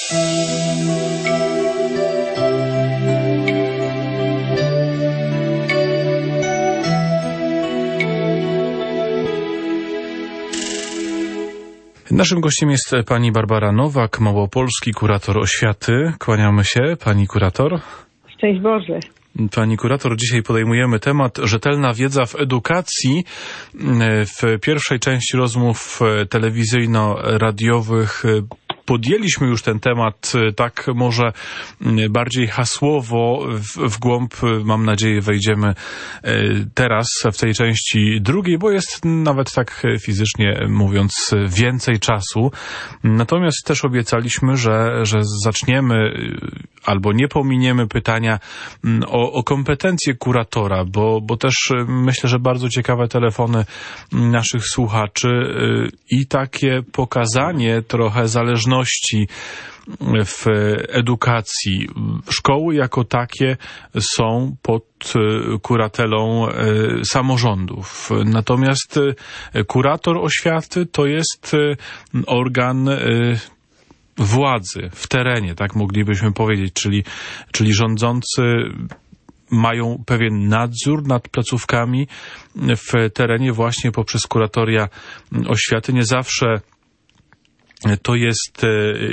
Naszym gościem jest pani Barbara Nowak, małopolski kurator oświaty. Kłaniamy się, pani kurator. Szczęść Boże. Pani kurator, dzisiaj podejmujemy temat rzetelna wiedza w edukacji. W pierwszej części rozmów telewizyjno-radiowych podjęliśmy już ten temat, tak może bardziej hasłowo, w głąb, mam nadzieję, wejdziemy teraz w tej części drugiej, bo jest nawet tak fizycznie mówiąc więcej czasu. Natomiast też obiecaliśmy, że zaczniemy albo nie pominiemy pytania o kompetencje kuratora, bo też myślę, że bardzo ciekawe telefony naszych słuchaczy i takie pokazanie trochę zależności w edukacji. Szkoły jako takie są pod kuratelą samorządów. Natomiast kurator oświaty to jest organ władzy w terenie, tak moglibyśmy powiedzieć, czyli rządzący mają pewien nadzór nad placówkami w terenie właśnie poprzez kuratoria oświaty. Nie zawsze to jest,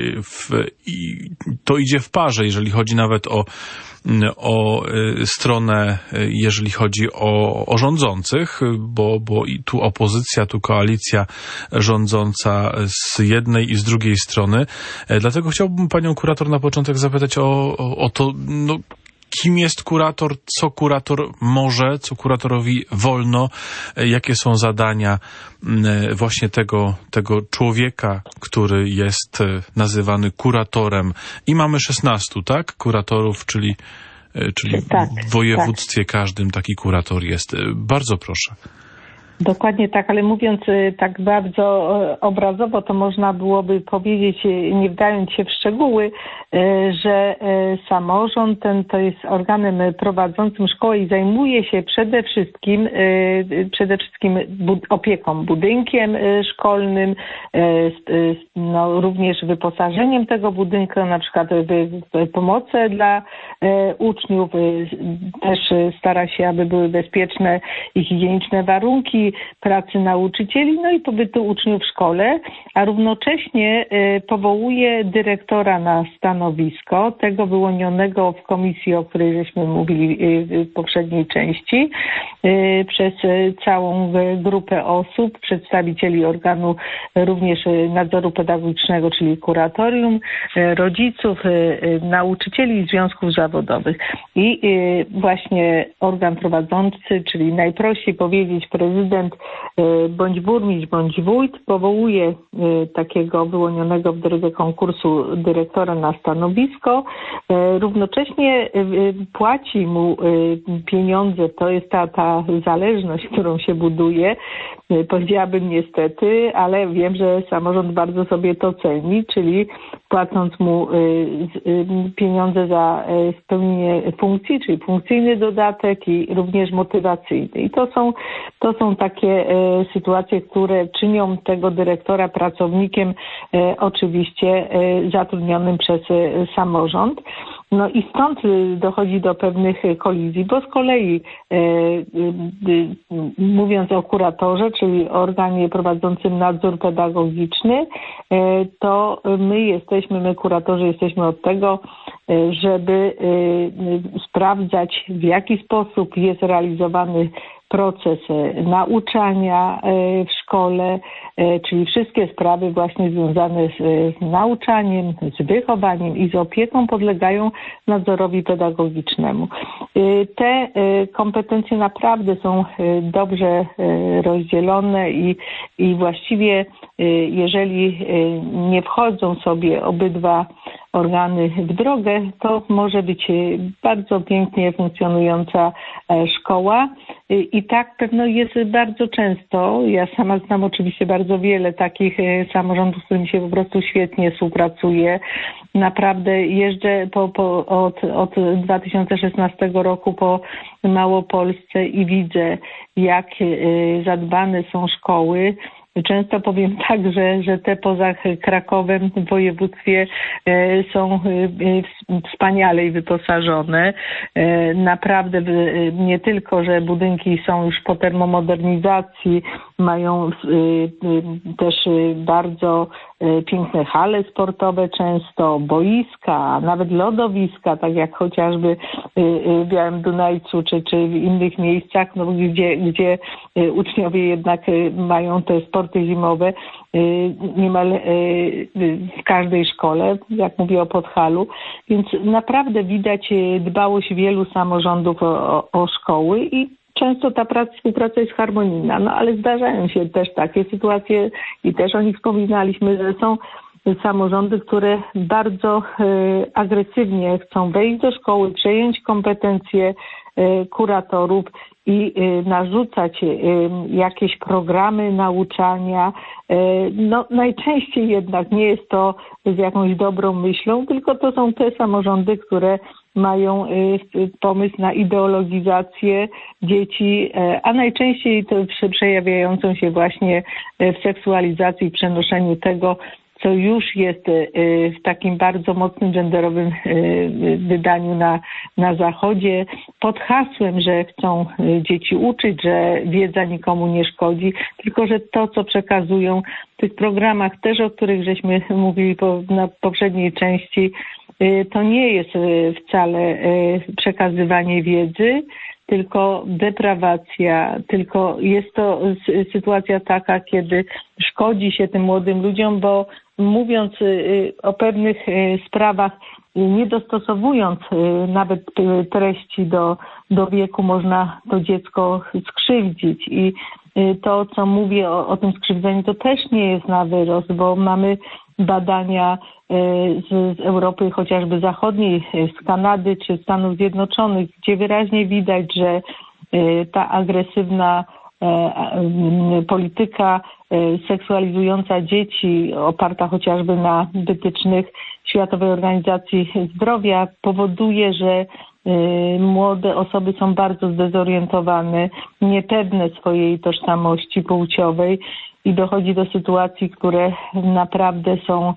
to idzie w parze, jeżeli chodzi nawet o stronę, jeżeli chodzi o rządzących, bo i tu opozycja, tu koalicja rządząca z jednej i z drugiej strony. Dlatego chciałbym panią kurator na początek zapytać o to, kim jest kurator, co kurator może, co kuratorowi wolno, jakie są zadania właśnie tego człowieka, który jest nazywany kuratorem. I mamy 16, tak? Kuratorów, czyli tak, w województwie każdym taki kurator jest. Bardzo proszę. Dokładnie tak, ale mówiąc tak bardzo obrazowo, to można byłoby powiedzieć, nie wdając się w szczegóły, że samorząd ten to jest organem prowadzącym szkołę i zajmuje się przede wszystkim opieką budynkiem szkolnym, również wyposażeniem tego budynku, na przykład pomoce dla uczniów, też stara się, aby były bezpieczne i higieniczne warunki pracy nauczycieli, no i pobytu uczniów w szkole, a równocześnie powołuje dyrektora na stanowisko, tego wyłonionego w komisji, o której żeśmy mówili w poprzedniej części, przez całą grupę osób, przedstawicieli organu również nadzoru pedagogicznego, czyli kuratorium, rodziców, nauczycieli i związków zawodowych. I właśnie organ prowadzący, czyli najprościej powiedzieć prezydent bądź burmistrz, bądź wójt powołuje takiego wyłonionego w drodze konkursu dyrektora na stanowisko, równocześnie płaci mu pieniądze, to jest ta zależność, którą się buduje, powiedziałabym niestety, ale wiem, że samorząd bardzo sobie to ceni, czyli płacąc mu pieniądze za spełnienie funkcji, czyli funkcyjny dodatek i również motywacyjny. I to są takie sytuacje, które czynią tego dyrektora pracownikiem oczywiście zatrudnionym przez samorząd. No i stąd dochodzi do pewnych kolizji, bo z kolei mówiąc o kuratorze, czyli organie prowadzącym nadzór pedagogiczny, to my kuratorzy jesteśmy od tego, żeby sprawdzać, w jaki sposób jest realizowany proces nauczania w szkole, czyli wszystkie sprawy właśnie związane z nauczaniem, z wychowaniem i z opieką podlegają nadzorowi pedagogicznemu. Te kompetencje naprawdę są dobrze rozdzielone i właściwie jeżeli nie wchodzą sobie obydwa organy w drogę, to może być bardzo pięknie funkcjonująca szkoła i tak pewno jest bardzo często. Ja sama znam oczywiście bardzo wiele takich samorządów, z którymi się po prostu świetnie współpracuje. Naprawdę jeżdżę od 2016 roku po Małopolsce i widzę, jak zadbane są szkoły, Często powiem tak, że te poza Krakowem w województwie są wspaniale wyposażone. Naprawdę nie tylko, że budynki są już po termomodernizacji, mają też bardzo piękne hale sportowe, często boiska, nawet lodowiska, tak jak chociażby w Białym Dunajcu czy w innych miejscach, no, gdzie uczniowie jednak mają te sporty zimowe niemal w każdej szkole, jak mówię o Podhalu, więc naprawdę widać dbałość wielu samorządów o szkoły i często ta współpraca jest harmonijna, no ale zdarzają się też takie sytuacje i też o nich wspominaliśmy, że są samorządy, które bardzo agresywnie chcą wejść do szkoły, przejąć kompetencje kuratorów i narzucać jakieś programy nauczania. No, najczęściej jednak nie jest to z jakąś dobrą myślą, tylko to są te samorządy, które mają pomysł na ideologizację dzieci, a najczęściej to przejawiającą się właśnie w seksualizacji i przenoszeniu tego, co już jest w takim bardzo mocnym genderowym wydaniu na Zachodzie, pod hasłem, że chcą dzieci uczyć, że wiedza nikomu nie szkodzi, tylko że to, co przekazują w tych programach też, o których żeśmy mówili na poprzedniej części, to nie jest wcale przekazywanie wiedzy, tylko deprawacja, tylko jest to sytuacja taka, kiedy szkodzi się tym młodym ludziom, bo mówiąc o pewnych sprawach, nie dostosowując nawet treści do wieku, można to dziecko skrzywdzić. I to, co mówię o tym skrzywdzeniu, to też nie jest na wyrost, bo mamy badania z Europy chociażby zachodniej, z Kanady czy Stanów Zjednoczonych, gdzie wyraźnie widać, że ta agresywna polityka seksualizująca dzieci, oparta chociażby na wytycznych Światowej Organizacji Zdrowia, powoduje, że młode osoby są bardzo zdezorientowane, niepewne swojej tożsamości płciowej i dochodzi do sytuacji, które naprawdę są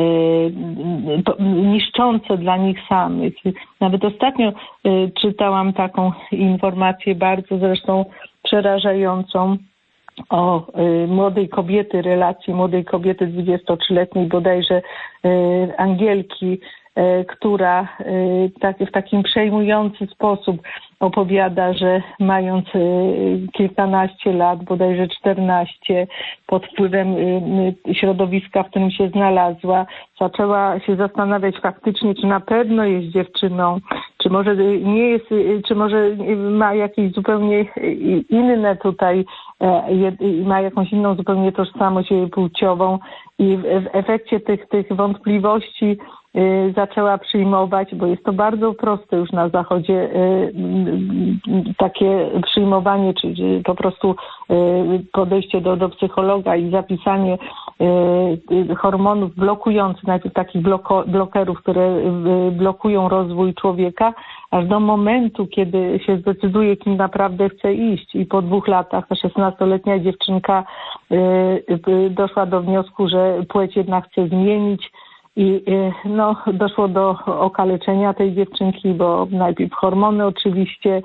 niszczące dla nich samych. Nawet ostatnio czytałam taką informację bardzo zresztą przerażającą o młodej kobiety, relacji młodej kobiety 23-letniej bodajże Angielki, która w takim przejmujący sposób opowiada, że mając kilkanaście lat, bodajże 14, pod wpływem środowiska, w którym się znalazła, zaczęła się zastanawiać faktycznie, czy na pewno jest dziewczyną, czy może nie jest, czy może ma jakieś zupełnie inne tutaj, ma jakąś inną zupełnie tożsamość płciową i w efekcie tych wątpliwości zaczęła przyjmować, bo jest to bardzo proste już na Zachodzie, takie przyjmowanie, czy po prostu podejście do psychologa i zapisanie hormonów blokujących, najpierw takich blokerów, które blokują rozwój człowieka, aż do momentu, kiedy się zdecyduje, kim naprawdę chce iść. I po 2 latach ta 16-letnia dziewczynka doszła do wniosku, że płeć jednak chce zmienić. I doszło do okaleczenia tej dziewczynki, bo najpierw hormony oczywiście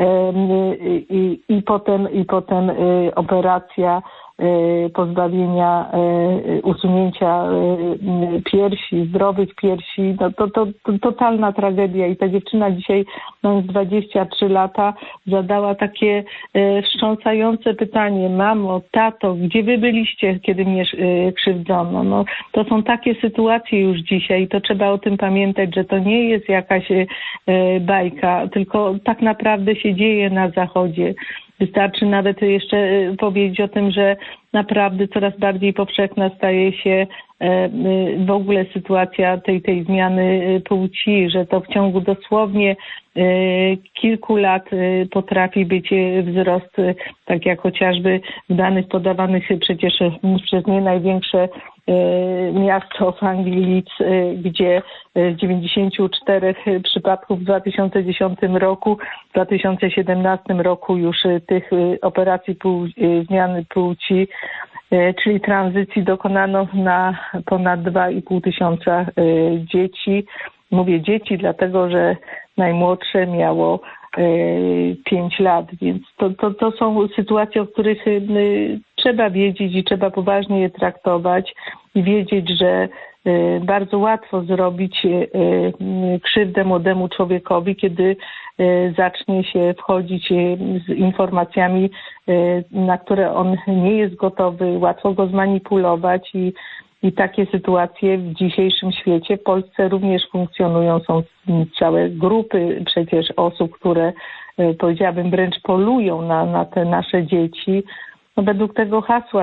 i potem operacja pozbawienia, usunięcia piersi, zdrowych piersi. No to totalna tragedia i ta dziewczyna dzisiaj, mając 23 lata, zadała takie wstrząsające pytanie: mamo, tato, gdzie wy byliście, kiedy mnie krzywdzono? No, to są takie sytuacje już dzisiaj i to trzeba o tym pamiętać, że to nie jest jakaś bajka, tylko tak naprawdę się dzieje na Zachodzie. Wystarczy nawet jeszcze powiedzieć o tym, że naprawdę coraz bardziej powszechna staje się w ogóle sytuacja tej zmiany płci, że to w ciągu dosłownie kilku lat potrafi być wzrost, tak jak chociażby w danych podawanych przecież przez nie największe miasto w Anglii, Leeds, gdzie z 94 przypadków w 2010 roku, w 2017 roku już tych operacji zmiany płci czyli tranzycji dokonano na ponad 2,5 tysiąca dzieci. Mówię dzieci, dlatego że najmłodsze miało 5 lat, więc to są sytuacje, o których trzeba wiedzieć i trzeba poważnie je traktować i wiedzieć, że bardzo łatwo zrobić krzywdę młodemu człowiekowi, kiedy zacznie się wchodzić z informacjami, na które on nie jest gotowy, łatwo go zmanipulować i takie sytuacje w dzisiejszym świecie w Polsce również funkcjonują. Są całe grupy przecież osób, które powiedziałabym wręcz polują na te nasze dzieci. No, według tego hasła,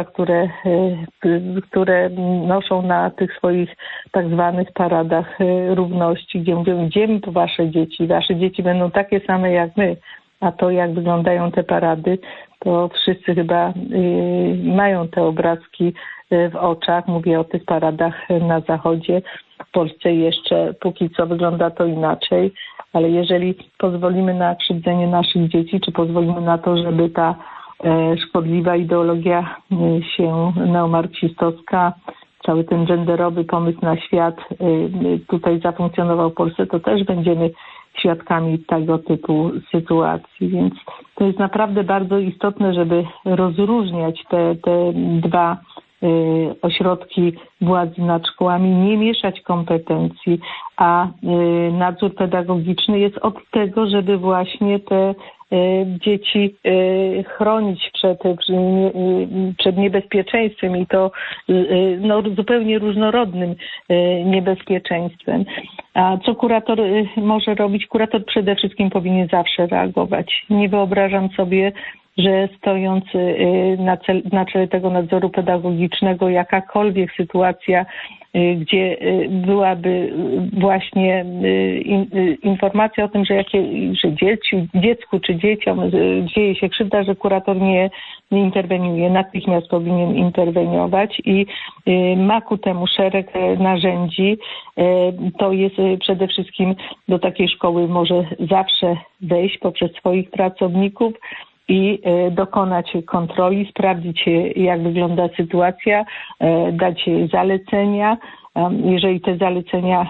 które noszą na tych swoich tak zwanych paradach równości, gdzie mówią, idziemy po wasze dzieci będą takie same jak my, a to jak wyglądają te parady, to wszyscy chyba mają te obrazki w oczach. Mówię o tych paradach na Zachodzie. W Polsce jeszcze póki co wygląda to inaczej, ale jeżeli pozwolimy na krzywdzenie naszych dzieci, czy pozwolimy na to, żeby ta szkodliwa ideologia się neomarksistowska, cały ten genderowy pomysł na świat tutaj zafunkcjonował w Polsce, to też będziemy świadkami tego typu sytuacji. Więc to jest naprawdę bardzo istotne, żeby rozróżniać te dwa ośrodki władzy nad szkołami, nie mieszać kompetencji, a nadzór pedagogiczny jest od tego, żeby właśnie te dzieci chronić przed niebezpieczeństwem i to zupełnie różnorodnym niebezpieczeństwem. A co kurator może robić? Kurator przede wszystkim powinien zawsze reagować. Nie wyobrażam sobie, że stojąc na czele tego nadzoru pedagogicznego jakakolwiek sytuacja, gdzie byłaby właśnie informacja o tym, że dziecku czy dzieciom dzieje się krzywda, że kurator nie interweniuje, natychmiast powinien interweniować i ma ku temu szereg narzędzi. To jest przede wszystkim do takiej szkoły może zawsze wejść poprzez swoich pracowników i dokonać kontroli, sprawdzić, jak wygląda sytuacja, dać zalecenia. Jeżeli te zalecenia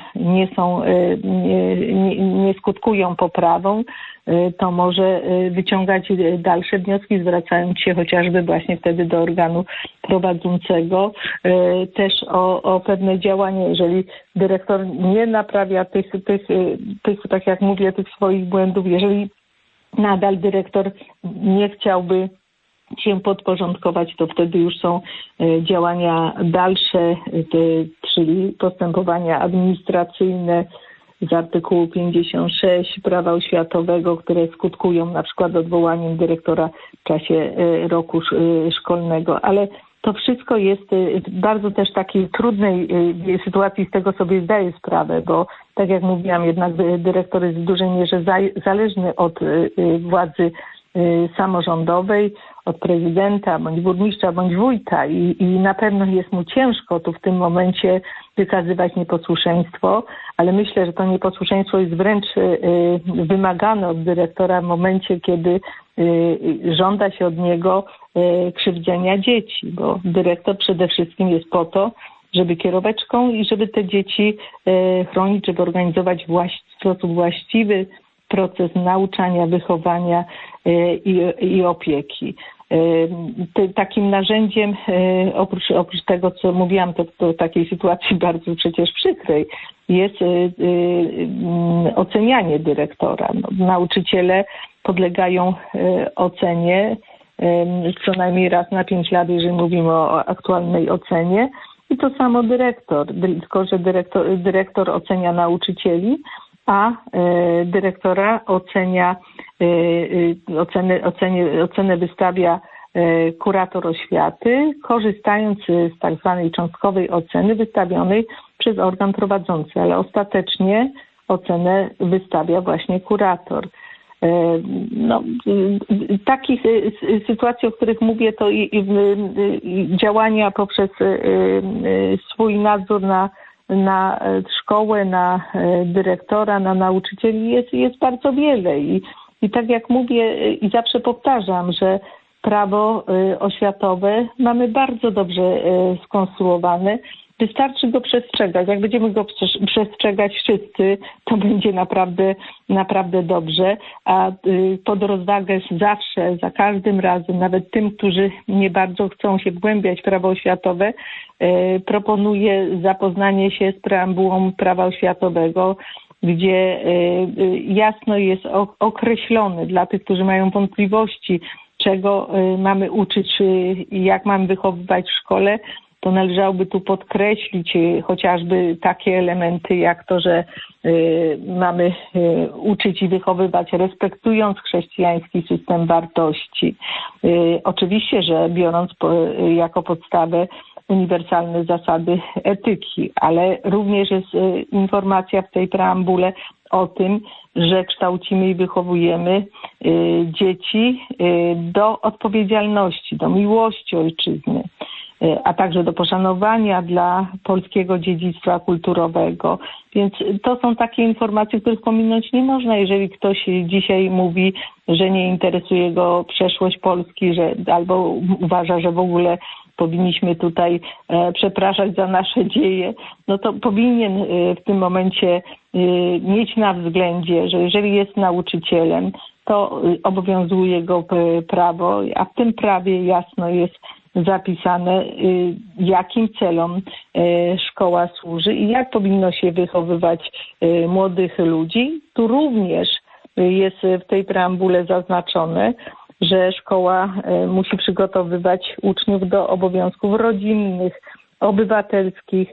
nie skutkują poprawą, to może wyciągać dalsze wnioski, zwracając się chociażby właśnie wtedy do organu prowadzącego też o pewne działania. Jeżeli dyrektor nie naprawia tych, tak jak mówię, tych swoich błędów, jeżeli nadal dyrektor nie chciałby się podporządkować, to wtedy już są działania dalsze, czyli postępowania administracyjne z artykułu 56 prawa oświatowego, które skutkują na przykład odwołaniem dyrektora w czasie roku szkolnego, ale to wszystko jest w bardzo też takiej trudnej sytuacji, z tego sobie zdaję sprawę, bo tak jak mówiłam, jednak dyrektor jest w dużej mierze zależny od władzy samorządowej, od prezydenta, bądź burmistrza, bądź wójta i na pewno jest mu ciężko tu w tym momencie wykazywać nieposłuszeństwo, ale myślę, że to nieposłuszeństwo jest wręcz wymagane od dyrektora w momencie, kiedy żąda się od niego krzywdzenia dzieci, bo dyrektor przede wszystkim jest po to, żeby kierować szkołą i żeby te dzieci chronić, żeby organizować w sposób właściwy proces nauczania, wychowania i opieki. Takim narzędziem, oprócz tego, co mówiłam, to takiej sytuacji bardzo przecież przykrej, jest ocenianie dyrektora. Nauczyciele podlegają ocenie co najmniej raz na 5 lat, jeżeli mówimy o aktualnej ocenie. I to samo dyrektor, tylko że dyrektor ocenia nauczycieli, a dyrektora ocenę wystawia kurator oświaty, korzystając z tak zwanej cząstkowej oceny wystawionej przez organ prowadzący, ale ostatecznie ocenę wystawia właśnie kurator. Takich sytuacji, o których mówię, to i działania poprzez swój nadzór na szkołę, na dyrektora, na nauczycieli jest bardzo wiele i tak jak mówię i zawsze powtarzam, że prawo oświatowe mamy bardzo dobrze skonstruowane. Wystarczy go przestrzegać. Jak będziemy go przestrzegać wszyscy, to będzie naprawdę dobrze. A pod rozwagę zawsze, za każdym razem, nawet tym, którzy nie bardzo chcą się wgłębiać w prawo oświatowe, proponuję zapoznanie się z preambułą prawa oświatowego, gdzie jasno jest określony dla tych, którzy mają wątpliwości, czego mamy uczyć, jak mamy wychowywać w szkole, to należałoby tu podkreślić chociażby takie elementy jak to, że mamy uczyć i wychowywać respektując chrześcijański system wartości. Oczywiście, że biorąc jako podstawę uniwersalne zasady etyki, ale również jest informacja w tej preambule o tym, że kształcimy i wychowujemy dzieci do odpowiedzialności, do miłości ojczyzny, a także do poszanowania dla polskiego dziedzictwa kulturowego. Więc to są takie informacje, których pominąć nie można. Jeżeli ktoś dzisiaj mówi, że nie interesuje go przeszłość Polski, albo uważa, że w ogóle powinniśmy tutaj przepraszać za nasze dzieje, no to powinien w tym momencie mieć na względzie, że jeżeli jest nauczycielem, to obowiązuje go prawo, a w tym prawie jasno jest zapisane, jakim celom szkoła służy i jak powinno się wychowywać młodych ludzi. Tu również jest w tej preambule zaznaczone, że szkoła musi przygotowywać uczniów do obowiązków rodzinnych, obywatelskich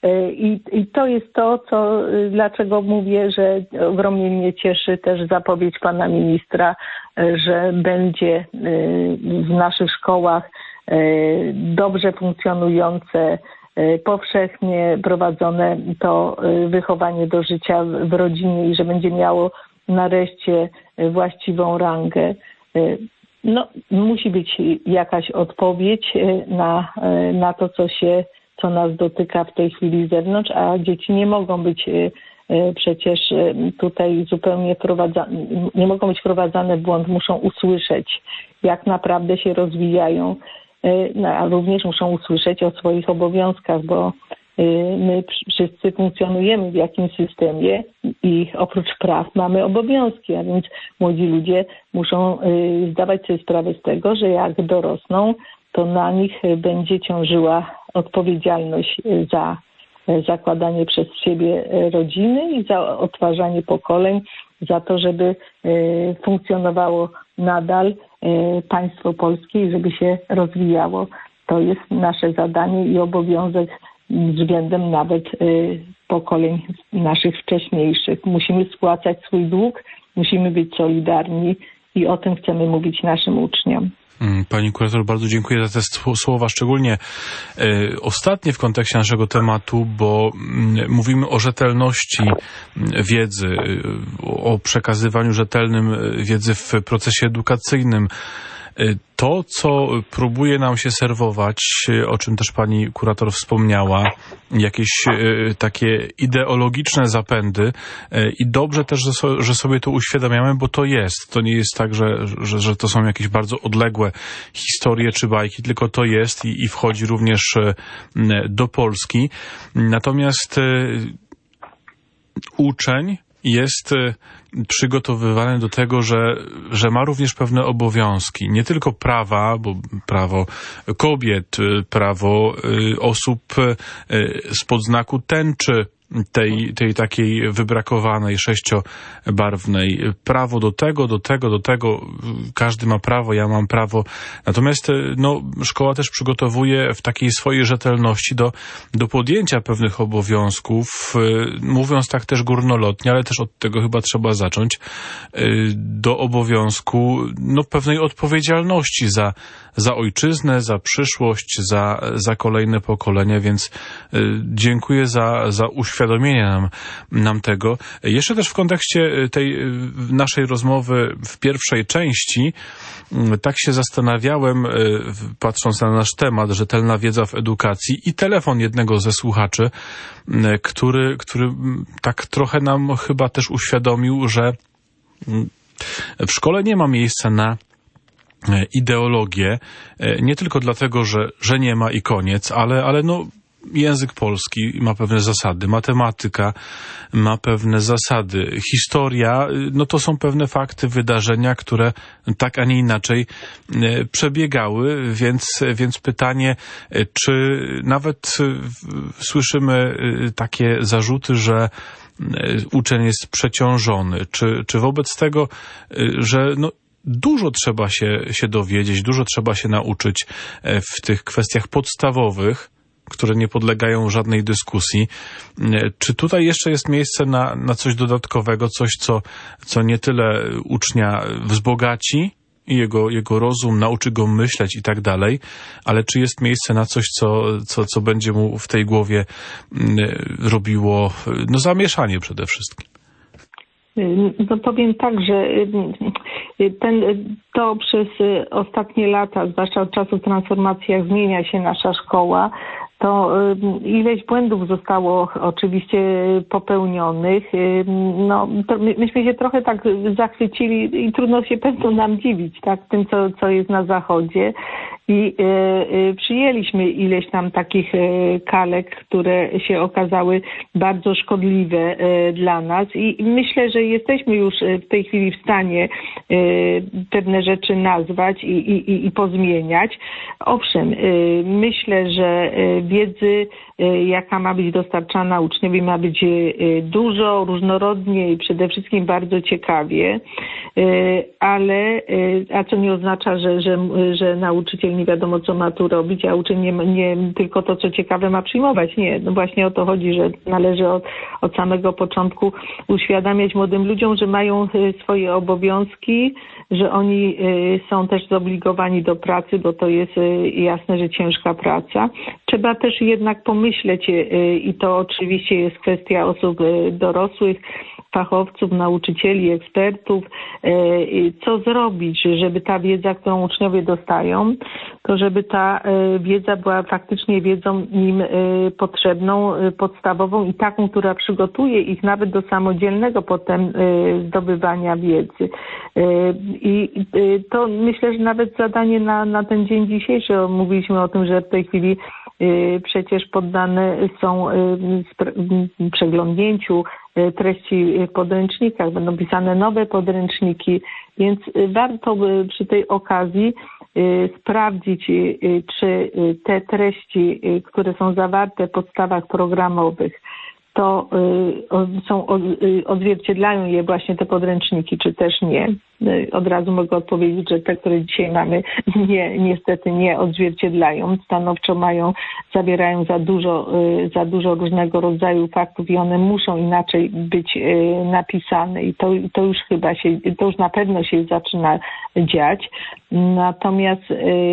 i to jest to, dlaczego mówię, że ogromnie mnie cieszy też zapowiedź pana ministra, że będzie w naszych szkołach dobrze funkcjonujące, powszechnie prowadzone to wychowanie do życia w rodzinie i że będzie miało nareszcie właściwą rangę. No, musi być jakaś odpowiedź na to, co nas dotyka w tej chwili z zewnątrz, a dzieci nie mogą być przecież tutaj zupełnie nie mogą być wprowadzane w błąd, muszą usłyszeć, jak naprawdę się rozwijają, a również muszą usłyszeć o swoich obowiązkach, bo my wszyscy funkcjonujemy w jakimś systemie i oprócz praw mamy obowiązki, a więc młodzi ludzie muszą zdawać sobie sprawę z tego, że jak dorosną, to na nich będzie ciążyła odpowiedzialność za zakładanie przez siebie rodziny i za odtwarzanie pokoleń, za to, żeby funkcjonowało nadal państwo polskie i żeby się rozwijało. To jest nasze zadanie i obowiązek względem nawet pokoleń naszych wcześniejszych. Musimy spłacać swój dług, musimy być solidarni i o tym chcemy mówić naszym uczniom. Pani kurator, bardzo dziękuję za te słowa, szczególnie ostatnie w kontekście naszego tematu, bo mówimy o rzetelności wiedzy, o przekazywaniu rzetelnym wiedzy w procesie edukacyjnym. To, co próbuje nam się serwować, o czym też pani kurator wspomniała, jakieś takie ideologiczne zapędy i dobrze też, że sobie to uświadamiamy, bo to jest. To nie jest tak, że to są jakieś bardzo odległe historie czy bajki, tylko to jest i wchodzi również do Polski. Natomiast uczeń jest przygotowywany do tego, że ma również pewne obowiązki. Nie tylko prawa, bo prawo kobiet, prawo osób spod znaku tęczy, tej takiej wybrakowanej, sześciobarwnej. Prawo do tego, każdy ma prawo, ja mam prawo. Natomiast szkoła też przygotowuje w takiej swojej rzetelności do podjęcia pewnych obowiązków, mówiąc tak też górnolotnie, ale też od tego chyba trzeba zacząć, do obowiązku pewnej odpowiedzialności za ojczyznę, za przyszłość, za kolejne pokolenia, więc dziękuję za uświadomienie nam tego. Jeszcze też w kontekście tej naszej rozmowy w pierwszej części tak się zastanawiałem, patrząc na nasz temat, rzetelna wiedza w edukacji i telefon jednego ze słuchaczy, który tak trochę nam chyba też uświadomił, że w szkole nie ma miejsca na ideologię, nie tylko dlatego, że nie ma i koniec, ale no język polski ma pewne zasady, matematyka ma pewne zasady, historia, no to są pewne fakty, wydarzenia, które tak, a nie inaczej przebiegały, więc pytanie, czy nawet słyszymy takie zarzuty, że uczeń jest przeciążony, czy wobec tego, że no dużo trzeba się dowiedzieć, dużo trzeba się nauczyć w tych kwestiach podstawowych, które nie podlegają żadnej dyskusji. Czy tutaj jeszcze jest miejsce na coś dodatkowego, coś, co nie tyle ucznia wzbogaci, jego rozum, nauczy go myśleć i tak dalej, ale czy jest miejsce na coś, co będzie mu w tej głowie robiło zamieszanie przede wszystkim? No powiem tak, że to przez ostatnie lata, zwłaszcza od czasu transformacji, jak zmienia się nasza szkoła, to ileś błędów zostało oczywiście popełnionych. No, to myśmy się trochę tak zachwycili i trudno się pewno nam dziwić, tak, tym, co jest na Zachodzie. I przyjęliśmy ileś tam takich kalek, które się okazały bardzo szkodliwe dla nas i myślę, że jesteśmy już w tej chwili w stanie pewne rzeczy nazwać i pozmieniać. Owszem, myślę, że wiedzy, jaka ma być dostarczana uczniowi, ma być dużo, różnorodnie i przede wszystkim bardzo ciekawie, ale, a co nie oznacza, że nauczyciel nie wiadomo, co ma tu robić, a uczeń nie tylko to, co ciekawe ma przyjmować. Nie, no właśnie o to chodzi, że należy od samego początku uświadamiać młodym ludziom, że mają swoje obowiązki, że oni są też zobligowani do pracy, bo to jest jasne, że ciężka praca. Trzeba też jednak pomyśleć, i to oczywiście jest kwestia osób dorosłych, fachowców, nauczycieli, ekspertów, co zrobić, żeby ta wiedza, którą uczniowie dostają, to żeby ta wiedza była faktycznie wiedzą im potrzebną, podstawową i taką, która przygotuje ich nawet do samodzielnego potem zdobywania wiedzy. I to myślę, że nawet zadanie na ten dzień dzisiejszy, mówiliśmy o tym, że w tej chwili przecież poddane są przeglądnięciu treści w podręcznikach, będą pisane nowe podręczniki, więc warto by przy tej okazji sprawdzić, czy te treści, które są zawarte w podstawach programowych, to odzwierciedlają je właśnie te podręczniki, czy też nie. Od razu mogę odpowiedzieć, że te, które dzisiaj mamy, niestety nie odzwierciedlają. Stanowczo zawierają za dużo różnego rodzaju faktów i one muszą inaczej być napisane i to już to już na pewno się zaczyna dziać. Natomiast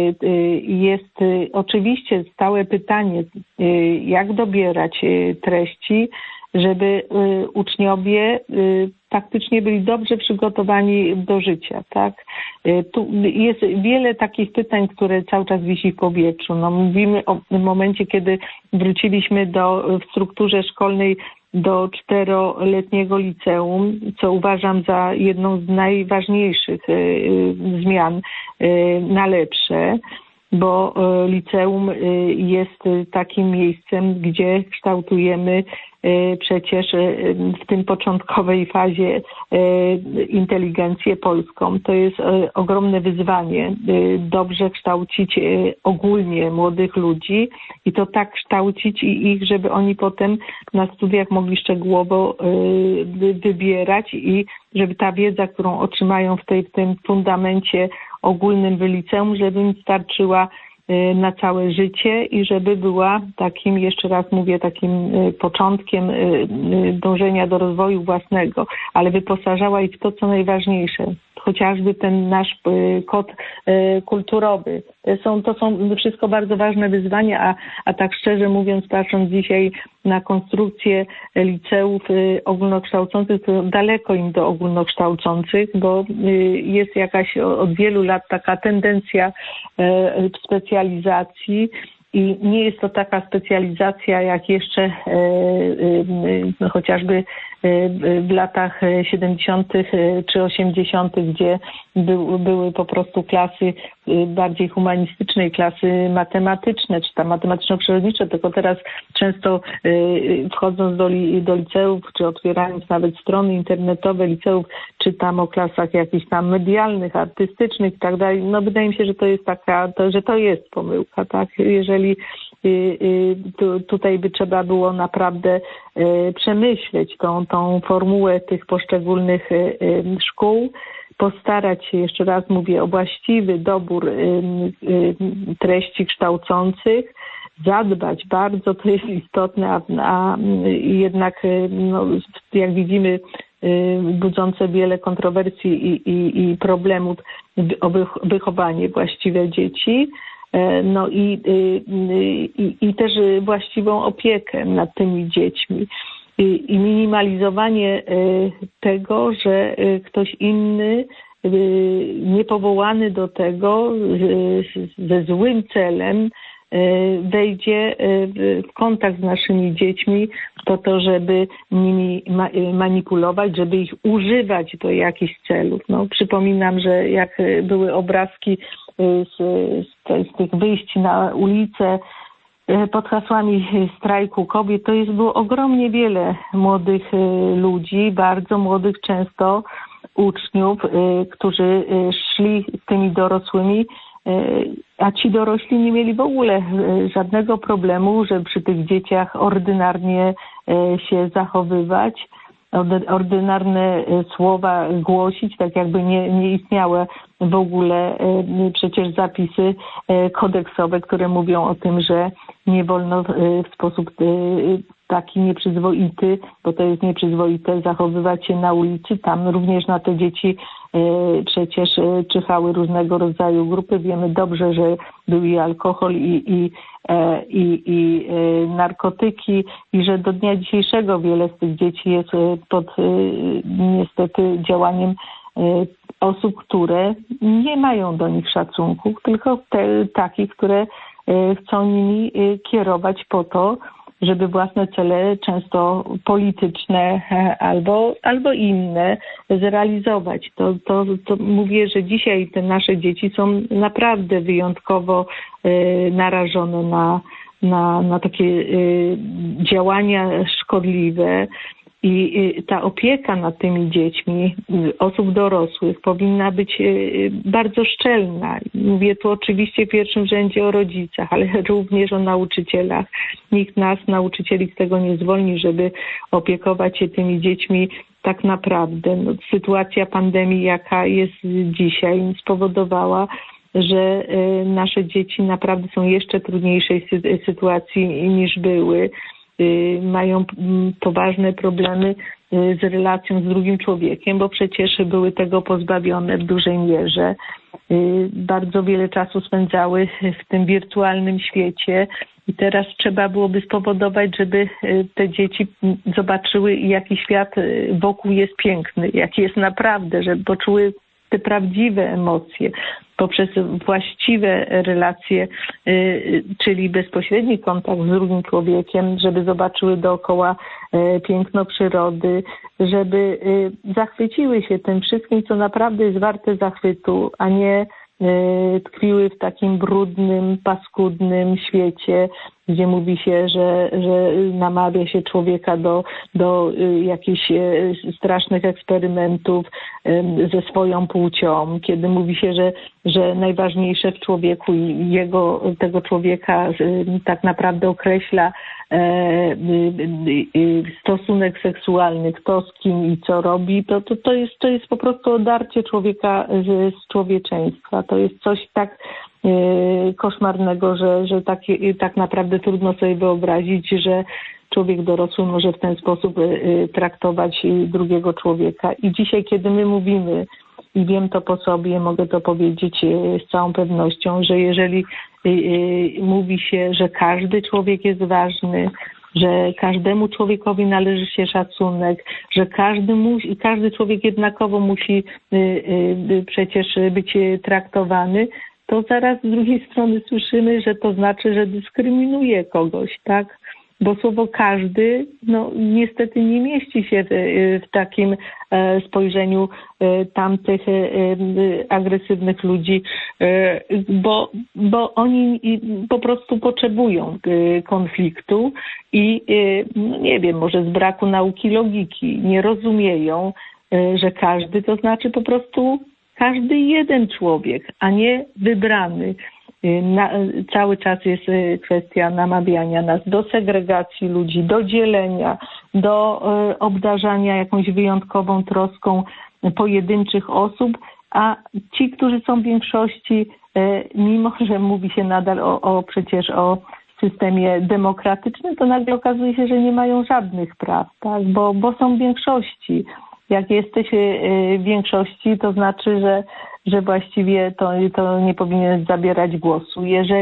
jest oczywiście stałe pytanie, jak dobierać treści, żeby uczniowie faktycznie byli dobrze przygotowani do życia, tak? Tu jest wiele takich pytań, które cały czas wisi w powietrzu. No, mówimy o momencie, kiedy wróciliśmy w strukturze szkolnej do 4-letniego liceum, co uważam za jedną z najważniejszych zmian na lepsze, bo liceum jest takim miejscem, gdzie kształtujemy przecież w tym początkowej fazie inteligencję polską. To jest ogromne wyzwanie, dobrze kształcić ogólnie młodych ludzi i to tak kształcić ich, żeby oni potem na studiach mogli szczegółowo wybierać i żeby ta wiedza, którą otrzymają w tym fundamencie ogólnym w liceum, żeby im starczyła na całe życie i żeby była takim, jeszcze raz mówię, takim początkiem dążenia do rozwoju własnego, ale wyposażała ich w to, co najważniejsze. Chociażby ten nasz kod kulturowy. To są wszystko bardzo ważne wyzwania, a tak szczerze mówiąc, patrząc dzisiaj na konstrukcję liceów ogólnokształcących, to daleko im do ogólnokształcących, bo jest jakaś od wielu lat taka tendencja specjalizacji i nie jest to taka specjalizacja jak jeszcze chociażby w latach 70. czy 80., gdzie były po prostu klasy bardziej humanistyczne, klasy matematyczne, czy tam matematyczno-przyrodnicze, tylko teraz często wchodząc do liceów, czy otwierając nawet strony internetowe liceów, czytam o klasach jakichś tam medialnych, artystycznych i tak dalej. No wydaje mi się, że to jest że to jest pomyłka, tak? Jeżeli tutaj by trzeba było naprawdę przemyśleć tą formułę tych poszczególnych szkół, postarać się, jeszcze raz mówię, o właściwy dobór treści kształcących, zadbać bardzo, to jest istotne, a jednak, no, jak widzimy, budzące wiele kontrowersji i problemów o wychowanie właściwe dzieci, no i też właściwą opiekę nad tymi dziećmi. I minimalizowanie tego, że ktoś inny, niepowołany do tego, ze złym celem wejdzie w kontakt z naszymi dziećmi po to, żeby nimi manipulować, żeby ich używać do jakichś celów. No, przypominam, że jak były obrazki z tych wyjść na ulicę pod hasłami strajku kobiet, to było ogromnie wiele młodych ludzi, bardzo młodych często uczniów, którzy szli z tymi dorosłymi, a ci dorośli nie mieli w ogóle żadnego problemu, żeby przy tych dzieciach ordynarnie się zachowywać, ordynarne słowa głosić, tak jakby nie istniały w ogóle przecież zapisy kodeksowe, które mówią o tym, że nie wolno w sposób taki nieprzyzwoity, bo to jest nieprzyzwoite, zachowywać się na ulicy. Tam również na te dzieci przecież czyhały różnego rodzaju grupy. Wiemy dobrze, że był i alkohol, i narkotyki, i że do dnia dzisiejszego wiele z tych dzieci jest pod niestety działaniem osób, które nie mają do nich szacunku, tylko takich, które chcą nimi kierować po to, żeby własne cele, często polityczne albo inne, zrealizować. To mówię, że dzisiaj te nasze dzieci są naprawdę wyjątkowo narażone na takie działania szkodliwe. I ta opieka nad tymi dziećmi, osób dorosłych, powinna być bardzo szczelna. Mówię tu oczywiście w pierwszym rzędzie o rodzicach, ale również o nauczycielach. Nikt nas, nauczycieli, z tego nie zwolni, żeby opiekować się tymi dziećmi tak naprawdę. No, sytuacja pandemii, jaka jest dzisiaj, spowodowała, że nasze dzieci naprawdę są jeszcze trudniejszej sytuacji niż były. Mają poważne problemy z relacją z drugim człowiekiem, bo przecież były tego pozbawione w dużej mierze. Bardzo wiele czasu spędzały w tym wirtualnym świecie i teraz trzeba byłoby spowodować, żeby te dzieci zobaczyły, jaki świat wokół jest piękny, jaki jest naprawdę, żeby poczuły te prawdziwe emocje poprzez właściwe relacje, czyli bezpośredni kontakt z drugim człowiekiem, żeby zobaczyły dookoła piękno przyrody, żeby zachwyciły się tym wszystkim, co naprawdę jest warte zachwytu, a nie tkwiły w takim brudnym, paskudnym świecie, gdzie mówi się, że namawia się człowieka do jakichś strasznych eksperymentów ze swoją płcią, kiedy mówi się, że najważniejsze w człowieku i tego człowieka tak naprawdę określa stosunek seksualny, kto z kim i co robi, to jest po prostu odarcie człowieka z człowieczeństwa. To jest coś tak koszmarnego, że tak naprawdę trudno sobie wyobrazić, że człowiek dorosły może w ten sposób traktować drugiego człowieka. I dzisiaj, kiedy my mówimy, i wiem to po sobie, mogę to powiedzieć z całą pewnością, że jeżeli mówi się, że każdy człowiek jest ważny, że każdemu człowiekowi należy się szacunek, że każdy człowiek jednakowo musi przecież być traktowany, to zaraz z drugiej strony słyszymy, że to znaczy, że dyskryminuje kogoś, tak? bo słowo każdy niestety nie mieści się w takim spojrzeniu tamtych agresywnych ludzi, bo oni po prostu potrzebują konfliktu i nie wiem, może z braku nauki logiki nie rozumieją, że każdy to znaczy po prostu każdy jeden człowiek, a nie wybrany. Cały czas jest kwestia namawiania nas do segregacji ludzi, do dzielenia, do obdarzania jakąś wyjątkową troską pojedynczych osób, a ci, którzy są w większości, mimo że mówi się nadal przecież o systemie demokratycznym, to nagle okazuje się, że nie mają żadnych praw, tak? Bo są w większości. Jak jesteś w większości, to znaczy, że właściwie to nie powinien zabierać głosu.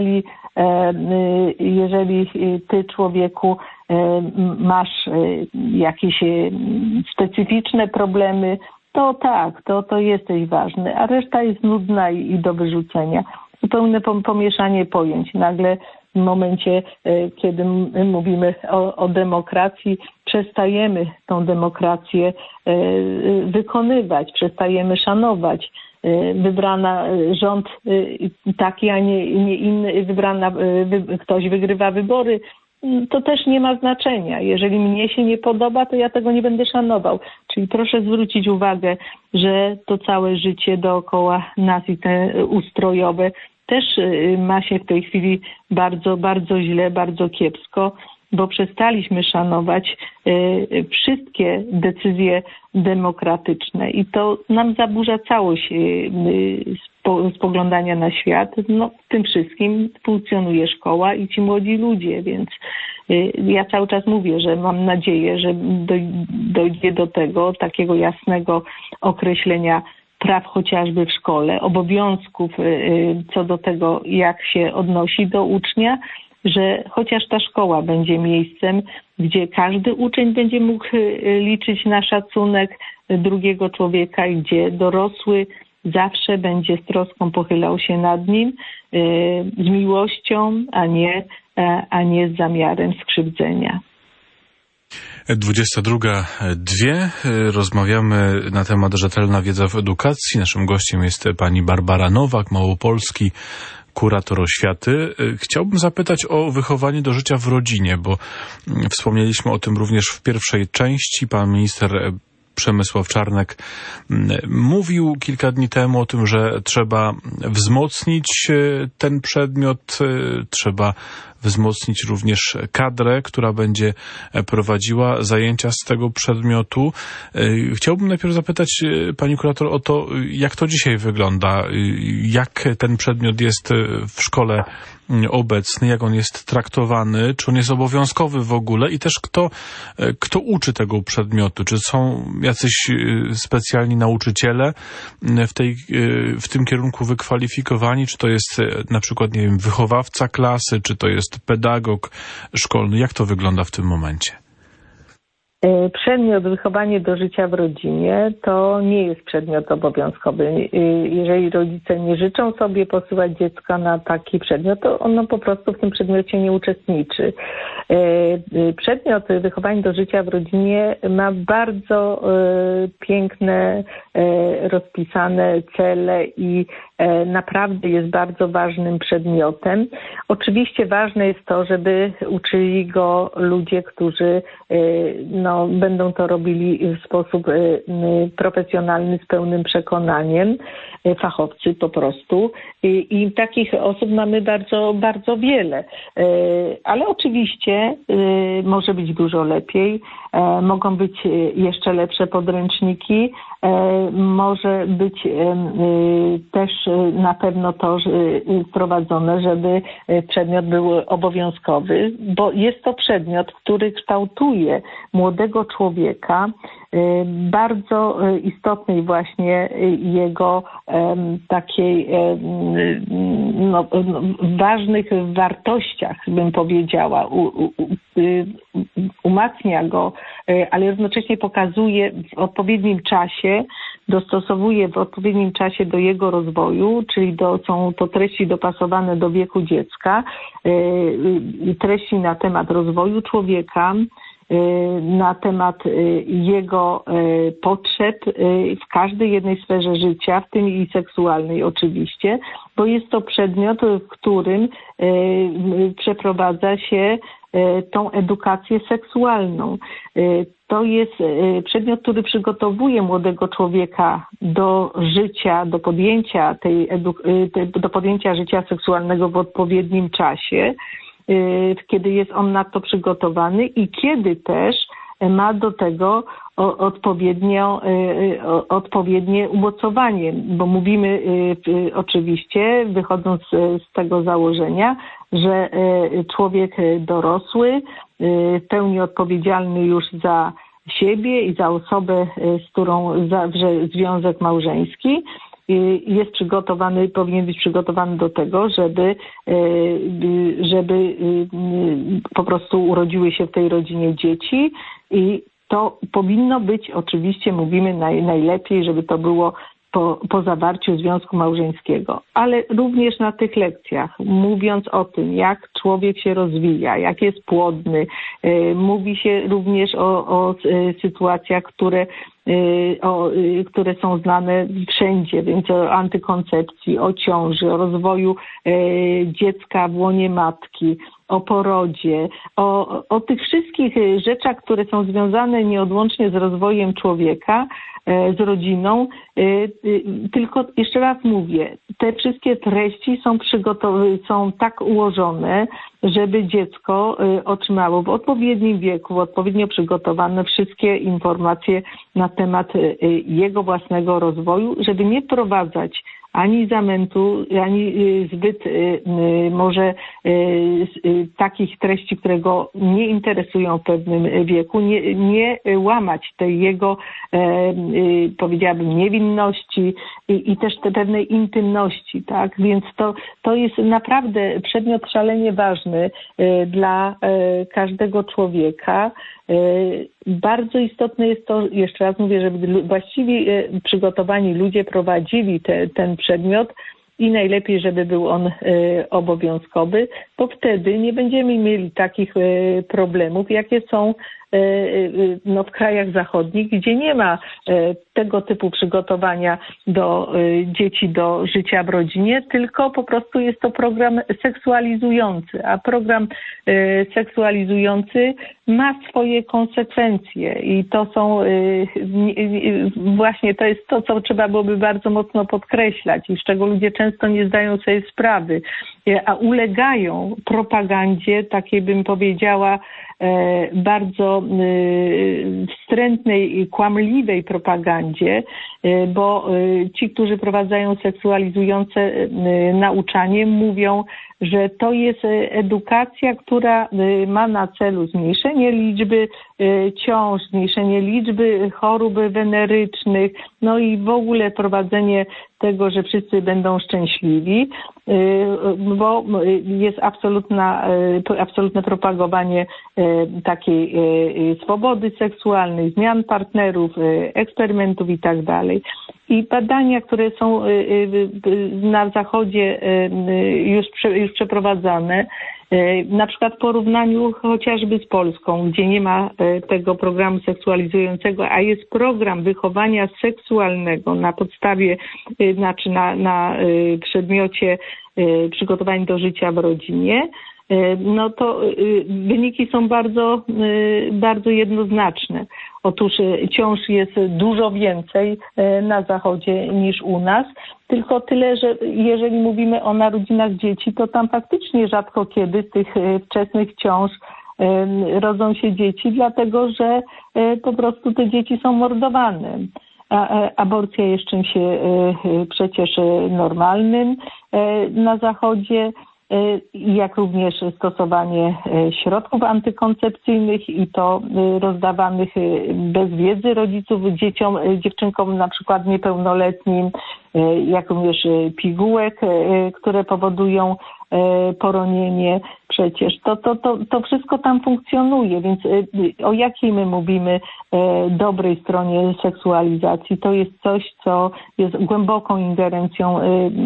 Jeżeli ty, człowieku, masz jakieś specyficzne problemy, to tak, to jesteś ważny, a reszta jest nudna i do wyrzucenia. Zupełne pomieszanie pojęć. Nagle w momencie, kiedy mówimy o demokracji, przestajemy tą demokrację wykonywać, przestajemy szanować. Rząd taki, a nie inny, ktoś wygrywa wybory, to też nie ma znaczenia. Jeżeli mnie się nie podoba, to ja tego nie będę szanował. Czyli proszę zwrócić uwagę, że to całe życie dookoła nas i te ustrojowe też ma się w tej chwili bardzo, bardzo źle, bardzo kiepsko, bo przestaliśmy szanować wszystkie decyzje demokratyczne i to nam zaburza całość spoglądania na świat. W tym wszystkim funkcjonuje szkoła i ci młodzi ludzie, więc ja cały czas mówię, że mam nadzieję, że dojdzie do tego takiego jasnego określenia praw chociażby w szkole, obowiązków co do tego, jak się odnosi do ucznia, że chociaż ta szkoła będzie miejscem, gdzie każdy uczeń będzie mógł liczyć na szacunek drugiego człowieka i gdzie dorosły zawsze będzie z troską pochylał się nad nim, z miłością, a nie z zamiarem skrzywdzenia. 22:02. Rozmawiamy na temat rzetelna wiedza w edukacji. Naszym gościem jest pani Barbara Nowak, małopolski kurator oświaty. Chciałbym zapytać o wychowanie do życia w rodzinie, bo wspomnieliśmy o tym również w pierwszej części. Pan minister Przemysław Czarnek mówił kilka dni temu o tym, że trzeba wzmocnić ten przedmiot, trzeba wzmocnić również kadrę, która będzie prowadziła zajęcia z tego przedmiotu. Chciałbym najpierw zapytać pani kurator o to, jak to dzisiaj wygląda, jak ten przedmiot jest w szkole obecny, jak on jest traktowany, czy on jest obowiązkowy w ogóle i też kto uczy tego przedmiotu, czy są jacyś specjalni nauczyciele w tym kierunku wykwalifikowani, czy to jest na przykład, nie wiem, wychowawca klasy, czy to jest pedagog szkolny, jak to wygląda w tym momencie? Przedmiot wychowanie do życia w rodzinie to nie jest przedmiot obowiązkowy. Jeżeli rodzice nie życzą sobie posyłać dziecka na taki przedmiot, to ono po prostu w tym przedmiocie nie uczestniczy. Przedmiot wychowanie do życia w rodzinie ma bardzo piękne, rozpisane cele i naprawdę jest bardzo ważnym przedmiotem. Oczywiście ważne jest to, żeby uczyli go ludzie, którzy będą to robili w sposób profesjonalny, z pełnym przekonaniem, fachowcy po prostu. I takich osób mamy bardzo, bardzo wiele. Ale oczywiście może być dużo lepiej. Mogą być jeszcze lepsze podręczniki. Może być też na pewno to wprowadzone, żeby przedmiot był obowiązkowy, bo jest to przedmiot, który kształtuje młodego człowieka, bardzo istotnej właśnie jego takiej ważnych wartościach, bym powiedziała, umacnia go, ale równocześnie pokazuje w odpowiednim czasie dostosowuje w odpowiednim czasie do jego rozwoju, czyli są to treści dopasowane do wieku dziecka, treści na temat rozwoju człowieka, na temat jego potrzeb w każdej jednej sferze życia, w tym i seksualnej oczywiście, bo jest to przedmiot, w którym przeprowadza się tą edukację seksualną. To jest przedmiot, który przygotowuje młodego człowieka do życia, do podjęcia życia seksualnego w odpowiednim czasie, kiedy jest on na to przygotowany i kiedy też ma do tego odpowiednie umocowanie, bo mówimy oczywiście, wychodząc z tego założenia, że człowiek dorosły, w pełni odpowiedzialny już za siebie i za osobę, z którą zawrze związek małżeński, jest przygotowany, powinien być przygotowany do tego, żeby po prostu urodziły się w tej rodzinie dzieci i to powinno być, oczywiście mówimy najlepiej, żeby to było po zawarciu związku małżeńskiego, ale również na tych lekcjach, mówiąc o tym, jak człowiek się rozwija, jak jest płodny, mówi się również o sytuacjach, które są znane wszędzie, więc o antykoncepcji, o ciąży, o rozwoju dziecka w łonie matki, o porodzie, o tych wszystkich rzeczach, które są związane nieodłącznie z rozwojem człowieka, z rodziną. Tylko jeszcze raz mówię, te wszystkie treści są tak ułożone, żeby dziecko otrzymało w odpowiednim wieku, odpowiednio przygotowane wszystkie informacje na temat jego własnego rozwoju, żeby nie wprowadzać ani zamętu, ani zbyt może takich treści, które go nie interesują w pewnym wieku, nie łamać tej jego, powiedziałabym, niewinności i też tej pewnej intymności, tak? Więc to jest naprawdę przedmiot szalenie ważny dla każdego człowieka. Bardzo istotne jest to, jeszcze raz mówię, żeby właściwie przygotowani ludzie prowadzili ten przedmiot i najlepiej, żeby był on obowiązkowy, bo wtedy nie będziemy mieli takich problemów, jakie są w krajach zachodnich, gdzie nie ma tego typu przygotowania do dzieci do życia w rodzinie, tylko po prostu jest to program seksualizujący, a program seksualizujący ma swoje konsekwencje i to są właśnie to jest to, co trzeba byłoby bardzo mocno podkreślać i z czego ludzie często nie zdają sobie sprawy, a ulegają propagandzie, takiej bym powiedziała, bardzo wstrętnej i kłamliwej propagandzie, bo ci, którzy prowadzają seksualizujące nauczanie, mówią, że to jest edukacja, która ma na celu zmniejszenie liczby ciąż, zmniejszenie liczby chorób wenerycznych, no i w ogóle prowadzenie tego, że wszyscy będą szczęśliwi, bo jest absolutne propagowanie takiej swobody seksualnej, zmian partnerów, eksperymentów i tak dalej. I badania, które są na Zachodzie już przeprowadzane, na przykład w porównaniu chociażby z Polską, gdzie nie ma tego programu seksualizującego, a jest program wychowania seksualnego na podstawie, znaczy na przedmiocie przygotowań do życia w rodzinie, no to wyniki są bardzo, bardzo jednoznaczne. Otóż ciąż jest dużo więcej na Zachodzie niż u nas, tylko tyle, że jeżeli mówimy o narodzinach dzieci, to tam faktycznie rzadko kiedy z tych wczesnych ciąż rodzą się dzieci, dlatego że po prostu te dzieci są mordowane. Aborcja jest czymś przecież normalnym na Zachodzie, jak również stosowanie środków antykoncepcyjnych i to rozdawanych bez wiedzy rodziców dziewczynkom na przykład niepełnoletnim, jak również pigułek, które powodują poronienie. Przecież to wszystko tam funkcjonuje, więc o jakiej my mówimy dobrej stronie seksualizacji? To jest coś, co jest głęboką ingerencją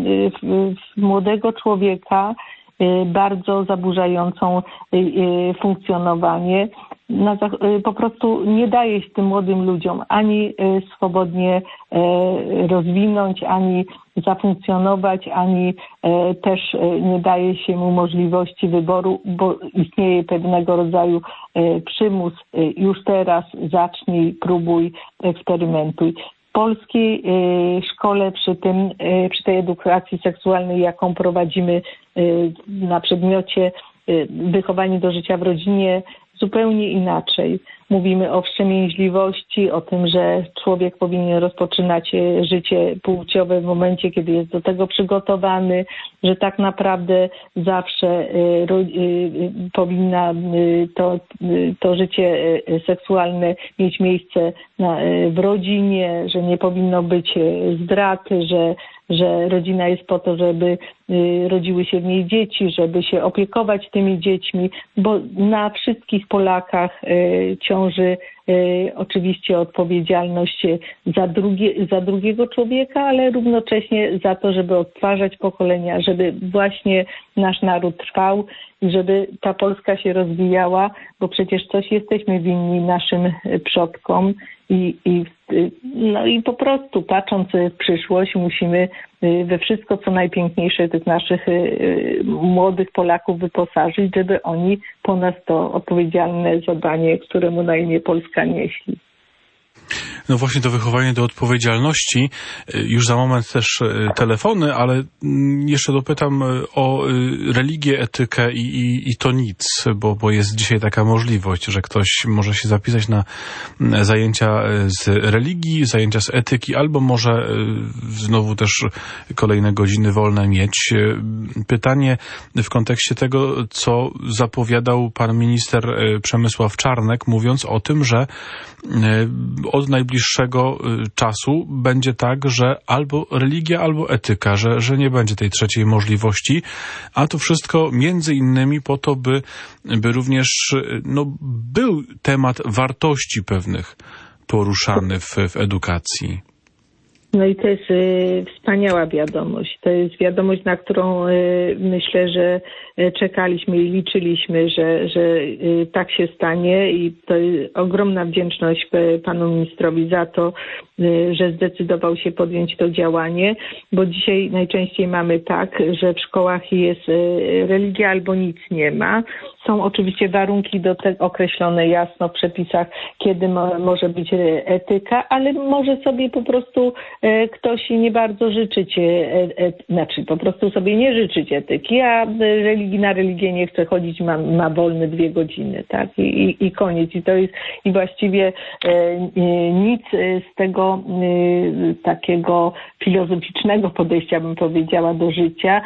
w młodego człowieka, bardzo zaburzającą funkcjonowanie. Po prostu nie daje się tym młodym ludziom ani swobodnie rozwinąć, ani zafunkcjonować, ani też nie daje się mu możliwości wyboru, bo istnieje pewnego rodzaju przymus. Już teraz zacznij, próbuj, eksperymentuj. W polskiej szkole przy tej edukacji seksualnej, jaką prowadzimy na przedmiocie wychowanie do życia w rodzinie, zupełnie inaczej. Mówimy o wstrzemięźliwości, o tym, że człowiek powinien rozpoczynać życie płciowe w momencie, kiedy jest do tego przygotowany, że tak naprawdę zawsze powinna to życie seksualne mieć miejsce w rodzinie, że nie powinno być zdrady, że rodzina jest po to, żeby rodziły się w niej dzieci, żeby się opiekować tymi dziećmi, bo na wszystkich Polakach ciąży oczywiście odpowiedzialność za drugiego człowieka, ale równocześnie za to, żeby odtwarzać pokolenia, żeby właśnie nasz naród trwał i żeby ta Polska się rozwijała, bo przecież coś jesteśmy winni naszym przodkom i po prostu patrząc w przyszłość musimy we wszystko, co najpiękniejsze tych naszych młodych Polaków wyposażyć, żeby oni po nas to odpowiedzialne zadanie, któremu na imię Polska nieśli. No właśnie to wychowanie do odpowiedzialności. Już za moment też telefony, ale jeszcze dopytam o religię, etykę i to nic, bo jest dzisiaj taka możliwość, że ktoś może się zapisać na zajęcia z religii, zajęcia z etyki, albo może znowu też kolejne godziny wolne mieć. Pytanie w kontekście tego, co zapowiadał pan minister Przemysław Czarnek, mówiąc o tym, że od najbliższego czasu będzie tak, że albo religia, albo etyka, że nie będzie tej trzeciej możliwości, a to wszystko między innymi po to, by również był temat wartości pewnych poruszany w edukacji. No i to jest wspaniała wiadomość. To jest wiadomość, na którą myślę, że czekaliśmy i liczyliśmy, że tak się stanie i to jest ogromna wdzięczność panu ministrowi za to, że zdecydował się podjąć to działanie, bo dzisiaj najczęściej mamy tak, że w szkołach jest religia albo nic nie ma. Są oczywiście warunki do tego określone jasno w przepisach, kiedy może być etyka, ale może sobie po prostu ktoś nie bardzo życzyć, znaczy po prostu sobie nie życzyć etyki, a na religię nie chce chodzić, ma wolne 2 godziny, tak? I koniec. I to jest i właściwie nic z tego takiego filozoficznego podejścia, bym powiedziała, do życia,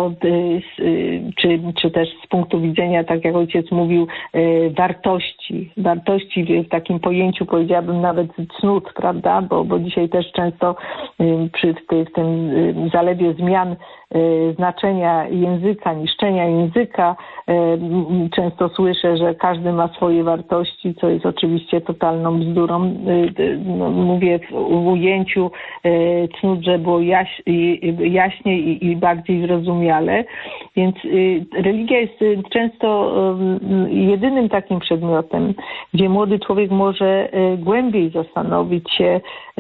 czy też z punktu widzenia, tak jak ojciec mówił, wartości w takim pojęciu, powiedziałabym nawet cnót, prawda, bo dzisiaj też często w tym zalewie zmian znaczenia języka, niszczenia języka, często słyszę, że każdy ma swoje wartości, co jest oczywiście totalną bzdurą. Mówię w ujęciu cnót, że było jaśniej i bardziej zrozumiale. Więc religia jest często jedynym takim przedmiotem, gdzie młody człowiek może głębiej zastanowić się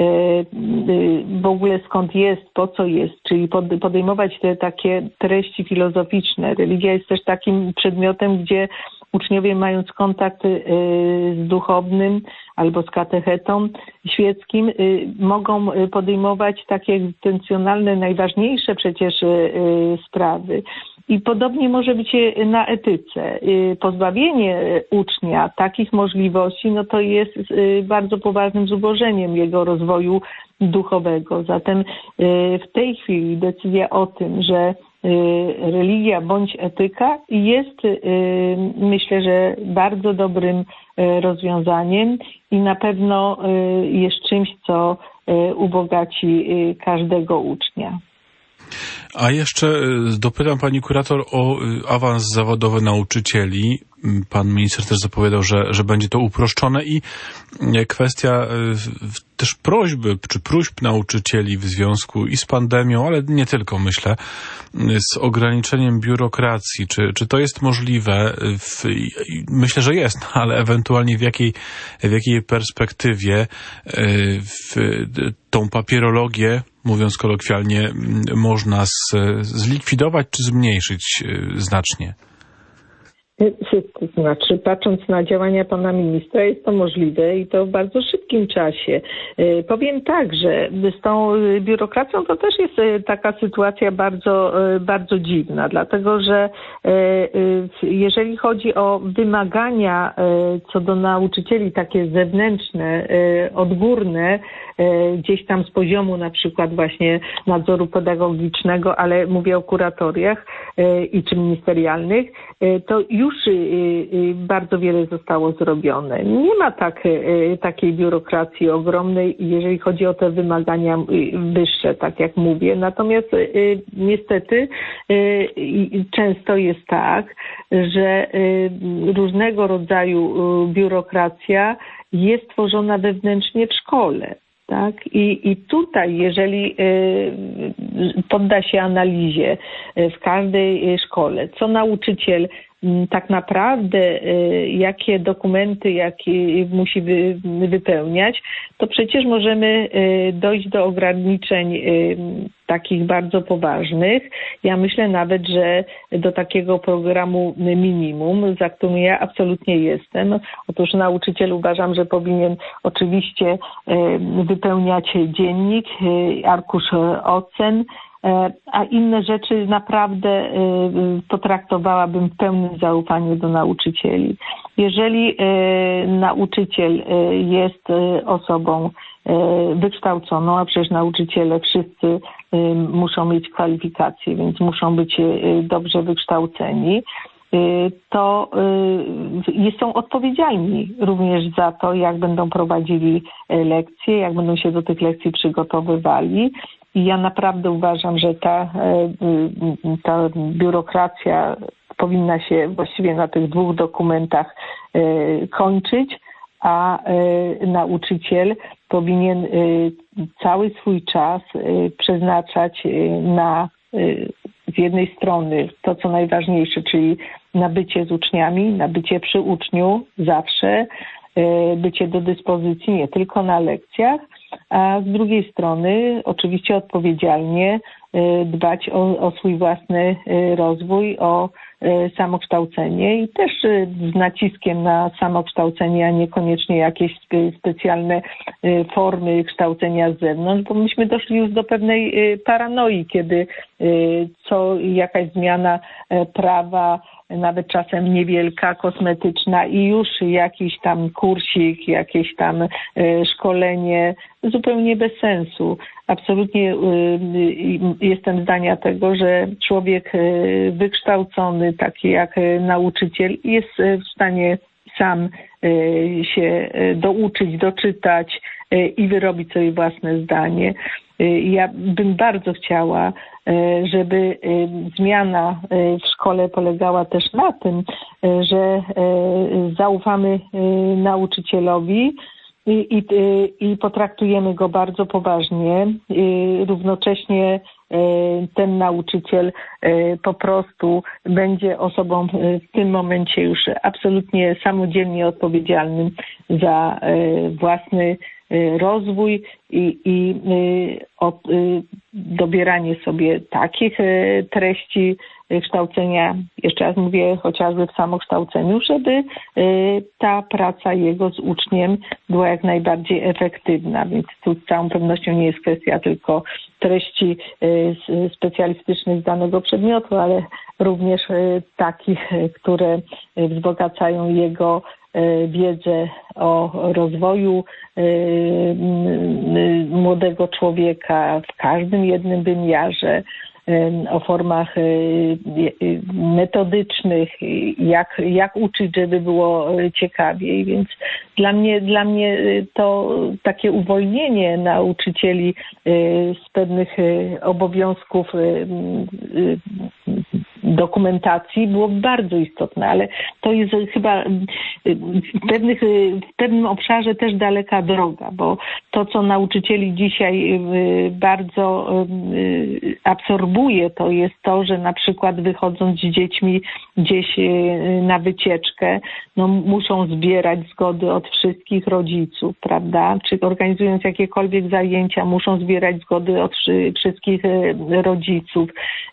w ogóle skąd jest, po co jest, czyli podejmować te takie treści filozoficzne. Religia jest też takim przedmiotem, gdzie uczniowie, mając kontakt z duchownym albo z katechetą świeckim, mogą podejmować takie egzystencjonalne, najważniejsze przecież sprawy. I podobnie może być na etyce. Pozbawienie ucznia takich możliwości, no to jest bardzo poważnym zubożeniem jego rozwoju duchowego. Zatem w tej chwili decyzja o tym, że religia bądź etyka jest, myślę, że bardzo dobrym rozwiązaniem i na pewno jest czymś, co ubogaci każdego ucznia. A jeszcze dopytam pani kurator o awans zawodowy nauczycieli. Pan minister też zapowiadał, że będzie to uproszczone i kwestia też prośby, czy próśb nauczycieli w związku i z pandemią, ale nie tylko, myślę, z ograniczeniem biurokracji. Czy to jest możliwe? Myślę, że jest, ale ewentualnie w jakiej perspektywie tą papierologię, mówiąc kolokwialnie, można zlikwidować czy zmniejszyć znacznie? To znaczy, patrząc na działania pana ministra, jest to możliwe i to w bardzo szybkim czasie. Powiem tak, że z tą biurokracją to też jest taka sytuacja bardzo, bardzo dziwna, dlatego że jeżeli chodzi o wymagania co do nauczycieli, takie zewnętrzne, odgórne, gdzieś tam z poziomu na przykład właśnie nadzoru pedagogicznego, ale mówię o kuratoriach czy ministerialnych, to już bardzo wiele zostało zrobione. Nie ma takiej biurokracji ogromnej, jeżeli chodzi o te wymagania wyższe, tak jak mówię. Natomiast niestety często jest tak, że różnego rodzaju biurokracja jest tworzona wewnętrznie w szkole. Tak? I tutaj, jeżeli podda się analizie w każdej szkole, co nauczyciel tak naprawdę, jakie dokumenty, jakie musi wypełniać, to przecież możemy dojść do ograniczeń takich bardzo poważnych. Ja myślę nawet, że do takiego programu minimum, za którym ja absolutnie jestem. Otóż nauczyciel uważam, że powinien oczywiście wypełniać dziennik, arkusz ocen, a inne rzeczy naprawdę potraktowałabym w pełnym zaufaniu do nauczycieli. Jeżeli nauczyciel jest osobą wykształconą, a przecież nauczyciele wszyscy muszą mieć kwalifikacje, więc muszą być dobrze wykształceni, to są odpowiedzialni również za to, jak będą prowadzili lekcje, jak będą się do tych lekcji przygotowywali. I ja naprawdę uważam, że ta biurokracja powinna się właściwie na tych 2 dokumentach kończyć, a nauczyciel powinien cały swój czas przeznaczać na z jednej strony to, co najważniejsze, czyli na bycie z uczniami, na bycie przy uczniu zawsze, bycie do dyspozycji nie tylko na lekcjach, a z drugiej strony oczywiście odpowiedzialnie dbać o swój własny rozwój, o samokształcenie i też z naciskiem na samokształcenie, a niekoniecznie jakieś specjalne formy kształcenia z zewnątrz, bo myśmy doszli już do pewnej paranoi, kiedy jakaś zmiana prawa, nawet czasem niewielka, kosmetyczna i już jakiś tam kursik, jakieś tam szkolenie zupełnie bez sensu. Absolutnie jestem zdania tego, że człowiek wykształcony, taki jak nauczyciel, jest w stanie sam się douczyć, doczytać i wyrobić sobie własne zdanie. Ja bym bardzo chciała, żeby zmiana w szkole polegała też na tym, że zaufamy nauczycielowi i potraktujemy go bardzo poważnie. Równocześnie ten nauczyciel po prostu będzie osobą w tym momencie już absolutnie samodzielnie odpowiedzialnym za własny rozwój i dobieranie sobie takich treści kształcenia, jeszcze raz mówię, chociażby w samokształceniu, żeby ta praca jego z uczniem była jak najbardziej efektywna. Więc tu z całą pewnością nie jest kwestia tylko treści specjalistycznych z danego przedmiotu, ale również takich, które wzbogacają jego wiedzę o rozwoju młodego człowieka w każdym jednym wymiarze, o formach metodycznych, jak uczyć, żeby było ciekawiej, więc dla mnie to takie uwolnienie nauczycieli z pewnych obowiązków dokumentacji było bardzo istotne, ale to jest chyba w pewnym obszarze też daleka droga, bo to, co nauczycieli dzisiaj bardzo absorbuje, to jest to, że na przykład wychodząc z dziećmi gdzieś na wycieczkę, no muszą zbierać zgody od wszystkich rodziców, prawda? Czy organizując jakiekolwiek zajęcia, muszą zbierać zgody od wszystkich rodziców.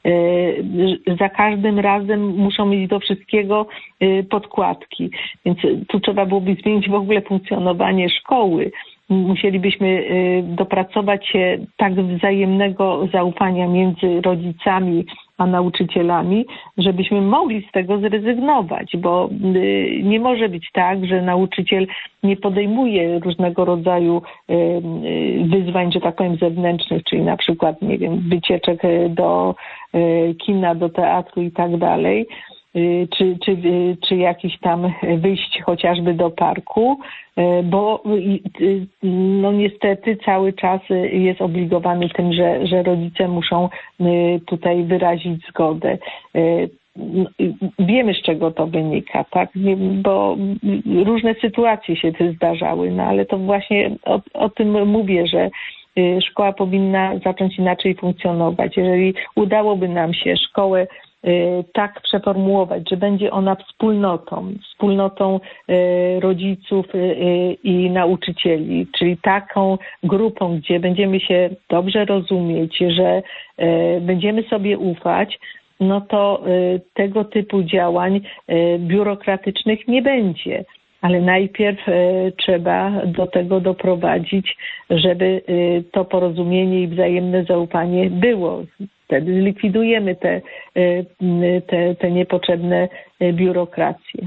Za każdym razem muszą mieć do wszystkiego podkładki. Więc tu trzeba byłoby zmienić w ogóle funkcjonowanie szkoły. Musielibyśmy dopracować się tak wzajemnego zaufania między rodzicami a nauczycielami, żebyśmy mogli z tego zrezygnować, bo nie może być tak, że nauczyciel nie podejmuje różnego rodzaju wyzwań, że tak powiem, zewnętrznych, czyli na przykład, nie wiem, wycieczek do kina, do teatru i tak dalej, czy jakiś tam wyjść chociażby do parku, bo no niestety cały czas jest obligowany tym, że rodzice muszą tutaj wyrazić zgodę. Wiemy, z czego to wynika, tak? Bo różne sytuacje się zdarzały, no ale to właśnie o tym mówię, że szkoła powinna zacząć inaczej funkcjonować. Jeżeli udałoby nam się szkołę tak przeformułować, że będzie ona wspólnotą rodziców i nauczycieli, czyli taką grupą, gdzie będziemy się dobrze rozumieć, że będziemy sobie ufać, no to tego typu działań biurokratycznych nie będzie. Ale najpierw trzeba do tego doprowadzić, żeby to porozumienie i wzajemne zaufanie było. Wtedy zlikwidujemy te niepotrzebne biurokracje.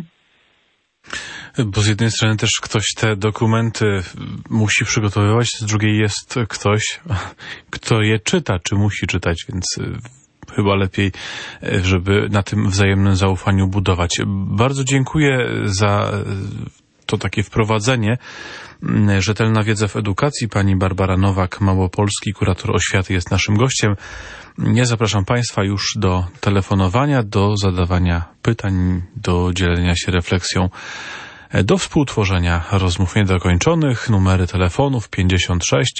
Bo z jednej strony też ktoś te dokumenty musi przygotowywać, z drugiej jest ktoś, kto je czyta, czy musi czytać, więc chyba lepiej, żeby na tym wzajemnym zaufaniu budować. Bardzo dziękuję za to takie wprowadzenie. Rzetelna wiedza w edukacji. Pani Barbara Nowak, Małopolski, kurator oświaty, jest naszym gościem. Ja zapraszam Państwa już do telefonowania, do zadawania pytań, do dzielenia się refleksją, do współtworzenia rozmów niedokończonych. Numery telefonów 56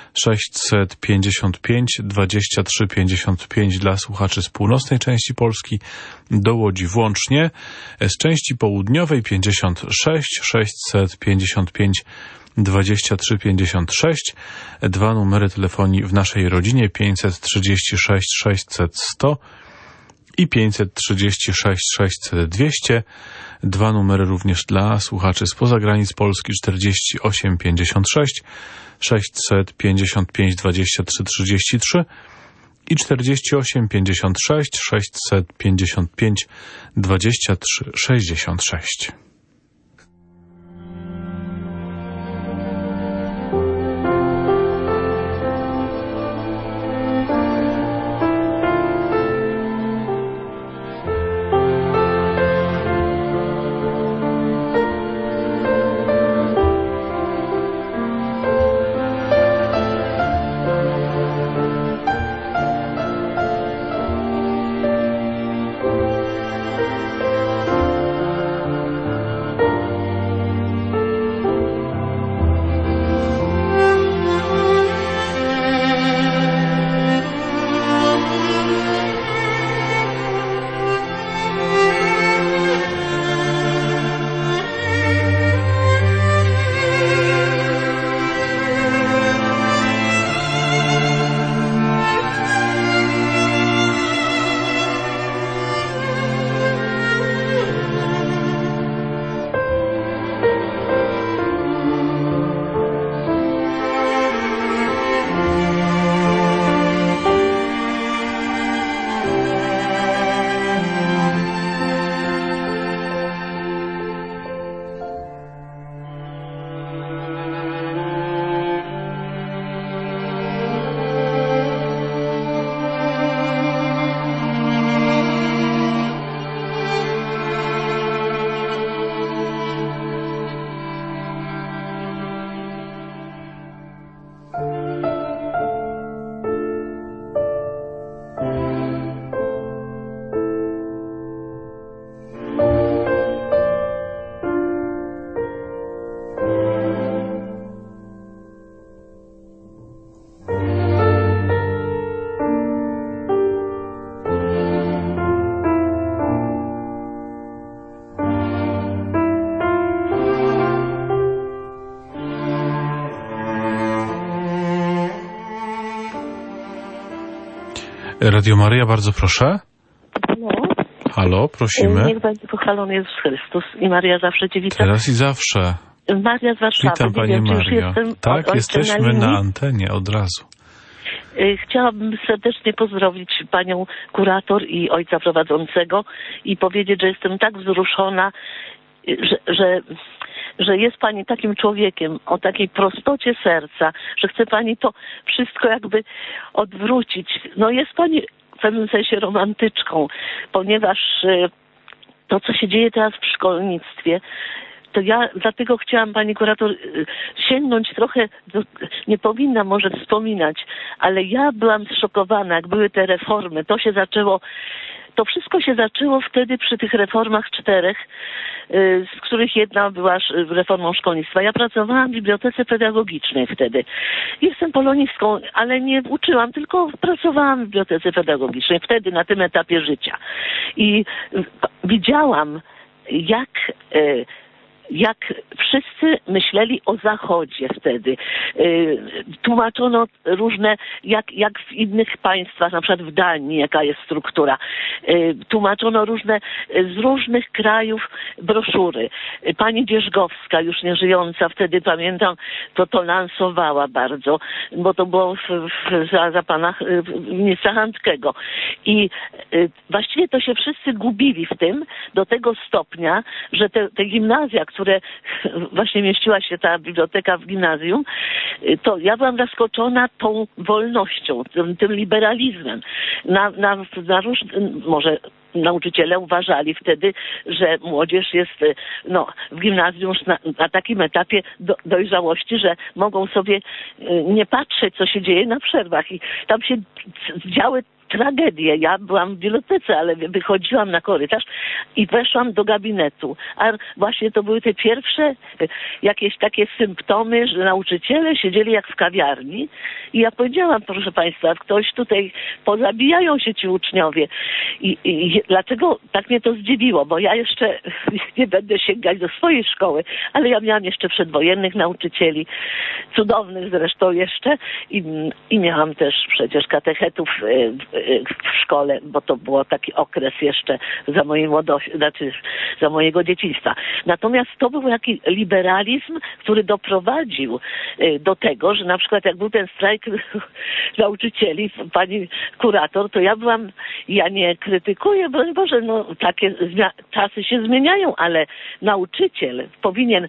655 23 55 dla słuchaczy z północnej części Polski, do Łodzi włącznie, z części południowej 56 655 23 56, dwa numery telefonii w naszej rodzinie 536 600 100 i 536 600 200, dwa numery również dla słuchaczy spoza granic Polski 48 56 655 23 33 i 48 56 655 23 66. Radio Maryja, bardzo proszę. No. Halo, prosimy. Niech będzie pochwalony Jezus Chrystus i Maria zawsze Cię wita. Teraz i zawsze. Maria z Warszawy. Witam Pani Mario. Tak, jesteśmy na antenie od razu. Chciałabym serdecznie pozdrowić Panią kurator i ojca prowadzącego i powiedzieć, że jestem tak wzruszona, że jest Pani takim człowiekiem o takiej prostocie serca, że chce Pani to wszystko jakby odwrócić. No jest Pani w pewnym sensie romantyczką, ponieważ to, co się dzieje teraz w szkolnictwie, to ja dlatego chciałam, Pani kurator, sięgnąć trochę, nie powinnam może wspominać, ale ja byłam zszokowana, jak były te reformy. To wszystko się zaczęło wtedy przy tych reformach 4, z których jedna była reformą szkolnictwa. Ja pracowałam w bibliotece pedagogicznej wtedy. Jestem polonistką, ale nie uczyłam, tylko pracowałam w bibliotece pedagogicznej wtedy na tym etapie życia. I widziałam, jak wszyscy myśleli o Zachodzie wtedy. Tłumaczono różne, jak w innych państwach, na przykład w Danii, jaka jest struktura. Tłumaczono z różnych krajów broszury. Pani Dzierzgowska, już nie żyjąca, wtedy pamiętam, to lansowała bardzo, bo to było za pana ministra Handkego. I właściwie to się wszyscy gubili w tym, do tego stopnia, że te gimnazja, które właśnie mieściła się ta biblioteka w gimnazjum, to ja byłam zaskoczona tą wolnością, tym liberalizmem. Może nauczyciele uważali wtedy, że młodzież jest w gimnazjum już na takim etapie dojrzałości, że mogą sobie nie patrzeć, co się dzieje na przerwach. I tam się działy tragedię. Ja byłam w bibliotece, ale wychodziłam na korytarz i weszłam do gabinetu. A właśnie to były te pierwsze jakieś takie symptomy, że nauczyciele siedzieli jak w kawiarni. I ja powiedziałam, proszę Państwa, ktoś tutaj pozabijają się ci uczniowie. I dlaczego tak mnie to zdziwiło? Bo ja jeszcze nie będę sięgać do swojej szkoły, ale ja miałam jeszcze przedwojennych nauczycieli, cudownych zresztą jeszcze i miałam też przecież katechetów w szkole, bo to był taki okres jeszcze za mojej młodości, za mojego dzieciństwa. Natomiast to był jakiś liberalizm, który doprowadził do tego, że na przykład jak był ten strajk nauczycieli, pani kurator, to ja nie krytykuję, bo Boże, takie czasy się zmieniają, ale nauczyciel powinien,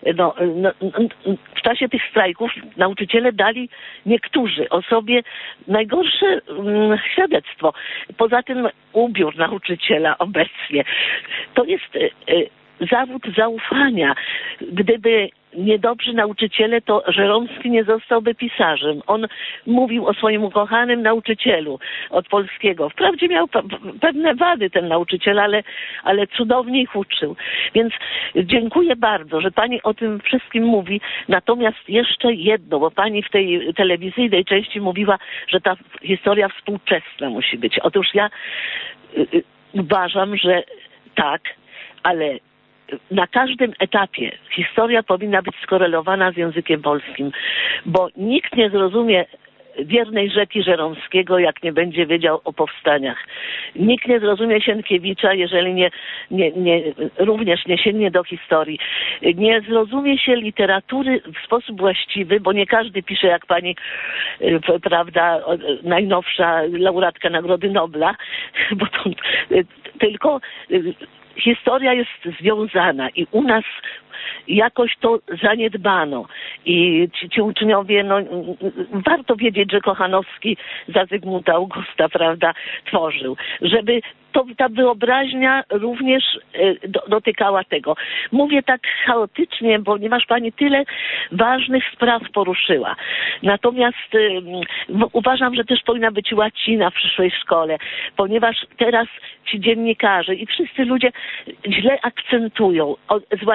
w czasie tych strajków nauczyciele dali niektórzy osobie najgorsze świadectwo. Poza tym ubiór nauczyciela obecnie to jest zawód zaufania. Gdyby niedobrzy nauczyciele, to Żeromski nie zostałby pisarzem. On mówił o swoim ukochanym nauczycielu od polskiego. Wprawdzie miał pewne wady ten nauczyciel, ale cudownie ich uczył. Więc dziękuję bardzo, że Pani o tym wszystkim mówi. Natomiast jeszcze jedno, bo Pani w tej telewizyjnej części mówiła, że ta historia współczesna musi być. Otóż ja uważam, że tak, ale na każdym etapie historia powinna być skorelowana z językiem polskim, bo nikt nie zrozumie wiernej rzeki Żeromskiego, jak nie będzie wiedział o powstaniach. Nikt nie zrozumie Sienkiewicza, jeżeli również nie sięgnie do historii. Nie zrozumie się literatury w sposób właściwy, bo nie każdy pisze jak pani, prawda, najnowsza laureatka Nagrody Nobla, bo to tylko historia jest związana i u nas jakoś to zaniedbano. I ci uczniowie, warto wiedzieć, że Kochanowski za Zygmunta Augusta, prawda, tworzył, żeby ta wyobraźnia również dotykała tego. Mówię tak chaotycznie, ponieważ Pani tyle ważnych spraw poruszyła. Natomiast uważam, że też powinna być łacina w przyszłej szkole, ponieważ teraz ci dziennikarze i wszyscy ludzie źle akcentują. Z łaciny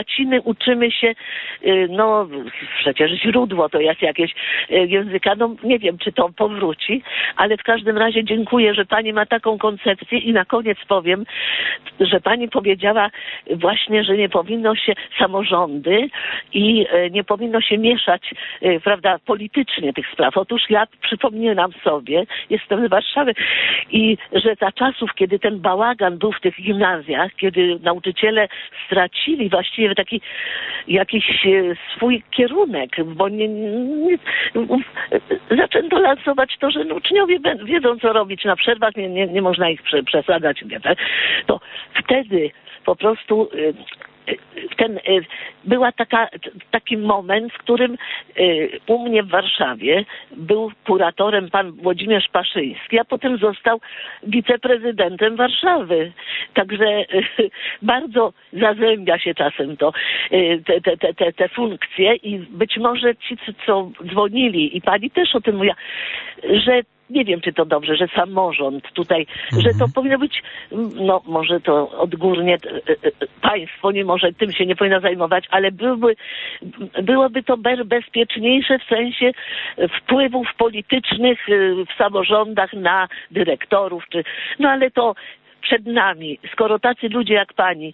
uczymy się, no przecież źródło to jest jakieś języka, no nie wiem, czy to powróci, ale w każdym razie dziękuję, że pani ma taką koncepcję i na koniec powiem, że pani powiedziała właśnie, że nie powinno się samorządy i nie powinno się mieszać, prawda, politycznie tych spraw. Otóż ja przypominam sobie, jestem z Warszawy i że za czasów, kiedy ten bałagan był w tych gimnazjach, kiedy nauczyciele stracili właściwie taki jakiś swój kierunek, bo zaczęto lansować to, że uczniowie wiedzą, co robić na przerwach, nie można ich przesadzać, to wtedy po prostu była taki moment, w którym u mnie w Warszawie był kuratorem pan Włodzimierz Paszyński, a potem został wiceprezydentem Warszawy. Także bardzo zazębia się czasem te funkcje i być może ci, co dzwonili i pani też o tym mówiła, że nie wiem, czy to dobrze, że samorząd tutaj, że to powinno być, no może to odgórnie państwo tym się nie powinno zajmować, ale byłoby to bezpieczniejsze w sensie wpływów politycznych w samorządach na dyrektorów, no ale to przed nami, skoro tacy ludzie jak pani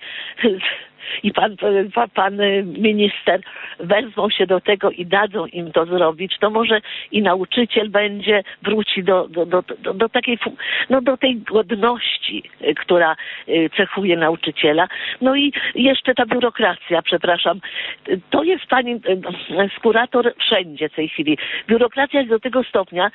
i pan minister wezmą się do tego i dadzą im to zrobić, to może i nauczyciel wróci do takiej, no do tej godności, która cechuje nauczyciela. No i jeszcze ta biurokracja, przepraszam, to jest pani kurator wszędzie w tej chwili. Biurokracja jest do tego stopnia,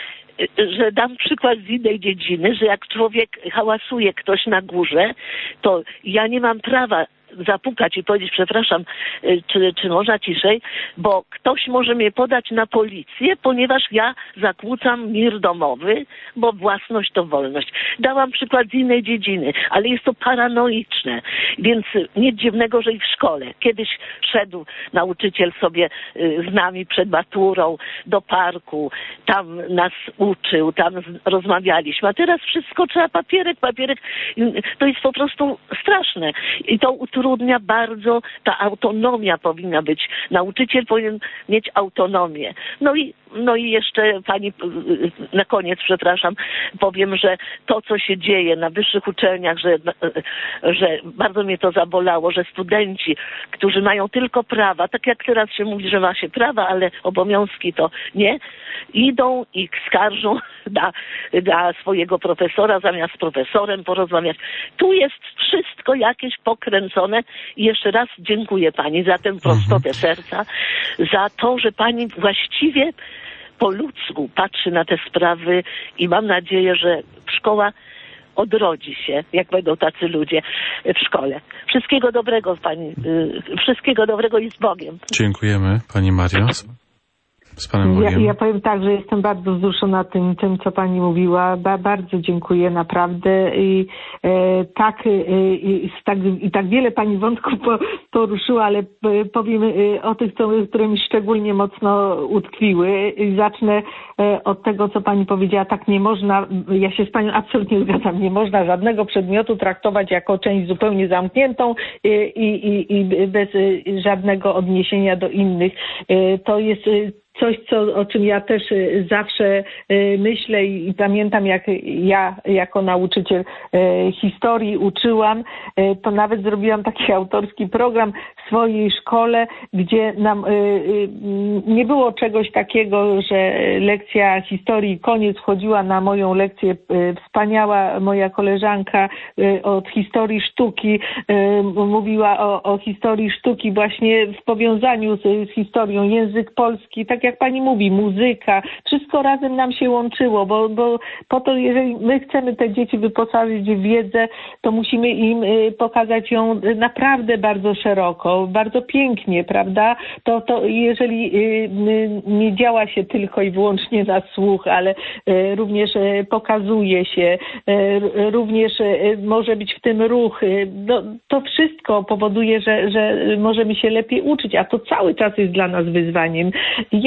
że dam przykład z innej dziedziny, że jak człowiek hałasuje ktoś na górze, to ja nie mam prawa zapukać i powiedzieć, przepraszam, czy można ciszej, bo ktoś może mnie podać na policję, ponieważ ja zakłócam mir domowy, bo własność to wolność. Dałam przykład z innej dziedziny, ale jest to paranoiczne, więc nic dziwnego, że i w szkole. Kiedyś szedł nauczyciel sobie z nami przed maturą do parku, tam nas uczył, tam rozmawialiśmy, a teraz wszystko trzeba papierek. To jest po prostu straszne i to utrudnia bardzo, ta autonomia powinna być. Nauczyciel powinien mieć autonomię. No i jeszcze pani, na koniec, przepraszam, powiem, że to, co się dzieje na wyższych uczelniach, że bardzo mnie to zabolało, że studenci, którzy mają tylko prawa, tak jak teraz się mówi, że ma się prawa, ale obowiązki to nie, idą i skarżą na swojego profesora, zamiast z profesorem porozmawiać. Tu jest wszystko jakieś pokręcone i jeszcze raz dziękuję pani za tę prostotę serca, za to, że pani właściwie po ludzku patrzy na te sprawy i mam nadzieję, że szkoła odrodzi się, jak będą tacy ludzie w szkole. Wszystkiego dobrego pani, wszystkiego dobrego i z Bogiem. Dziękujemy pani Mario. Z panem Bogiem. Ja powiem tak, że jestem bardzo wzruszona tym, co pani mówiła. Bardzo dziękuję naprawdę i tak wiele pani wątków poruszyła, ale powiem o tych, które mi szczególnie mocno utkwiły. Zacznę od tego, co pani powiedziała. Tak nie można, ja się z panią absolutnie zgadzam, nie można żadnego przedmiotu traktować jako część zupełnie zamkniętą i bez żadnego odniesienia do innych. To jest coś, o czym ja też zawsze myślę i pamiętam, jak ja jako nauczyciel historii uczyłam, to nawet zrobiłam taki autorski program w swojej szkole, gdzie nam nie było czegoś takiego, że lekcja historii koniec, wchodziła na moją lekcję wspaniała moja koleżanka od historii sztuki, mówiła o historii sztuki właśnie w powiązaniu z historią, język polski, tak jak pani mówi, muzyka, wszystko razem nam się łączyło, bo po to, jeżeli my chcemy te dzieci wyposażyć w wiedzę, to musimy im pokazać ją naprawdę bardzo szeroko, bardzo pięknie, prawda? To jeżeli nie działa się tylko i wyłącznie na słuch, ale również pokazuje się, również może być w tym ruch, to wszystko powoduje, że możemy się lepiej uczyć, a to cały czas jest dla nas wyzwaniem.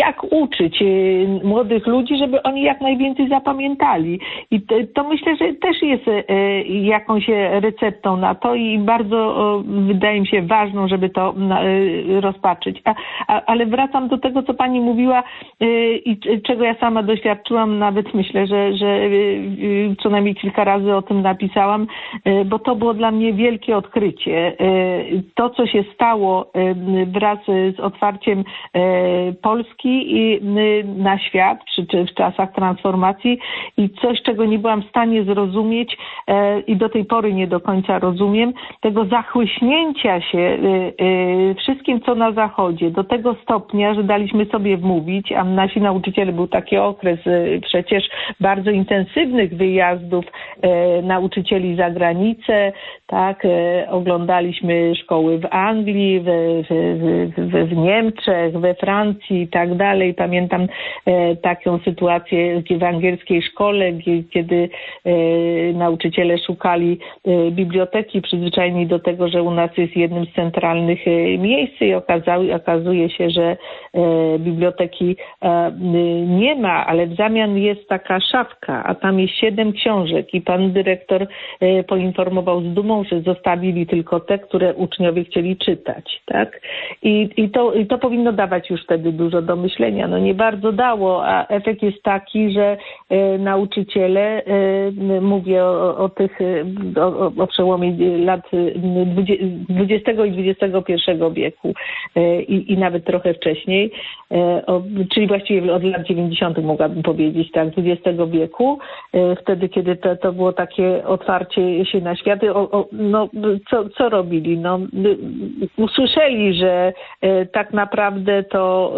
jak uczyć młodych ludzi, żeby oni jak najwięcej zapamiętali. I to myślę, że też jest jakąś receptą na to i bardzo wydaje mi się ważną, żeby to rozpatrzyć. Ale wracam do tego, co pani mówiła i czego ja sama doświadczyłam, nawet myślę, że co najmniej kilka razy o tym napisałam, bo to było dla mnie wielkie odkrycie. To, co się stało wraz z otwarciem Polski na świat w czasach transformacji i coś, czego nie byłam w stanie zrozumieć i do tej pory nie do końca rozumiem, tego zachłyśnięcia się wszystkim, co na Zachodzie, do tego stopnia, że daliśmy sobie wmówić, a nasi nauczyciele, był taki okres przecież bardzo intensywnych wyjazdów nauczycieli za granicę, tak, oglądaliśmy szkoły w Anglii, w Niemczech, we Francji i tak dalej. Pamiętam taką sytuację w angielskiej szkole, kiedy nauczyciele szukali biblioteki, przyzwyczajeni do tego, że u nas jest jednym z centralnych miejsc i okazuje się, że biblioteki nie ma, ale w zamian jest taka szafka, a tam jest 7 książek i pan dyrektor poinformował z dumą, że zostawili tylko te, które uczniowie chcieli czytać, tak? I to powinno dawać już wtedy dużo do myślenia. No nie bardzo dało, a efekt jest taki, że nauczyciele, mówię o przełomie lat XX i XXI wieku i nawet trochę wcześniej, czyli właściwie od lat 90. mogłabym powiedzieć, tak, XX wieku, wtedy, kiedy to było takie otwarcie się na świat, no co robili? No, usłyszeli, że tak naprawdę to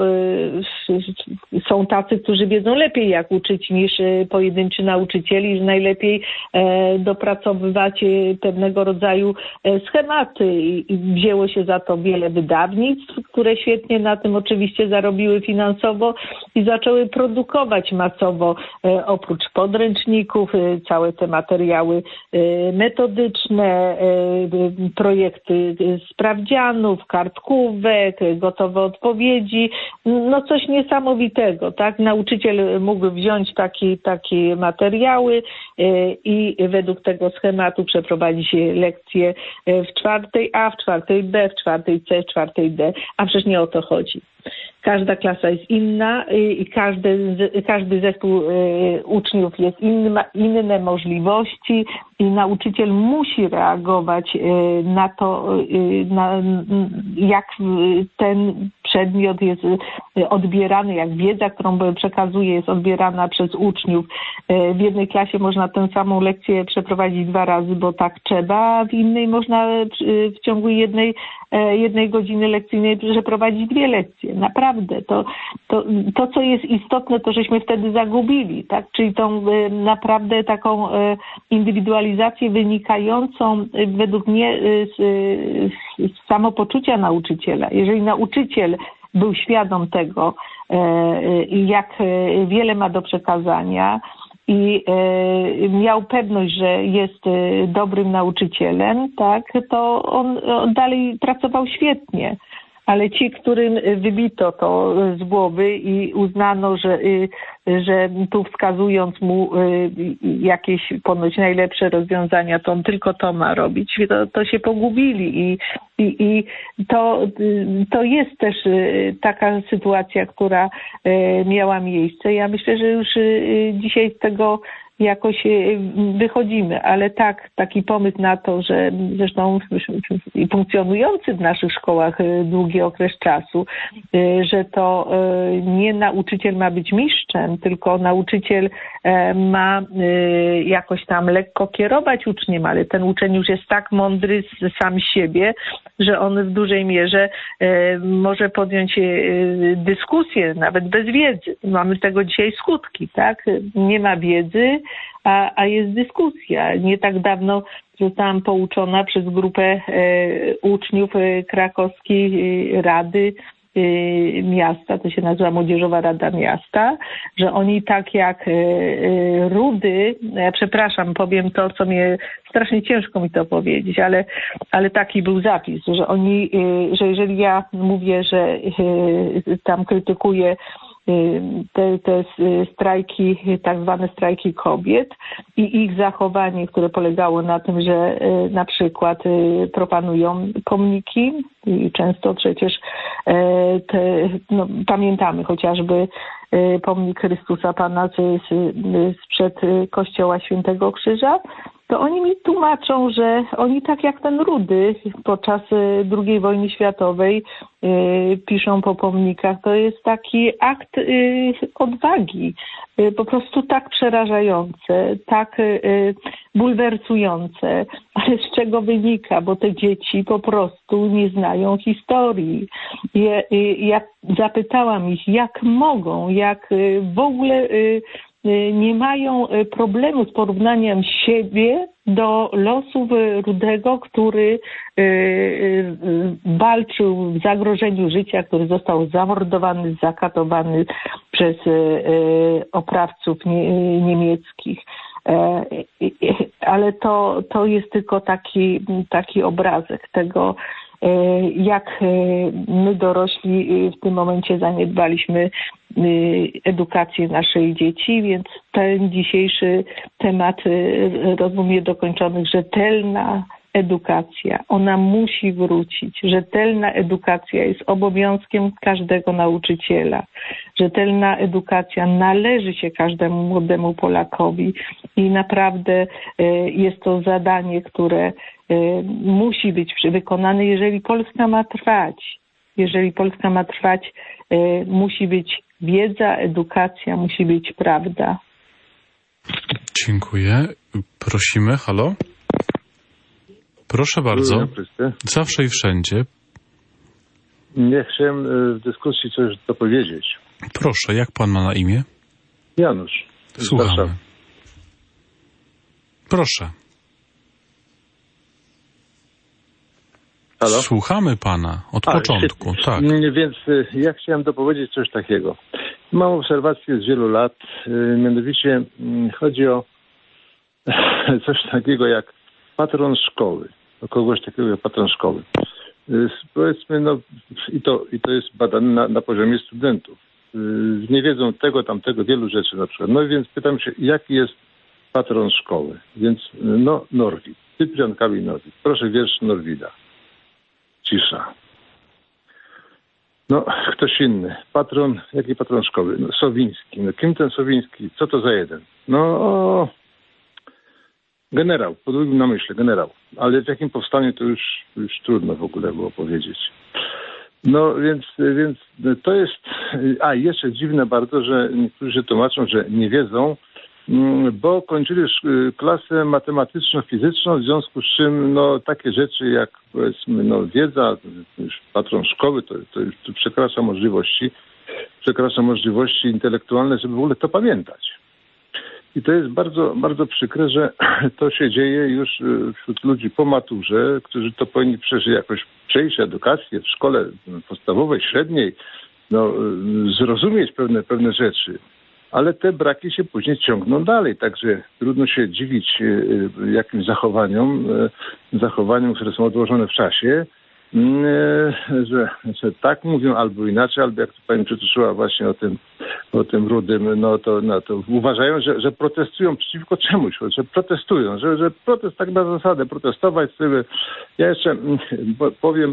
są tacy, którzy wiedzą lepiej, jak uczyć niż pojedynczy nauczycieli, że najlepiej dopracowywać pewnego rodzaju schematy i wzięło się za to wiele wydawnictw, które świetnie na tym oczywiście zarobiły finansowo i zaczęły produkować masowo oprócz podręczników całe te materiały metodyczne, projekty sprawdzianów, kartkówek, gotowe odpowiedzi, no coś niesamowitego, tak? Nauczyciel mógł wziąć takie materiały i według tego schematu przeprowadzić lekcje w 4 A, w 4 B, w 4 C, w 4 D, a przecież nie o to chodzi. Każda klasa jest inna i każdy zespół uczniów jest inny, ma inne możliwości i nauczyciel musi reagować na to, jak ten przedmiot jest odbierany, jak wiedza, którą przekazuje, jest odbierana przez uczniów. W jednej klasie można tę samą lekcję przeprowadzić 2 razy, bo tak trzeba, a w innej można w ciągu jednej godziny lekcyjnej przeprowadzić 2 lekcje. Naprawdę. To, co jest istotne, to żeśmy wtedy zagubili, tak? Czyli tą naprawdę taką indywidualizację wynikającą według mnie z samopoczucia nauczyciela. Jeżeli nauczyciel był świadom tego, jak wiele ma do przekazania i miał pewność, że jest dobrym nauczycielem, tak, to on dalej pracował świetnie. Ale ci, którym wybito to z głowy i uznano, że tu wskazując mu jakieś ponoć najlepsze rozwiązania, to on tylko to ma robić, to się pogubili i to jest też taka sytuacja, która miała miejsce. Ja myślę, że już dzisiaj z tego jakoś wychodzimy, ale taki pomysł na to, że zresztą funkcjonujący w naszych szkołach długi okres czasu, że to nie nauczyciel ma być mistrzem, tylko nauczyciel ma jakoś tam lekko kierować uczniem, ale ten uczeń już jest tak mądry sam z siebie, że on w dużej mierze może podjąć dyskusję, nawet bez wiedzy. Mamy tego dzisiaj skutki, tak? Nie ma wiedzy, a jest dyskusja. Nie tak dawno zostałam pouczona przez grupę uczniów krakowskiej Rady Miasta, to się nazywa Młodzieżowa Rada Miasta, że oni tak jak Rudy, ja przepraszam, powiem to, co mnie strasznie ciężko mi to powiedzieć, ale taki był zapis, że jeżeli ja mówię, że tam krytykuję te strajki, tak zwane strajki kobiet i ich zachowanie, które polegało na tym, że na przykład profanują pomniki i często przecież pamiętamy chociażby pomnik Chrystusa Pana sprzed kościoła Świętego Krzyża, to oni mi tłumaczą, że oni tak jak ten Rudy podczas II wojny światowej piszą po pomnikach, to jest taki akt odwagi, po prostu tak przerażające, tak bulwersujące, ale z czego wynika, bo te dzieci po prostu nie znają historii. Ja zapytałam ich, jak mogą, jak w ogóle nie mają problemu z porównaniem siebie do losów Rudego, który walczył w zagrożeniu życia, który został zamordowany, zakatowany przez oprawców niemieckich. Ale to jest tylko taki obrazek tego, jak my dorośli w tym momencie zaniedbaliśmy edukację naszych dzieci, więc ten dzisiejszy temat rozmów niedokończonych, rzetelna edukacja, ona musi wrócić. Rzetelna edukacja jest obowiązkiem każdego nauczyciela. Rzetelna edukacja należy się każdemu młodemu Polakowi i naprawdę jest to zadanie, które musi być wykonane, jeżeli Polska ma trwać. Jeżeli Polska ma trwać, musi być wiedza, edukacja, musi być prawda. Dziękuję. Prosimy, halo? Proszę bardzo. Zawsze i wszędzie. Nie chciałem w dyskusji coś dopowiedzieć. Proszę, jak pan ma na imię? Janusz. Słuchamy. Proszę. Halo? Słuchamy pana od początku. Tak. Więc ja chciałem dopowiedzieć coś takiego. Mam obserwację z wielu lat, mianowicie chodzi o coś takiego jak patron szkoły. O kogoś takiego jak patron szkoły. Powiedzmy, i to jest badane na poziomie studentów. Nie wiedzą tego, tamtego, wielu rzeczy na przykład. No więc pytam się, jaki jest patron szkoły? Więc Norwid. Cyprian Kamil Norwid. Proszę wiersz Norwida. Cisza. Ktoś inny. Jaki patron szkoły? Sowiński. Kim ten Sowiński? Co to za jeden? Generał. Po drugim namyśle, generał. Ale w jakim powstaniu to już trudno w ogóle było powiedzieć. Więc to jest... jeszcze dziwne bardzo, że niektórzy się tłumaczą, że nie wiedzą, bo kończyli klasę matematyczno-fizyczną, w związku z czym takie rzeczy jak powiedzmy wiedza, już patron szkoły, to już przekracza możliwości intelektualne, żeby w ogóle to pamiętać. I to jest bardzo, bardzo przykre, że to się dzieje już wśród ludzi po maturze, którzy to powinni przejść edukację w szkole podstawowej, średniej, zrozumieć pewne rzeczy. Ale te braki się później ciągną dalej, także trudno się dziwić jakimś zachowaniom, które są odłożone w czasie, że tak mówią albo inaczej, albo jak tu pani przytoczyła właśnie o tym Rudym, to uważają, że protestują przeciwko czemuś, że protestują, że protest tak na zasadę, protestować sobie. Ja jeszcze powiem,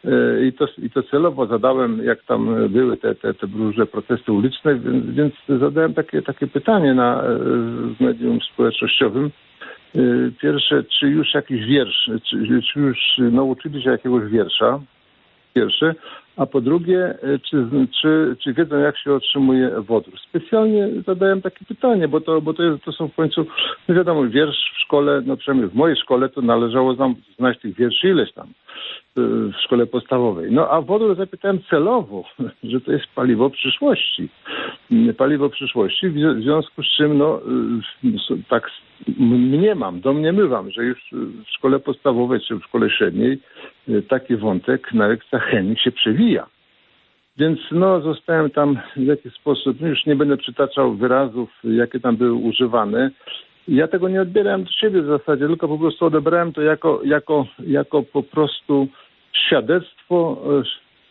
i to celowo zadałem, jak tam były te różne protesty uliczne, więc zadałem takie pytanie w medium społecznościowym. Pierwsze, czy już jakiś wiersz, czy już nauczyli się jakiegoś wiersza, pierwsze, a po drugie, czy wiedzą, jak się otrzymuje wodór. Specjalnie zadałem takie pytanie, bo to są w końcu, wiadomo, wiersz w szkole, przynajmniej w mojej szkole to należało znać tych wierszy ileś tam w szkole podstawowej. A wodór zapytałem celowo, że to jest paliwo przyszłości. Paliwo przyszłości, w związku z czym tak domniemywam, że już w szkole podstawowej czy w szkole średniej taki wątek na lekcjach chemii się przewija. Więc zostałem tam w jakiś sposób, już nie będę przytaczał wyrazów, jakie tam były używane. Ja tego nie odbierałem do siebie w zasadzie, tylko po prostu odebrałem to jako po prostu świadectwo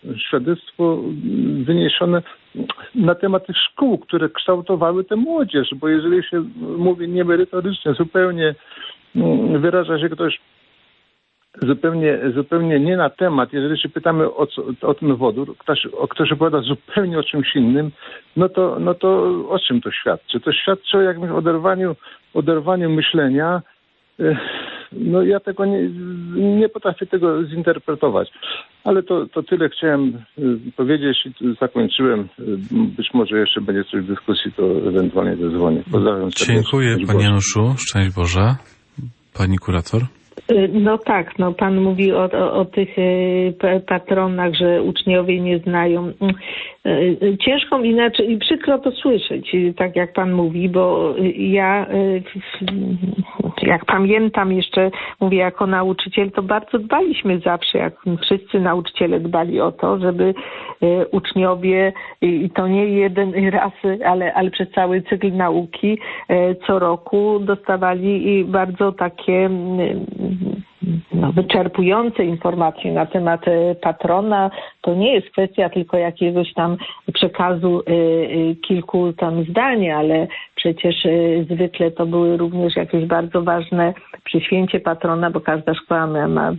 świadectwo wyniesione na temat tych szkół, które kształtowały tę młodzież, bo jeżeli się mówi niemerytorycznie, zupełnie wyraża się ktoś zupełnie nie na temat. Jeżeli się pytamy o ten wodór, ktoś opowiada zupełnie o czymś innym, no to o czym to świadczy? To świadczy o jakimś oderwaniu myślenia. No ja tego nie potrafię tego zinterpretować. Ale to tyle chciałem powiedzieć i zakończyłem. Być może jeszcze będzie coś w dyskusji, to ewentualnie zadzwonię. Pozdrawiam serdecznie. Dziękuję, panie Januszu. Szczęść Boże. Pani kurator. No tak, pan mówi o tych patronach, że uczniowie nie znają. Ciężko inaczej i przykro to słyszeć, tak jak pan mówi, bo ja jak pamiętam jeszcze, mówię jako nauczyciel, to bardzo dbaliśmy zawsze, jak wszyscy nauczyciele dbali o to, żeby uczniowie, i to nie jeden raz, ale przez cały cykl nauki co roku dostawali bardzo takie wyczerpujące informacje na temat patrona. To nie jest kwestia tylko jakiegoś tam przekazu kilku tam zdań, ale przecież zwykle to były również jakieś bardzo ważne przy święcie patrona, bo każda szkoła ma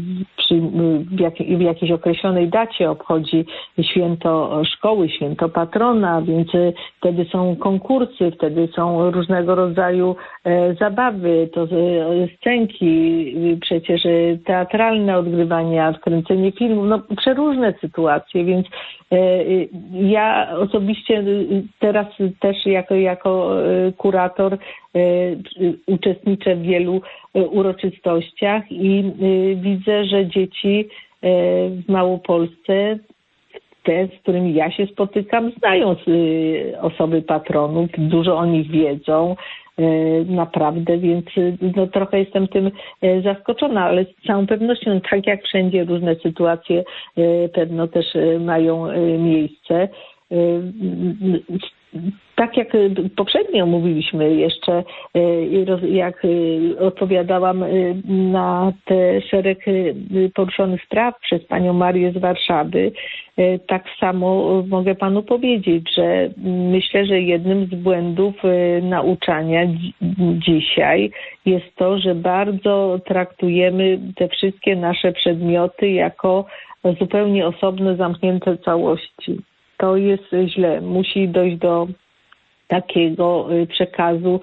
w jakiejś określonej dacie obchodzi święto szkoły, święto patrona, więc wtedy są konkursy, wtedy są różnego rodzaju zabawy, to scenki, przecież teatralne odgrywania, wkręcenie filmów, no przeróżne sytuacje, więc ja osobiście teraz też jako kurator uczestniczę w wielu uroczystościach i widzę, że dzieci w Małopolsce, te, z którymi ja się spotykam, znają osoby patronów, dużo o nich wiedzą, naprawdę, więc trochę jestem tym zaskoczona, ale z całą pewnością, tak jak wszędzie, różne sytuacje pewno też mają miejsce. Tak jak poprzednio mówiliśmy jeszcze, jak odpowiadałam na te szereg poruszonych spraw przez panią Marię z Warszawy, tak samo mogę panu powiedzieć, że myślę, że jednym z błędów nauczania dzisiaj jest to, że bardzo traktujemy te wszystkie nasze przedmioty jako zupełnie osobne, zamknięte całości. To jest źle. Musi dojść do takiego przekazu,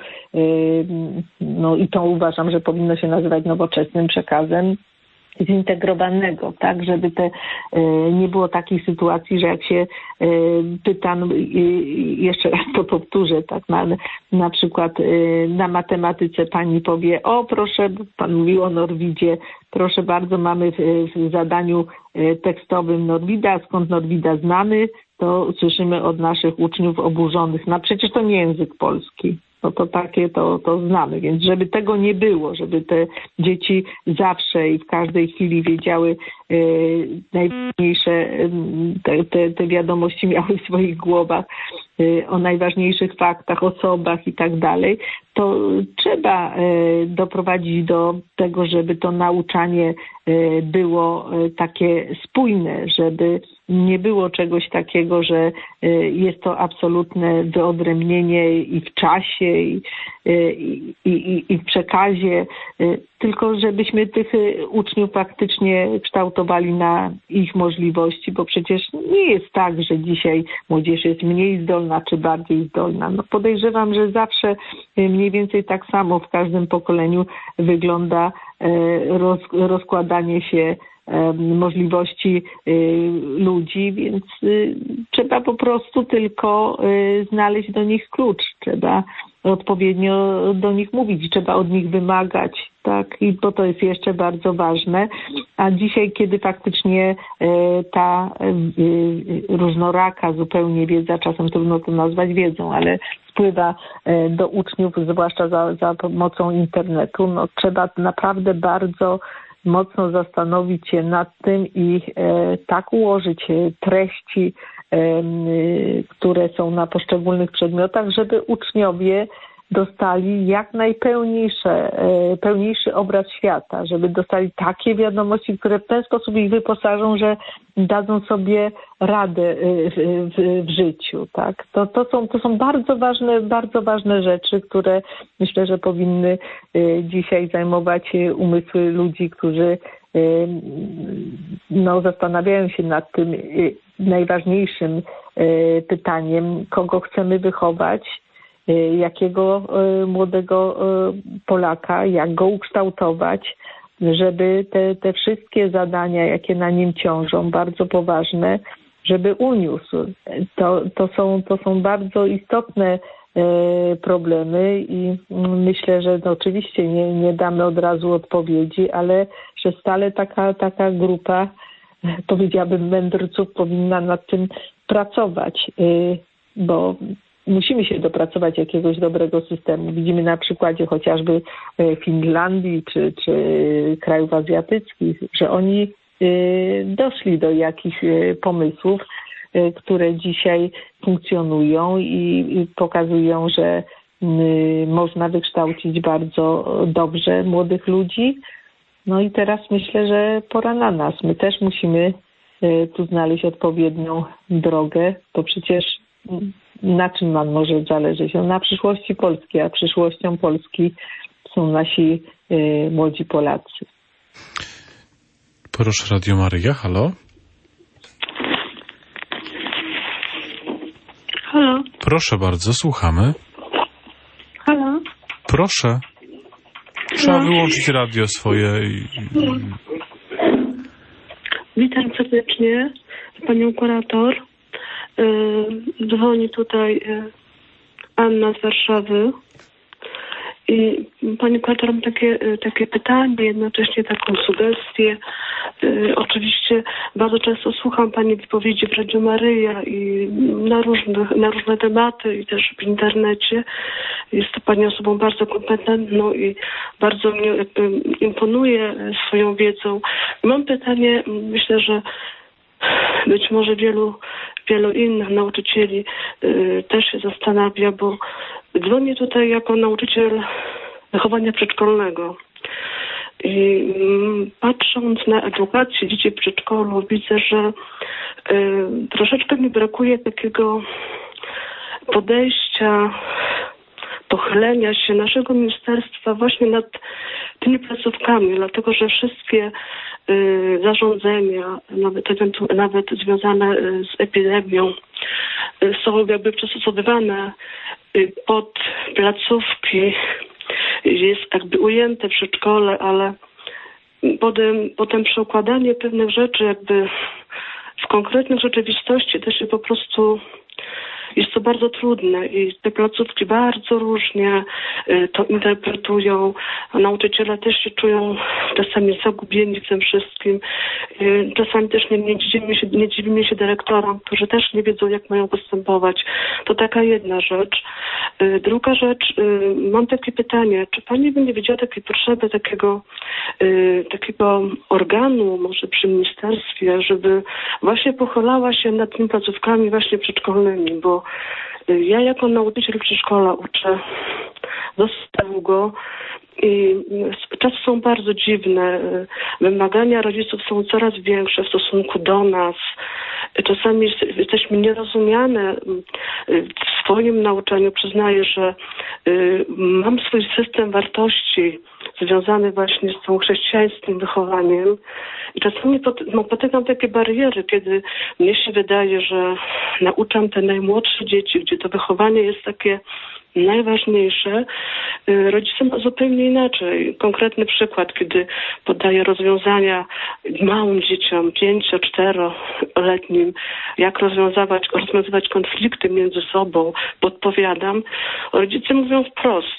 no i to uważam, że powinno się nazywać nowoczesnym przekazem, zintegrowanego, tak, żeby nie było takiej sytuacji, że jak się pytam, jeszcze raz to powtórzę, tak, na przykład na matematyce pani powie, o proszę, pan mówił o Norwidzie, proszę bardzo, mamy w zadaniu tekstowym Norwida, skąd Norwida znamy, to słyszymy od naszych uczniów oburzonych, no przecież to nie język polski. No to takie to znamy, więc żeby tego nie było, żeby te dzieci zawsze i w każdej chwili wiedziały najważniejsze, te wiadomości miały w swoich głowach o najważniejszych faktach, osobach i tak dalej, to trzeba doprowadzić do tego, żeby to nauczanie było takie spójne, żeby nie było czegoś takiego, że jest to absolutne wyodrębnienie i w czasie, i w przekazie, tylko żebyśmy tych uczniów faktycznie kształtowali na ich możliwości, bo przecież nie jest tak, że dzisiaj młodzież jest mniej zdolna czy bardziej zdolna. No podejrzewam, że zawsze mniej więcej tak samo w każdym pokoleniu wygląda rozkładanie się możliwości ludzi, więc trzeba po prostu tylko znaleźć do nich klucz, trzeba odpowiednio do nich mówić, trzeba od nich wymagać, tak, i bo to jest jeszcze bardzo ważne, a dzisiaj, kiedy faktycznie ta różnoraka zupełnie wiedza, czasem trudno to nazwać wiedzą, ale wpływa do uczniów, zwłaszcza za pomocą internetu, no trzeba naprawdę bardzo mocno zastanowić się nad tym i tak ułożyć treści, które są na poszczególnych przedmiotach, żeby uczniowie dostali jak pełniejszy obraz świata, żeby dostali takie wiadomości, które w ten sposób ich wyposażą, że dadzą sobie radę w życiu. Tak? To są bardzo ważne rzeczy, które myślę, że powinny dzisiaj zajmować umysły ludzi, którzy zastanawiają się nad tym najważniejszym pytaniem, kogo chcemy wychować, jakiego młodego Polaka, jak go ukształtować, żeby te wszystkie zadania, jakie na nim ciążą, bardzo poważne, żeby uniósł. To są bardzo istotne problemy i myślę, że oczywiście nie damy od razu odpowiedzi, ale że stale taka grupa, powiedziałabym, mędrców powinna nad tym pracować, bo musimy się dopracować jakiegoś dobrego systemu. Widzimy na przykładzie chociażby Finlandii czy krajów azjatyckich, że oni doszli do jakichś pomysłów, które dzisiaj funkcjonują i pokazują, że można wykształcić bardzo dobrze młodych ludzi. No i teraz myślę, że pora na nas. My też musimy tu znaleźć odpowiednią drogę, bo przecież na czym nam może zależeć? Na przyszłości Polski, a przyszłością Polski są nasi młodzi Polacy. Proszę, Radio Maryja, halo? Halo? Proszę bardzo, słuchamy. Halo? Proszę. Trzeba wyłączyć radio swoje. Witam serdecznie panią kurator. Dzwoni tutaj Anna z Warszawy. I pani kurator, mam takie pytanie, jednocześnie taką sugestię. Oczywiście bardzo często słucham pani wypowiedzi w Radiu Maryja i na różne tematy i też w internecie. Jest to pani osobą bardzo kompetentną i bardzo mnie imponuje swoją wiedzą. Mam pytanie, myślę, że być może wielu innych nauczycieli też się zastanawia, bo dzwonię tutaj jako nauczyciel wychowania przedszkolnego. I patrząc na edukację dzieci w przedszkolu, widzę, że troszeczkę mi brakuje takiego podejścia, pochylenia się naszego ministerstwa właśnie nad tymi placówkami, dlatego że wszystkie zarządzenia, nawet związane z epidemią, są jakby przystosowywane pod placówki, jest jakby ujęte w przedszkole, ale potem przekładanie pewnych rzeczy jakby w konkretnych rzeczywistości też się po prostu jest to bardzo trudne i te placówki bardzo różnie to interpretują. Nauczyciele też się czują czasami zagubieni w tym wszystkim. Czasami też nie dziwimy się dyrektorom, którzy też nie wiedzą, jak mają postępować. To taka jedna rzecz. Druga rzecz, mam takie pytanie, czy pani by nie widziała takiej potrzeby takiego organu może przy ministerstwie, żeby właśnie pochylała się nad tymi placówkami właśnie przedszkolnymi, bo ja jako nauczyciel przedszkola uczę dosyć długo i czasy są bardzo dziwne. Wymagania rodziców są coraz większe w stosunku do nas. Czasami jesteśmy nierozumiane w swoim nauczaniu. Przyznaję, że mam swój system wartości związany właśnie z tym chrześcijańskim wychowaniem. I czasami potykam takie bariery, kiedy mnie się wydaje, że nauczam te najmłodsze dzieci, gdzie to wychowanie jest takie najważniejsze. Rodzice ma zupełnie inaczej. Konkretny przykład, kiedy podaję rozwiązania małym dzieciom, 5-4-letnim, jak rozwiązywać konflikty między sobą, podpowiadam. Rodzice mówią wprost,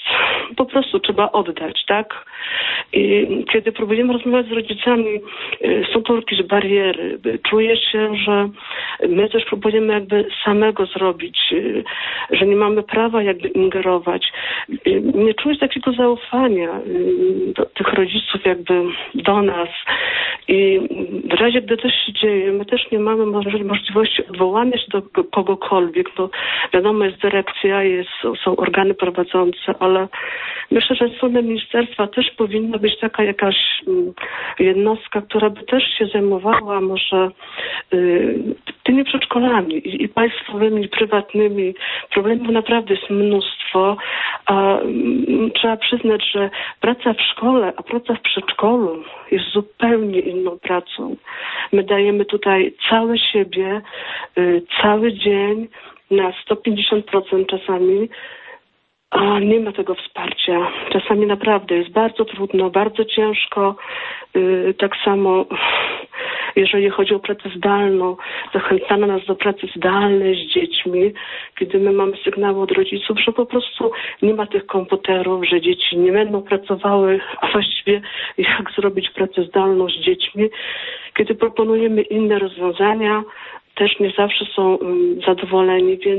po prostu trzeba oddać, tak? I kiedy próbujemy rozmawiać z rodzicami, są tu jakieś bariery. Czuję się, że my też próbujemy jakby samego zrobić, że nie mamy prawa jakby ingerować. Nie czuję takiego zaufania do tych rodziców jakby do nas. I w razie, gdy coś się dzieje, my też nie mamy możliwości odwołania się do kogokolwiek. No, wiadomo, jest dyrekcja, są organy prowadzące, ale myślę, że z strony ministerstwa też powinna być taka jakaś jednostka, która by też się zajmowała może tymi przedszkolami i państwowymi, i prywatnymi. Problemów naprawdę jest mnóstwo, a trzeba przyznać, że praca w szkole, a praca w przedszkolu jest zupełnie inną pracą. My dajemy tutaj całe siebie, cały dzień, na 150% czasami, a nie ma tego wsparcia. Czasami naprawdę jest bardzo trudno, bardzo ciężko. Tak samo jeżeli chodzi o pracę zdalną, zachęcano nas do pracy zdalnej z dziećmi, kiedy my mamy sygnały od rodziców, że po prostu nie ma tych komputerów, że dzieci nie będą pracowały, a właściwie jak zrobić pracę zdalną z dziećmi. Kiedy proponujemy inne rozwiązania, też nie zawsze są zadowoleni, więc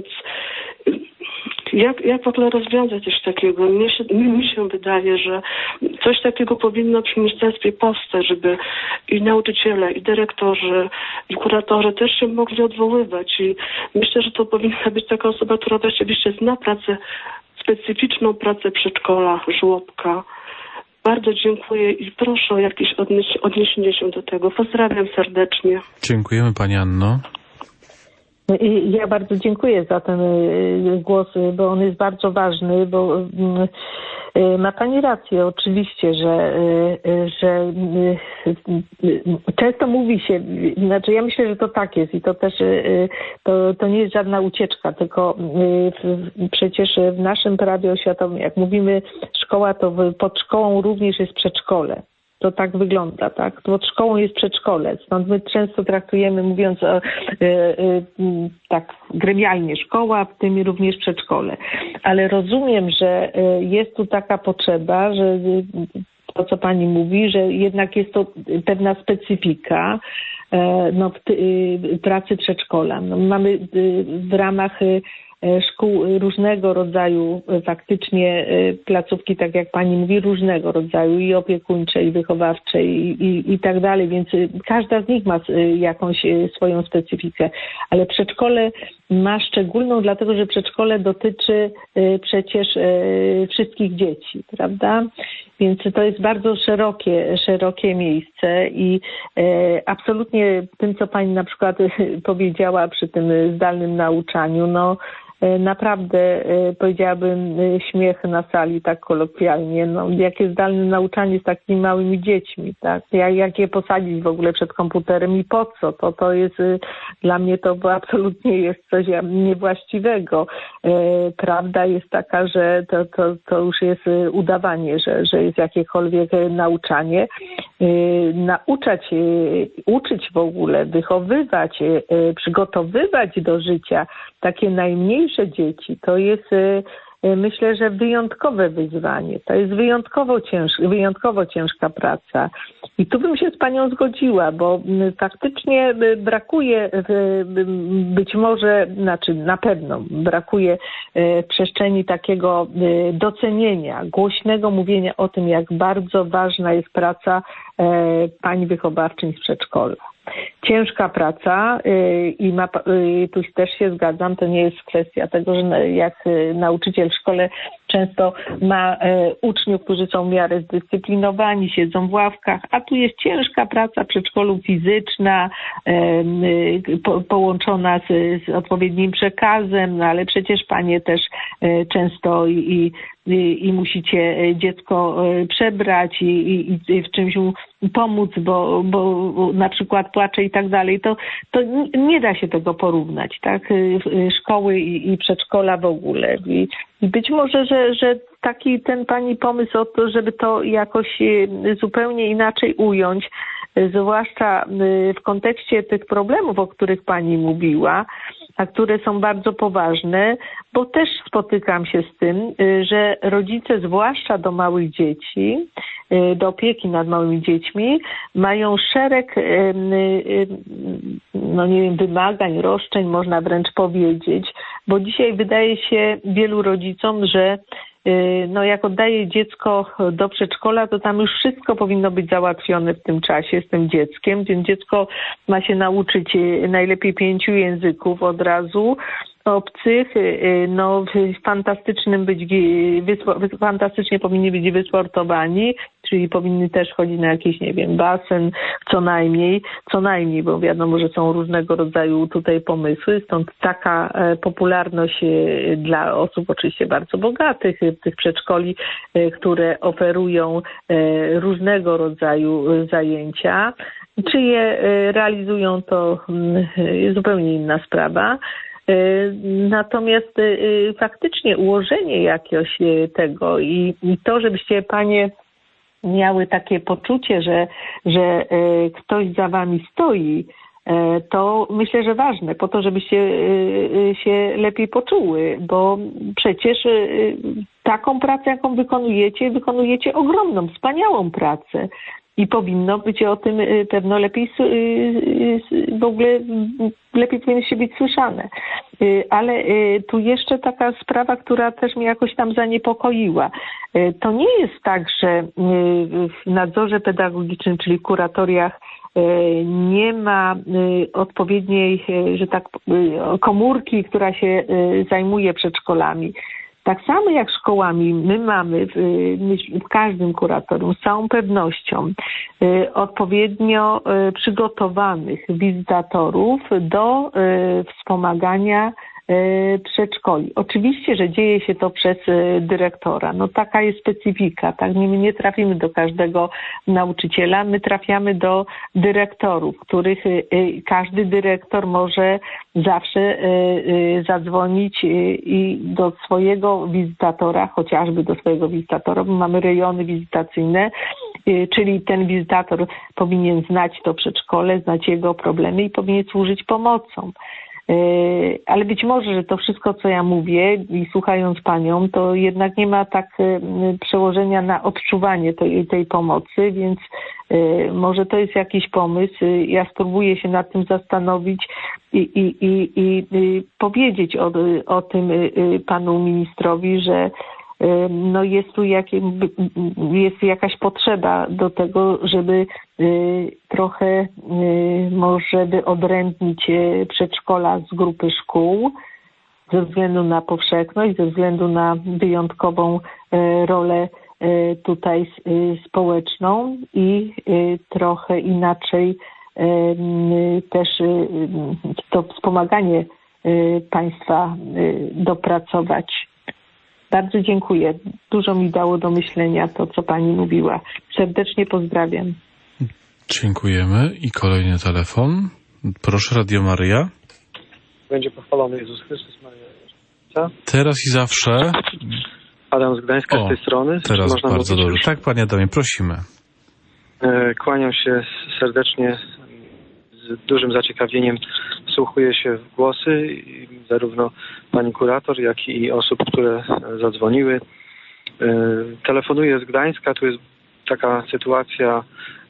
jak w ogóle rozwiązać coś takiego? Mi się wydaje, że coś takiego powinno przy ministerstwie powstać, żeby i nauczyciele, i dyrektorzy, i kuratorzy też się mogli odwoływać. I myślę, że to powinna być taka osoba, która rzeczywiście zna pracę, specyficzną pracę przedszkola, żłobka. Bardzo dziękuję i proszę o jakieś odniesienie się do tego. Pozdrawiam serdecznie. Dziękujemy Pani Anno. Ja bardzo dziękuję za ten głos, bo on jest bardzo ważny, bo ma Pani rację oczywiście, że często mówi się, znaczy ja myślę, że to tak jest i to też to nie jest żadna ucieczka, tylko przecież w naszym prawie oświatowym, jak mówimy szkoła, to pod szkołą również jest przedszkole. To tak wygląda, tak? Pod szkołą jest przedszkole. Stąd my często traktujemy, mówiąc tak gremialnie, szkoła, w tym również przedszkole. Ale rozumiem, że jest tu taka potrzeba, że to, co Pani mówi, że jednak jest to pewna specyfika pracy przedszkola. No, mamy w ramach szkół różnego rodzaju faktycznie placówki, tak jak Pani mówi, różnego rodzaju i opiekuńcze, i wychowawcze i tak dalej, więc każda z nich ma jakąś swoją specyfikę, ale przedszkole ma szczególną, dlatego że przedszkole dotyczy przecież wszystkich dzieci, prawda? Więc to jest bardzo szerokie miejsce i absolutnie tym, co Pani na przykład powiedziała przy tym zdalnym nauczaniu, no naprawdę powiedziałabym śmiech na sali, tak kolokwialnie. No, jakie zdalne nauczanie z takimi małymi dziećmi, tak? Jak je posadzić w ogóle przed komputerem i po co? To jest dla mnie to absolutnie jest coś niewłaściwego. Prawda jest taka, że to już jest udawanie, że jest jakiekolwiek nauczanie. Uczyć w ogóle, wychowywać, przygotowywać do życia takie najmniejsze dzieci, to jest myślę, że wyjątkowe wyzwanie. To jest wyjątkowo ciężka praca. I tu bym się z Panią zgodziła, bo faktycznie brakuje być może, znaczy na pewno brakuje przestrzeni takiego docenienia, głośnego mówienia o tym, jak bardzo ważna jest praca pań wychowawczyń z przedszkola. Ciężka praca i tu też się zgadzam, to nie jest kwestia tego, że jak nauczyciel w szkole często ma uczniów, którzy są w miarę zdyscyplinowani, siedzą w ławkach, a tu jest ciężka praca w przedszkolu fizyczna, połączona z odpowiednim przekazem, no ale przecież panie też często i musicie dziecko przebrać i w czymś mu pomóc, bo na przykład płacze i tak dalej, to nie da się tego porównać, tak? Szkoły i przedszkola w ogóle. I być może, że taki ten Pani pomysł o to, żeby to jakoś zupełnie inaczej ująć, zwłaszcza w kontekście tych problemów, o których Pani mówiła, a które są bardzo poważne, bo też spotykam się z tym, że rodzice, zwłaszcza do małych dzieci, do opieki nad małymi dziećmi, mają szereg wymagań, roszczeń, można wręcz powiedzieć, bo dzisiaj wydaje się wielu rodzicom, że jak oddaje dziecko do przedszkola, to tam już wszystko powinno być załatwione w tym czasie z tym dzieckiem, więc dziecko ma się nauczyć najlepiej 5 języków od razu, obcych, fantastycznie powinni być wysportowani, czyli powinny też chodzić na jakiś, basen, co najmniej, bo wiadomo, że są różnego rodzaju tutaj pomysły, stąd taka popularność dla osób oczywiście bardzo bogatych, tych przedszkoli, które oferują różnego rodzaju zajęcia. Czy je realizują, to jest zupełnie inna sprawa. Natomiast faktycznie ułożenie jakiegoś tego i to, żebyście panie miały takie poczucie, że ktoś za wami stoi, to myślę, że ważne, po to, żebyście się lepiej poczuły, bo przecież taką pracę, jaką wykonujecie ogromną, wspaniałą pracę. I powinno być o tym pewno lepiej, w ogóle lepiej powinno się być słyszane. Ale tu jeszcze taka sprawa, która też mnie jakoś tam zaniepokoiła. To nie jest tak, że w nadzorze pedagogicznym, czyli w kuratoriach, nie ma odpowiedniej, komórki, która się zajmuje przedszkolami. Tak samo jak szkołami, my mamy w każdym kuratorium z całą pewnością odpowiednio przygotowanych wizytatorów do wspomagania przedszkoli. Oczywiście, że dzieje się to przez dyrektora. Taka jest specyfika. Tak? My nie trafimy do każdego nauczyciela, my trafiamy do dyrektorów, których każdy dyrektor może zawsze zadzwonić i do swojego wizytatora, chociażby do swojego wizytatora, bo mamy rejony wizytacyjne, czyli ten wizytator powinien znać to przedszkole, znać jego problemy i powinien służyć pomocą. Ale być może, że to wszystko, co ja mówię i słuchając panią, to jednak nie ma tak przełożenia na odczuwanie tej pomocy, więc może to jest jakiś pomysł. Ja spróbuję się nad tym zastanowić i powiedzieć o tym panu ministrowi, że jest jakaś potrzeba do tego, żeby trochę może wyodrębnić przedszkola z grupy szkół ze względu na powszechność, ze względu na wyjątkową rolę tutaj społeczną i trochę inaczej też to wspomaganie państwa dopracować. Bardzo dziękuję. Dużo mi dało do myślenia to, co pani mówiła. Serdecznie pozdrawiam. Dziękujemy. I kolejny telefon. Proszę, Radio Maryja. Będzie pochwalony Jezus Chrystus, Maryja. Teraz i zawsze. Adam z Gdańska z tej strony. Teraz można bardzo dobrze. Tak, panie Adamie, prosimy. Kłaniam się serdecznie. Z dużym zaciekawieniem wsłuchuję się w głosy zarówno pani kurator, jak i osób, które zadzwoniły. Telefonuję z Gdańska. Tu jest taka sytuacja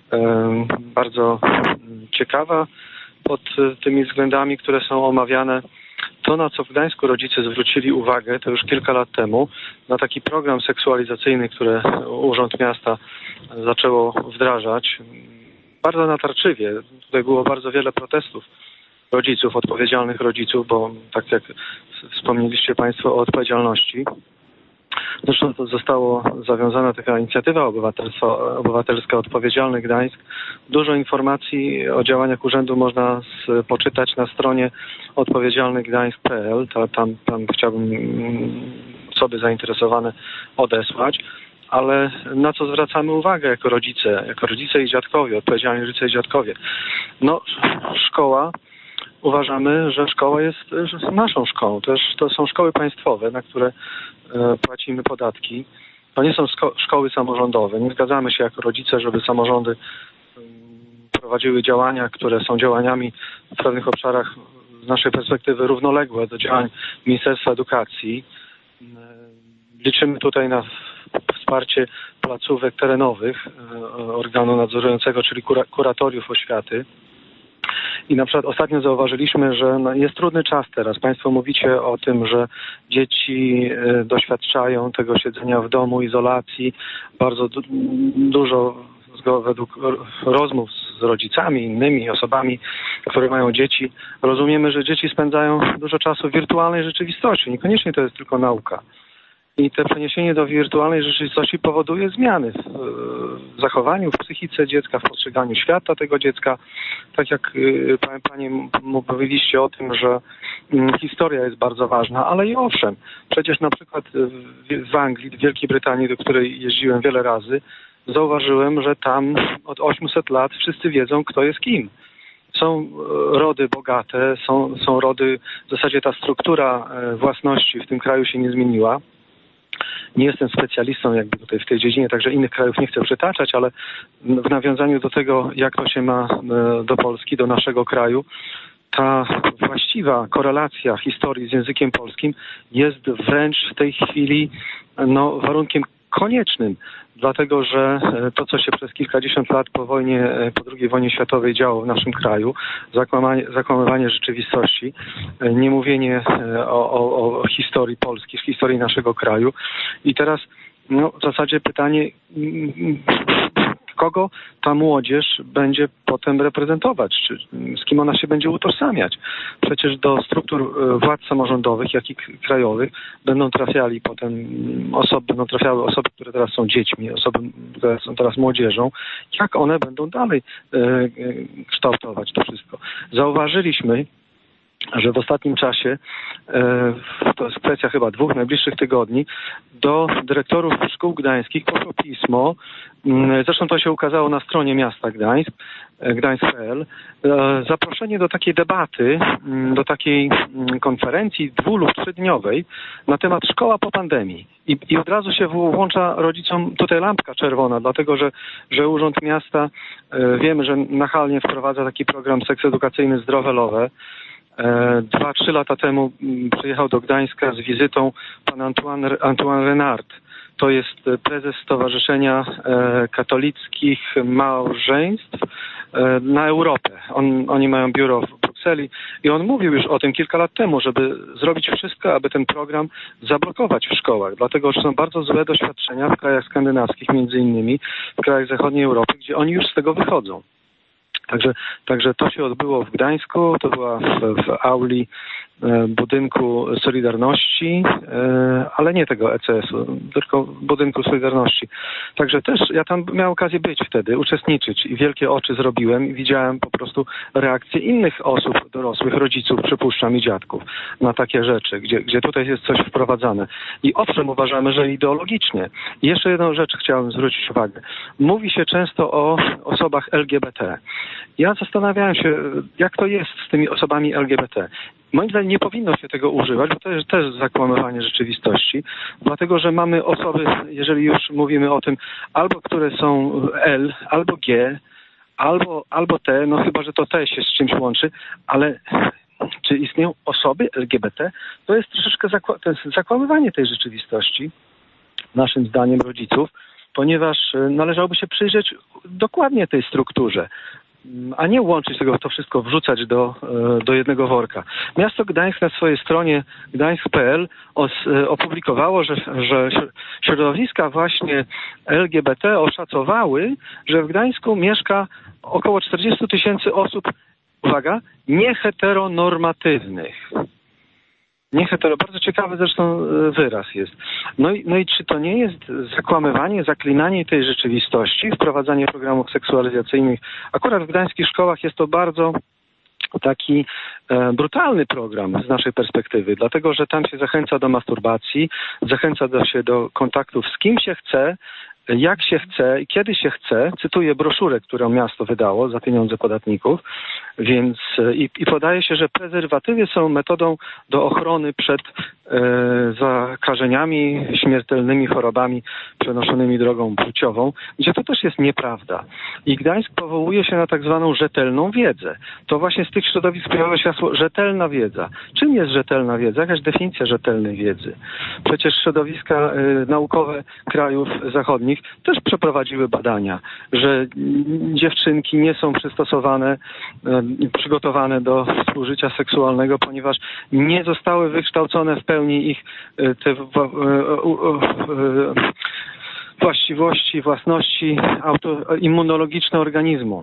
bardzo ciekawa pod tymi względami, które są omawiane. To, na co w Gdańsku rodzice zwrócili uwagę, to już kilka lat temu, na taki program seksualizacyjny, który Urząd Miasta zaczęło wdrażać. Bardzo natarczywie. Tutaj było bardzo wiele protestów rodziców, odpowiedzialnych rodziców, bo tak jak wspomnieliście państwo o odpowiedzialności. Zresztą to została zawiązana taka inicjatywa obywatelska Odpowiedzialny Gdańsk. Dużo informacji o działaniach urzędu można poczytać na stronie odpowiedzialnygdańsk.pl. Tam chciałbym osoby zainteresowane odesłać. Ale na co zwracamy uwagę jako rodzice i dziadkowie, odpowiedzialni rodzice i dziadkowie? Szkoła, uważamy, że szkoła jest naszą szkołą. To są szkoły państwowe, na które płacimy podatki. To nie są szkoły samorządowe. Nie zgadzamy się jako rodzice, żeby samorządy prowadziły działania, które są działaniami w pewnych obszarach z naszej perspektywy równoległe do działań Ministerstwa Edukacji. Liczymy tutaj na wsparcie placówek terenowych organu nadzorującego, czyli kuratoriów oświaty. I na przykład ostatnio zauważyliśmy, że jest trudny czas teraz. Państwo mówicie o tym, że dzieci doświadczają tego siedzenia w domu, izolacji. Bardzo dużo według rozmów z rodzicami, innymi osobami, które mają dzieci, rozumiemy, że dzieci spędzają dużo czasu w wirtualnej rzeczywistości. Niekoniecznie to jest tylko nauka. I to przeniesienie do wirtualnej rzeczywistości powoduje zmiany w zachowaniu, w psychice dziecka, w postrzeganiu świata tego dziecka. Tak jak Panie mówiliście o tym, że historia jest bardzo ważna, ale i owszem, przecież na przykład w Anglii, w Wielkiej Brytanii, do której jeździłem wiele razy, zauważyłem, że tam od 800 lat wszyscy wiedzą, kto jest kim. Są rody bogate, są rody, w zasadzie ta struktura własności w tym kraju się nie zmieniła. Nie jestem specjalistą jakby tutaj w tej dziedzinie, także innych krajów nie chcę przytaczać, ale w nawiązaniu do tego, jak to się ma do Polski, do naszego kraju, ta właściwa korelacja historii z językiem polskim jest wręcz w tej chwili warunkiem koniecznym, dlatego że to, co się przez kilkadziesiąt lat po II wojnie światowej działo w naszym kraju, zakłamywanie rzeczywistości, nie mówienie o historii Polski, historii naszego kraju. I teraz w zasadzie pytanie, kogo ta młodzież będzie potem reprezentować, czy z kim ona się będzie utożsamiać. Przecież do struktur władz samorządowych, jak i krajowych będą trafiały osoby, które teraz są dziećmi, osoby, które są teraz młodzieżą. Jak one będą dalej kształtować to wszystko? Zauważyliśmy, że w ostatnim czasie, to jest kwestia chyba 2 najbliższych tygodni, do dyrektorów szkół gdańskich poszło pismo, zresztą to się ukazało na stronie miasta Gdańsk, gdańsk.pl, zaproszenie do takiej debaty, do takiej konferencji 2- lub 3-dniowej na temat szkoła po pandemii. I od razu się włącza rodzicom tutaj lampka czerwona, dlatego że Urząd Miasta, wiemy, że nachalnie wprowadza taki program seks edukacyjny Zdrowe-Lowe. 2-3 lata temu przyjechał do Gdańska z wizytą pan Antoine Renard. To jest prezes Stowarzyszenia Katolickich Małżeństw na Europę. Oni mają biuro w Brukseli i on mówił już o tym kilka lat temu, żeby zrobić wszystko, aby ten program zablokować w szkołach, dlatego że są bardzo złe doświadczenia w krajach skandynawskich, między innymi w krajach zachodniej Europy, gdzie oni już z tego wychodzą. Także to się odbyło w Gdańsku, to była w auli budynku Solidarności, ale nie tego ECS-u, tylko budynku Solidarności. Także też ja tam miałem okazję być wtedy, uczestniczyć i wielkie oczy zrobiłem i widziałem po prostu reakcje innych osób dorosłych, rodziców, przypuszczam, i dziadków na takie rzeczy, gdzie tutaj jest coś wprowadzane. I owszem, uważamy, że ideologicznie. I jeszcze jedną rzecz chciałem zwrócić uwagę. Mówi się często o osobach LGBT. Ja zastanawiałem się, jak to jest z tymi osobami LGBT. Moim zdaniem nie powinno się tego używać, bo to jest też zakłamywanie rzeczywistości, dlatego że mamy osoby, jeżeli już mówimy o tym, albo które są L, albo G, albo T, chyba że to T się z czymś łączy, ale czy istnieją osoby LGBT? To jest troszeczkę zakłamywanie tej rzeczywistości, naszym zdaniem rodziców, ponieważ należałoby się przyjrzeć dokładnie tej strukturze, a nie łączyć tego, to wszystko wrzucać do jednego worka. Miasto Gdańsk na swojej stronie gdańsk.pl opublikowało, że środowiska właśnie LGBT oszacowały, że w Gdańsku mieszka około 40 000 osób, uwaga, nieheteronormatywnych. Bardzo ciekawy zresztą wyraz jest. No i czy to nie jest zakłamywanie, zaklinanie tej rzeczywistości, wprowadzanie programów seksualizacyjnych? Akurat w gdańskich szkołach jest to bardzo taki brutalny program z naszej perspektywy, dlatego że tam się zachęca do masturbacji, zachęca się do kontaktów z kim się chce, jak się chce i kiedy się chce, cytuję broszurę, którą miasto wydało za pieniądze podatników, więc i podaje się, że prezerwatywy są metodą do ochrony przed zakażeniami, śmiertelnymi chorobami przenoszonymi drogą płciową, gdzie to też jest nieprawda. I Gdańsk powołuje się na tak zwaną rzetelną wiedzę. To właśnie z tych środowisk pojawia się hasło rzetelna wiedza. Czym jest rzetelna wiedza? Jakaś definicja rzetelnej wiedzy. Przecież środowiska naukowe krajów zachodnich też przeprowadziły badania, że dziewczynki nie są przygotowane do współżycia seksualnego, ponieważ nie zostały wykształcone w pełni ich te właściwości, własności immunologiczne organizmu.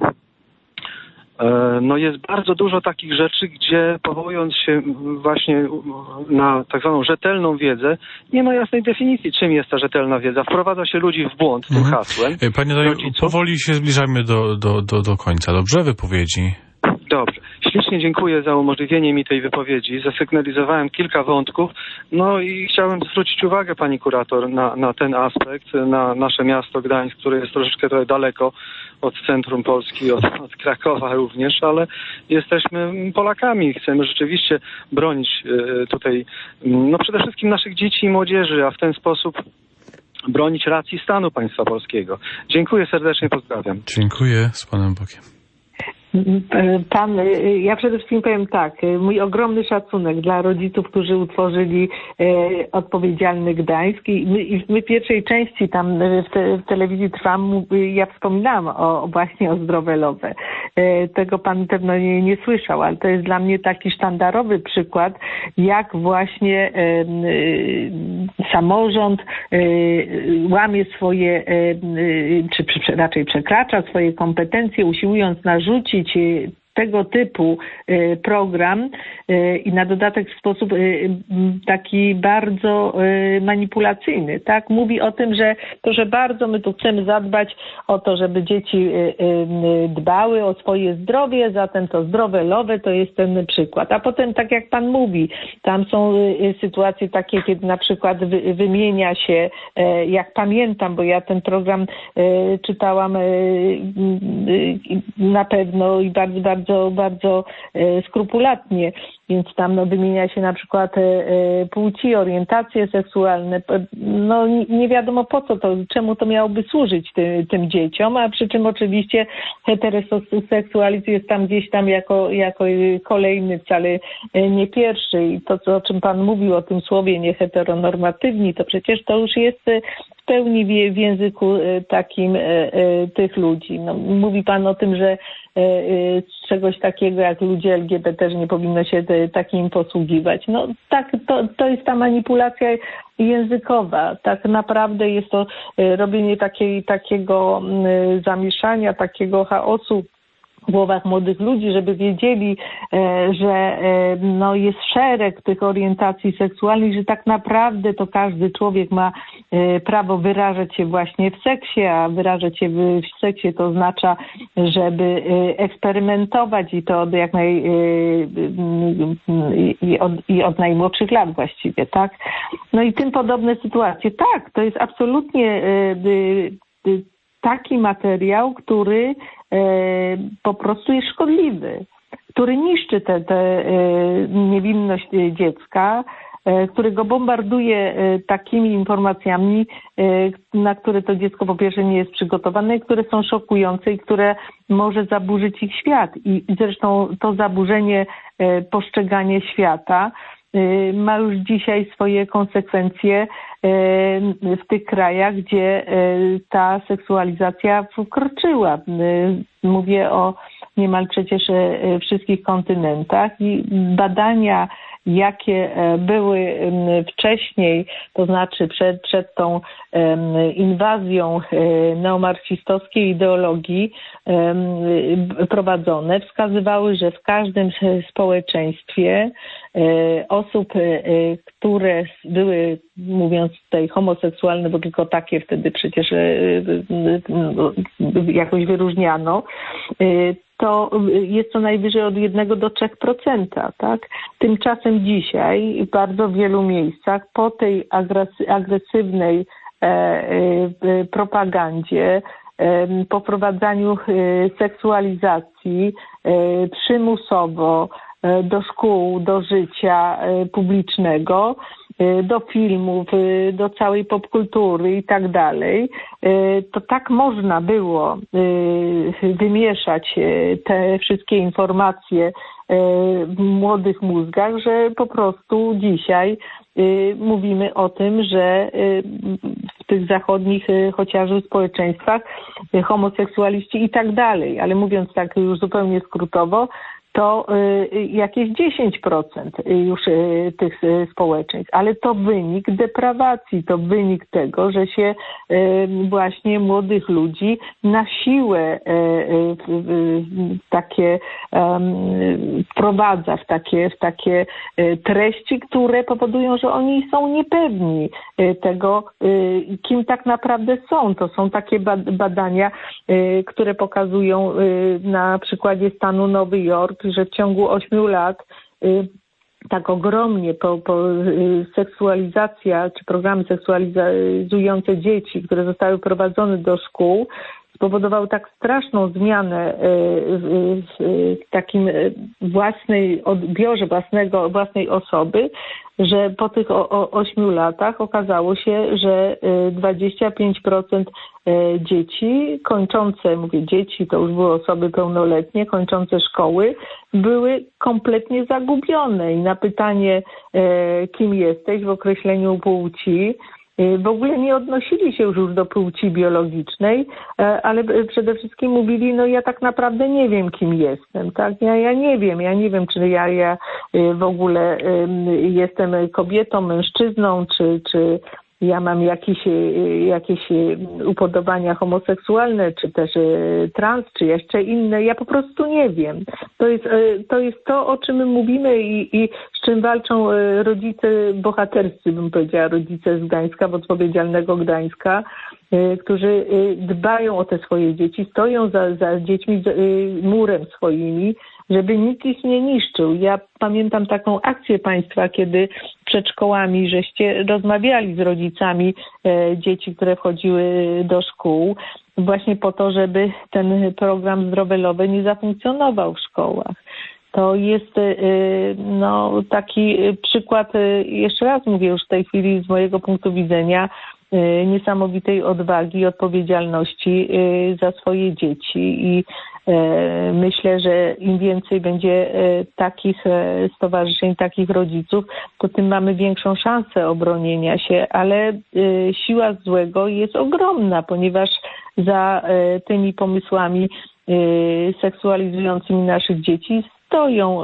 No jest bardzo dużo takich rzeczy, gdzie powołując się właśnie na tak zwaną rzetelną wiedzę, nie ma jasnej definicji, czym jest ta rzetelna wiedza. Wprowadza się ludzi w błąd tym hasłem. Panie Danielu, powoli się zbliżamy do końca. Dobrze? Wypowiedzi. Dobrze. Ślicznie dziękuję za umożliwienie mi tej wypowiedzi. Zasygnalizowałem kilka wątków. No i chciałem zwrócić uwagę, pani kurator, na ten aspekt, na nasze miasto Gdańsk, które jest troszeczkę trochę daleko od centrum Polski, od Krakowa również, ale jesteśmy Polakami. Chcemy rzeczywiście bronić tutaj przede wszystkim naszych dzieci i młodzieży, a w ten sposób bronić racji stanu państwa polskiego. Dziękuję serdecznie, pozdrawiam. Dziękuję, z panem Bokiem. Ja przede wszystkim powiem tak, mój ogromny szacunek dla rodziców, którzy utworzyli Odpowiedzialny Gdańsk i my w pierwszej części tam w telewizji Trwam, ja wspominałam właśnie o Zdrowe Love. Tego pan pewno nie słyszał, ale to jest dla mnie taki sztandarowy przykład, jak właśnie samorząd łamie swoje, czy raczej przekracza swoje kompetencje, usiłując narzucić tego typu program i na dodatek w sposób taki bardzo manipulacyjny, tak? Mówi o tym, że bardzo my tu chcemy zadbać o to, żeby dzieci dbały o swoje zdrowie, zatem to Zdrowe Love to jest ten przykład. A potem, tak jak pan mówi, tam są sytuacje takie, kiedy na przykład wymienia się, jak pamiętam, bo ja ten program czytałam na pewno i bardzo skrupulatnie, więc tam wymienia się na przykład płci, orientacje seksualne. No nie wiadomo po co to, czemu to miałoby służyć tym dzieciom, a przy czym oczywiście heteroseksualizm jest tam gdzieś tam jako kolejny, wcale nie pierwszy. I to, o czym pan mówił, o tym słowie nieheteronormatywni, to przecież to już jest w pełni w języku takim tych ludzi. No, mówi pan o tym, że czegoś takiego jak ludzie LGBT, że nie powinno się takim posługiwać. No tak, to jest ta manipulacja językowa. Tak naprawdę jest to robienie takiego zamieszania, takiego chaosu w głowach młodych ludzi, żeby wiedzieli, że jest szereg tych orientacji seksualnych, że tak naprawdę to każdy człowiek ma prawo wyrażać się właśnie w seksie, a wyrażać się w seksie to oznacza, żeby eksperymentować i to od najmłodszych lat właściwie, tak? No i tym podobne sytuacje. Tak, to jest absolutnie taki materiał, który po prostu jest szkodliwy, który niszczy tę niewinność dziecka, który go bombarduje takimi informacjami, na które to dziecko po pierwsze nie jest przygotowane, które są szokujące i które może zaburzyć ich świat. I zresztą to zaburzenie postrzegania świata ma już dzisiaj swoje konsekwencje w tych krajach, gdzie ta seksualizacja wkroczyła. Mówię o niemal przecież wszystkich kontynentach i badania, jakie były wcześniej, to znaczy przed tą inwazją neomarksistowskiej ideologii prowadzone, wskazywały, że w każdym społeczeństwie osób, które były, mówiąc tutaj homoseksualne, bo tylko takie wtedy przecież jakoś wyróżniano, to jest to najwyżej od 1 do 3%, tak? Tymczasem dzisiaj w bardzo wielu miejscach po tej agresywnej propagandzie, poprowadzaniu seksualizacji przymusowo do szkół, do życia publicznego, do filmów, do całej popkultury i tak dalej, to tak można było wymieszać te wszystkie informacje w młodych mózgach, że po prostu dzisiaj mówimy o tym, że w tych zachodnich chociażby społeczeństwach homoseksualiści i tak dalej, ale mówiąc tak już zupełnie skrótowo, to jakieś 10% już tych społeczeństw, ale to wynik deprawacji, to wynik tego, że się właśnie młodych ludzi na siłę takie wprowadza w takie treści, które powodują, że oni są niepewni tego, kim tak naprawdę są. To są takie badania, które pokazują na przykładzie stanu Nowy Jork, że w ciągu 8 lat tak ogromnie seksualizacja, czy programy seksualizujące dzieci, które zostały prowadzone do szkół, spowodowały tak straszną zmianę w takim odbiorze własnej osoby, że po tych 8 latach okazało się, że 25% dzieci kończące, mówię dzieci, to już były osoby pełnoletnie, kończące szkoły, były kompletnie zagubione i na pytanie, kim jesteś w określeniu płci, w ogóle nie odnosili się już do płci biologicznej, ale przede wszystkim mówili, no ja tak naprawdę nie wiem, kim jestem, tak? Ja nie wiem, czy ja w ogóle jestem kobietą, mężczyzną, czy ja mam jakieś upodobania homoseksualne, czy też trans, czy jeszcze inne. Ja po prostu nie wiem. To jest to, o czym my mówimy i z czym walczą rodzice bohaterscy, bym powiedziała, rodzice z Gdańska, w odpowiedzialnego Gdańska, którzy dbają o te swoje dzieci, stoją za dziećmi murem swoimi, żeby nikt ich nie niszczył. Ja pamiętam taką akcję państwa, kiedy przed szkołami żeście rozmawiali z rodzicami dzieci, które wchodziły do szkół, właśnie po to, żeby ten program Zdrowe Love nie zafunkcjonował w szkołach. To jest taki przykład, jeszcze raz mówię już w tej chwili z mojego punktu widzenia, niesamowitej odwagi i odpowiedzialności za swoje dzieci i myślę, że im więcej będzie takich stowarzyszeń, takich rodziców, to tym mamy większą szansę obronienia się, ale siła złego jest ogromna, ponieważ za tymi pomysłami seksualizującymi naszych dzieci stoją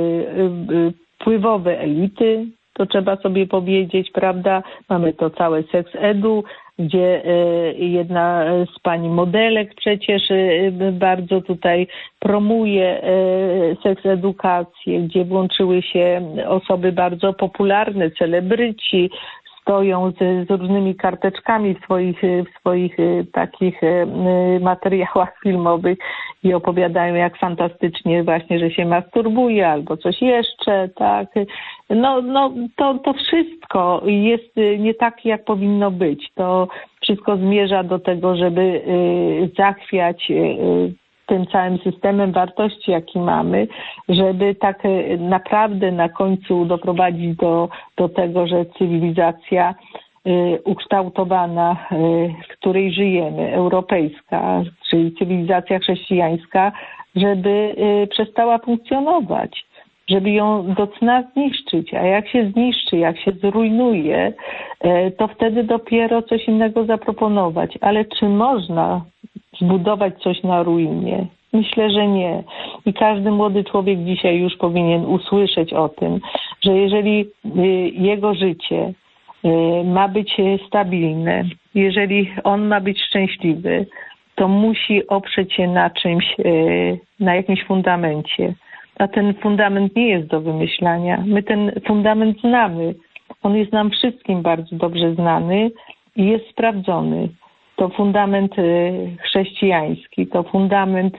wpływowe elity. To trzeba sobie powiedzieć, prawda? Mamy to całe Sex Edu, gdzie jedna z pani modelek przecież bardzo tutaj promuje seks edukację, gdzie włączyły się osoby bardzo popularne, celebryci, stoją z różnymi karteczkami w swoich takich materiałach filmowych i opowiadają, jak fantastycznie właśnie, że się masturbuje albo coś jeszcze, tak. To wszystko jest nie tak, jak powinno być. To wszystko zmierza do tego, żeby zachwiać tym całym systemem wartości, jaki mamy, żeby tak naprawdę na końcu doprowadzić do tego, że cywilizacja ukształtowana, w której żyjemy, europejska, czyli cywilizacja chrześcijańska, żeby przestała funkcjonować, żeby ją do cna zniszczyć. A jak się zniszczy, jak się zrujnuje, to wtedy dopiero coś innego zaproponować. Ale czy można zbudować coś na ruinie? Myślę, że nie. I każdy młody człowiek dzisiaj już powinien usłyszeć o tym, że jeżeli jego życie ma być stabilne, jeżeli on ma być szczęśliwy, to musi oprzeć się na czymś, na jakimś fundamencie. A ten fundament nie jest do wymyślania. My ten fundament znamy. On jest nam wszystkim bardzo dobrze znany i jest sprawdzony. To fundament chrześcijański, to fundament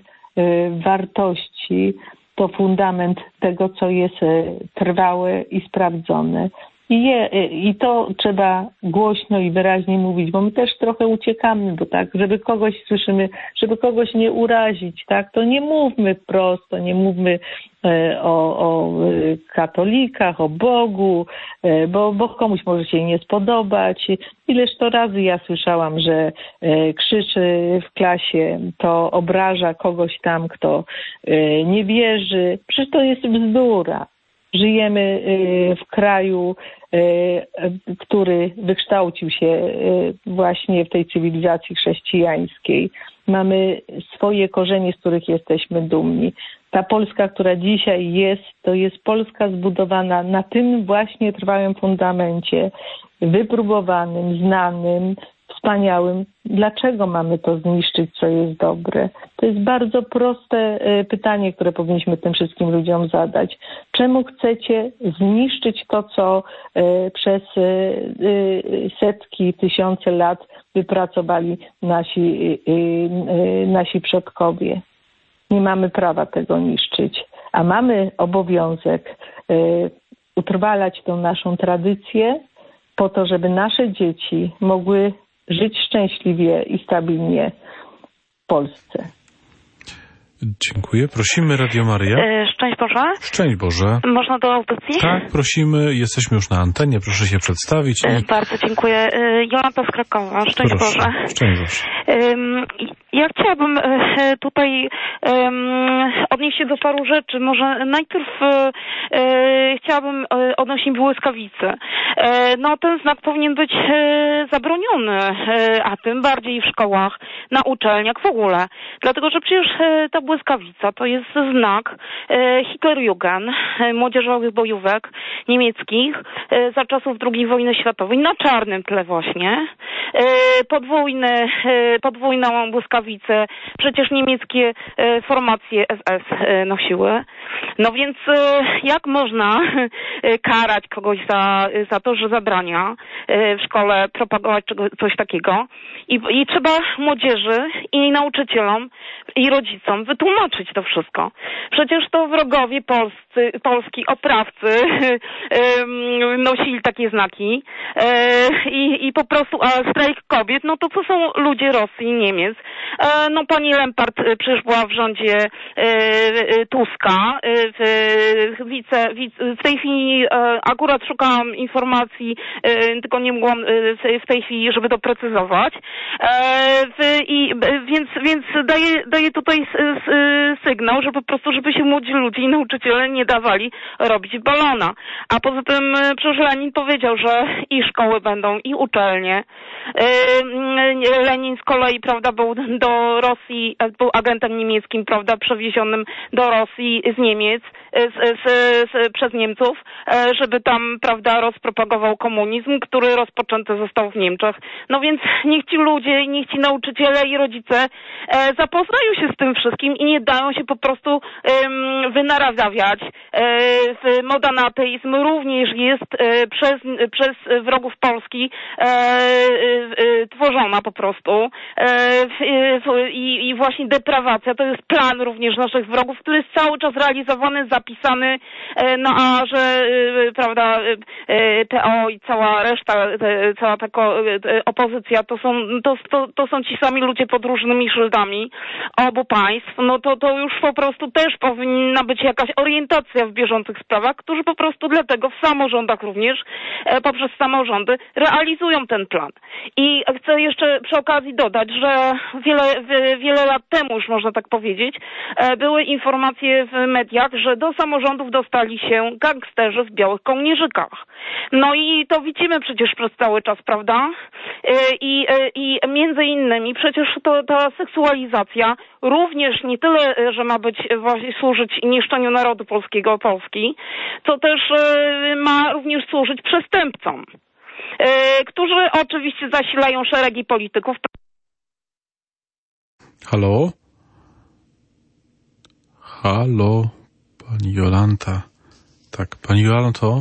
wartości, to fundament tego, co jest trwałe i sprawdzone. I to trzeba głośno i wyraźnie mówić, bo my też trochę uciekamy, bo tak, żeby kogoś słyszymy, żeby kogoś nie urazić, tak, to nie mówmy prosto, nie mówmy o katolikach, o Bogu, bo komuś może się nie spodobać. Ileż to razy ja słyszałam, że krzyczy w klasie, to obraża kogoś tam, kto nie wierzy. Przecież to jest bzdura. Żyjemy w kraju, który wykształcił się właśnie w tej cywilizacji chrześcijańskiej. Mamy swoje korzenie, z których jesteśmy dumni. Ta Polska, która dzisiaj jest, to jest Polska zbudowana na tym właśnie trwałym fundamencie, wypróbowanym, znanym, wspaniałym. Dlaczego mamy to zniszczyć, co jest dobre? To jest bardzo proste pytanie, które powinniśmy tym wszystkim ludziom zadać. Czemu chcecie zniszczyć to, co przez setki, tysiące lat wypracowali nasi przodkowie? Nie mamy prawa tego niszczyć, a mamy obowiązek utrwalać tę naszą tradycję po to, żeby nasze dzieci mogły żyć szczęśliwie i stabilnie w Polsce. Dziękuję. Prosimy Radio Maryja. Szczęść Boże. Szczęść Boże. Można do audycji? Tak, prosimy. Jesteśmy już na antenie. Proszę się przedstawić. Bardzo dziękuję. Jolanta z Krakowa. Szczęść Boże. Szczęść Boże. Ja chciałabym tutaj odnieść się do paru rzeczy. Może najpierw chciałabym odnosić błyskawicy. No ten znak powinien być zabroniony, a tym bardziej w szkołach, na uczelniach w ogóle. Dlatego, że przecież ta błyskawica to jest znak Hitlerjugend, młodzieżowych bojówek niemieckich za czasów II wojny światowej, na czarnym tle właśnie. Podwójną błyskawicę przecież niemieckie formacje SS nosiły. No więc jak można karać kogoś za to, że zabrania w szkole propagować coś takiego? I trzeba młodzieży i nauczycielom i rodzicom wytłumaczyć to wszystko. Przecież to wrogowie Polski, oprawcy nosili takie znaki i po prostu strajk kobiet, no to co są ludzie Rosji i Niemiec? No pani Lempart przecież była w rządzie Tuska. W tej chwili akurat szukałam informacji, tylko nie mogłam w tej chwili, żeby to precyzować. Więc daję tutaj sygnał, że po prostu, żeby się młodzi ludzie i nauczyciele nie dawali robić balona. A poza tym przecież Lenin powiedział, że i szkoły będą, i uczelnie. Lenin z kolei, prawda, był do Rosji, był agentem niemieckim, prawda, przewiezionym do Rosji z Niemiec, przez Niemców, żeby tam, prawda, rozpropagował komunizm, który rozpoczęty został w Niemczech. No więc niech ci ludzie, niech ci nauczyciele i rodzice zapoznają się z tym wszystkim i nie dają się po prostu wynarabiać. Moda na ateizm również jest przez wrogów Polski tworzona po prostu. I właśnie deprawacja to jest plan również naszych wrogów, który jest cały czas realizowany, zapisany, no a że prawda, PO i cała reszta, cała taka opozycja to są ci sami ludzie pod różnymi szyldami obu państw, no to już po prostu też powinna być jakaś orientacja w bieżących sprawach, którzy po prostu dlatego w samorządach również poprzez samorządy realizują ten plan. I chcę jeszcze przy okazji dodać, że wiele lat temu, już można tak powiedzieć, były informacje w mediach, że do samorządów dostali się gangsterzy w białych kołnierzykach. No i to widzimy przecież przez cały czas, prawda? I między innymi przecież ta seksualizacja również nie tyle, że ma być właśnie służyć niszczeniu narodu polskiego, Polski, to też ma również służyć przestępcom, którzy oczywiście zasilają szeregi polityków. Halo? Halo? Pani Jolanta. Tak, pani Jolanto.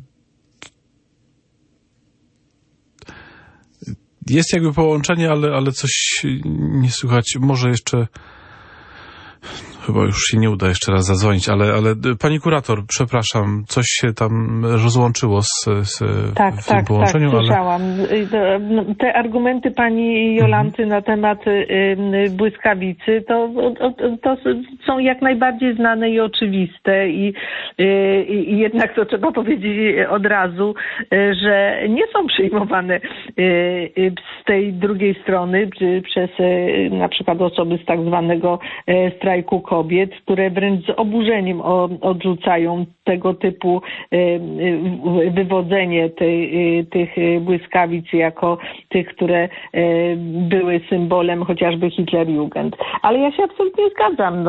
Jest jakby połączenie, ale coś nie słychać. Może jeszcze chyba już się nie uda jeszcze raz zadzwonić, ale pani kurator, przepraszam, coś się tam rozłączyło w tym połączeniu. Tak, słyszałam. Te argumenty pani Jolanty na temat błyskawicy to są jak najbardziej znane i oczywiste i jednak to trzeba powiedzieć od razu, że nie są przyjmowane z tej drugiej strony przez na przykład osoby z tak zwanego strajku kobiet, które wręcz z oburzeniem odrzucają tego typu wywodzenie tych błyskawic jako tych, które były symbolem chociażby Hitlerjugend. Ale ja się absolutnie zgadzam.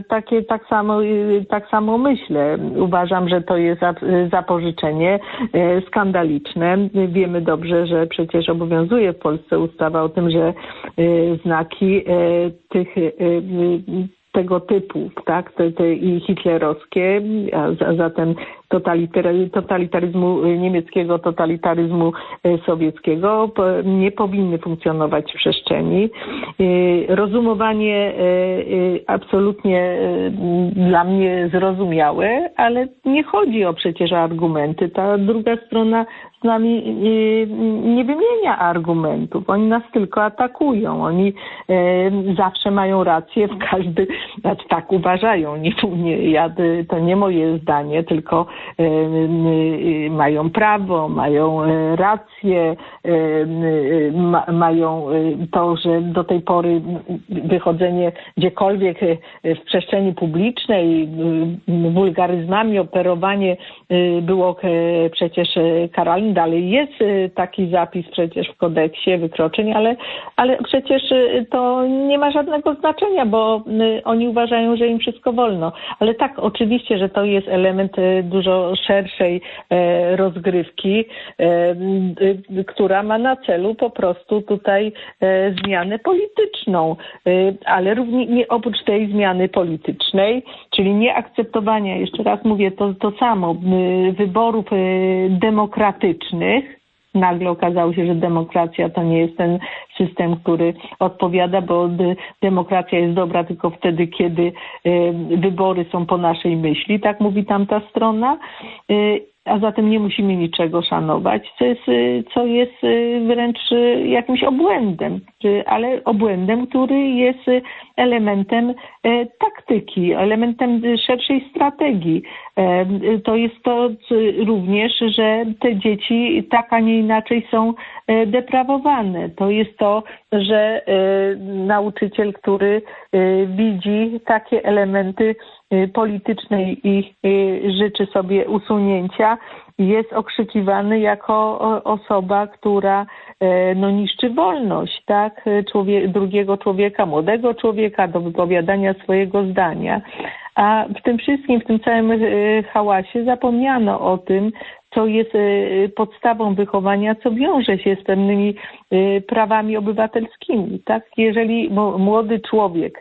Tak samo myślę. Uważam, że to jest zapożyczenie skandaliczne. Wiemy dobrze, że przecież obowiązuje w Polsce ustawa o tym, że znaki tego typu, tak, te i hitlerowskie, a zatem totalitaryzmu niemieckiego, totalitaryzmu sowieckiego nie powinny funkcjonować w przestrzeni. Rozumowanie absolutnie dla mnie zrozumiałe, ale nie chodzi przecież o argumenty. Ta druga strona z nami nie wymienia argumentów. Oni nas tylko atakują. Oni zawsze mają rację znaczy tak uważają. To nie moje zdanie, tylko mają prawo, mają rację, mają to, że do tej pory wychodzenie gdziekolwiek w przestrzeni publicznej wulgaryzmami, operowanie było przecież karalne. Dalej jest taki zapis przecież w kodeksie wykroczeń, ale przecież to nie ma żadnego znaczenia, bo oni uważają, że im wszystko wolno. Ale tak, oczywiście, że to jest element dużo szerszej rozgrywki, która ma na celu po prostu tutaj zmianę polityczną, ale również oprócz tej zmiany politycznej, czyli nieakceptowania, jeszcze raz mówię to samo, wyborów demokratycznych. Nagle okazało się, że demokracja to nie jest ten system, który odpowiada, bo demokracja jest dobra tylko wtedy, kiedy wybory są po naszej myśli, tak mówi tamta strona, a zatem nie musimy niczego szanować, co jest wręcz jakimś obłędem, ale obłędem, który jest elementem taktyki, elementem szerszej strategii. To jest to również, że te dzieci tak, a nie inaczej są deprawowane. To jest to, że nauczyciel, który widzi takie elementy polityczne i życzy sobie usunięcia, jest okrzykiwany jako osoba, która niszczy wolność, tak, drugiego człowieka, młodego człowieka do wypowiadania swojego zdania. A w tym wszystkim, w tym całym hałasie zapomniano o tym, co jest podstawą wychowania, co wiąże się z pewnymi prawami obywatelskimi. Tak? Jeżeli młody człowiek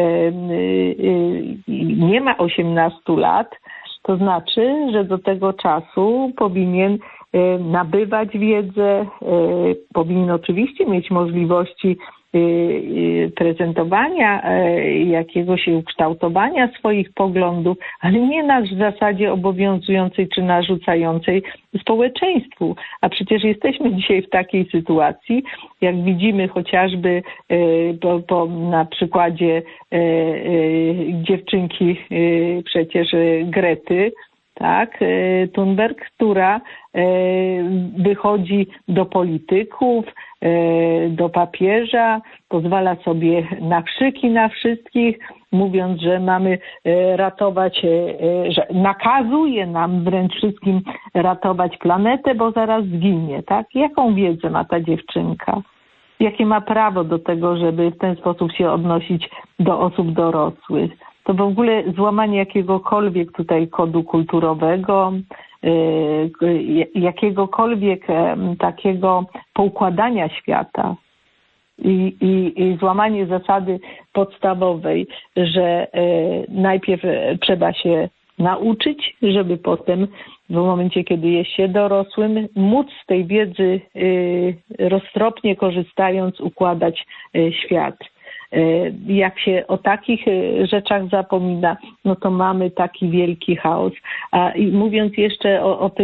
nie ma 18 lat, to znaczy, że do tego czasu powinien nabywać wiedzę, powinien oczywiście mieć możliwości prezentowania jakiegoś ukształtowania swoich poglądów, ale nie na zasadzie obowiązującej czy narzucającej społeczeństwu. A przecież jesteśmy dzisiaj w takiej sytuacji, jak widzimy chociażby na przykładzie dziewczynki przecież Grety, tak, Thunberg, która wychodzi do polityków, do papieża, pozwala sobie na krzyki na wszystkich, mówiąc, że mamy ratować, że nakazuje nam wręcz wszystkim ratować planetę, bo zaraz zginie, tak? Jaką wiedzę ma ta dziewczynka? Jakie ma prawo do tego, żeby w ten sposób się odnosić do osób dorosłych? To w ogóle złamanie jakiegokolwiek tutaj kodu kulturowego, jakiegokolwiek takiego poukładania świata i złamanie zasady podstawowej, że najpierw trzeba się nauczyć, żeby potem w momencie, kiedy jest się dorosłym, móc z tej wiedzy roztropnie korzystając układać świat. jak się o takich rzeczach zapomina, no to mamy taki wielki chaos. I mówiąc jeszcze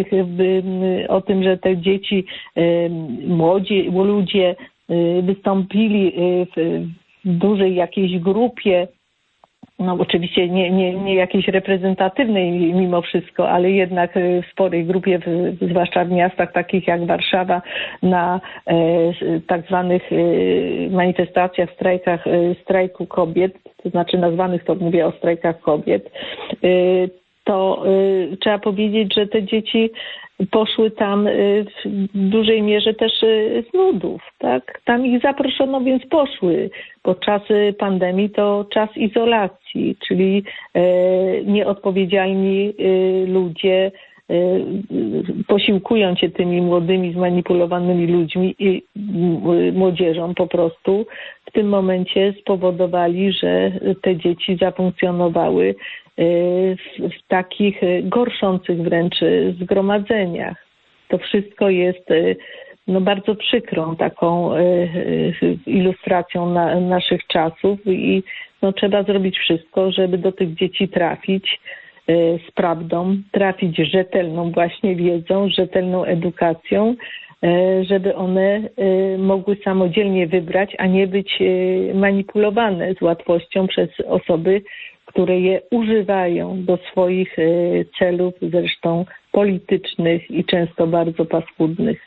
o tym, że te dzieci, młodzi ludzie wystąpili w dużej jakiejś grupie, no oczywiście nie jakiejś reprezentatywnej mimo wszystko, ale jednak w sporej grupie, zwłaszcza w miastach takich jak Warszawa, na tak zwanych manifestacjach, strajku kobiet, to znaczy nazwanych, to mówię o strajkach kobiet, to trzeba powiedzieć, że te dzieci poszły tam w dużej mierze też z nudów, tak? Tam ich zaproszono, więc poszły. Podczas pandemii to czas izolacji, czyli nieodpowiedzialni ludzie posiłkują się tymi młodymi, zmanipulowanymi ludźmi i młodzieżą po prostu w tym momencie spowodowali, że te dzieci zafunkcjonowały w takich gorszących wręcz zgromadzeniach. To wszystko jest bardzo przykrą taką ilustracją naszych czasów i trzeba zrobić wszystko, żeby do tych dzieci trafić z prawdą, trafić rzetelną właśnie wiedzą, rzetelną edukacją, żeby one mogły samodzielnie wybrać, a nie być manipulowane z łatwością przez osoby, które je używają do swoich celów, zresztą politycznych i często bardzo paskudnych.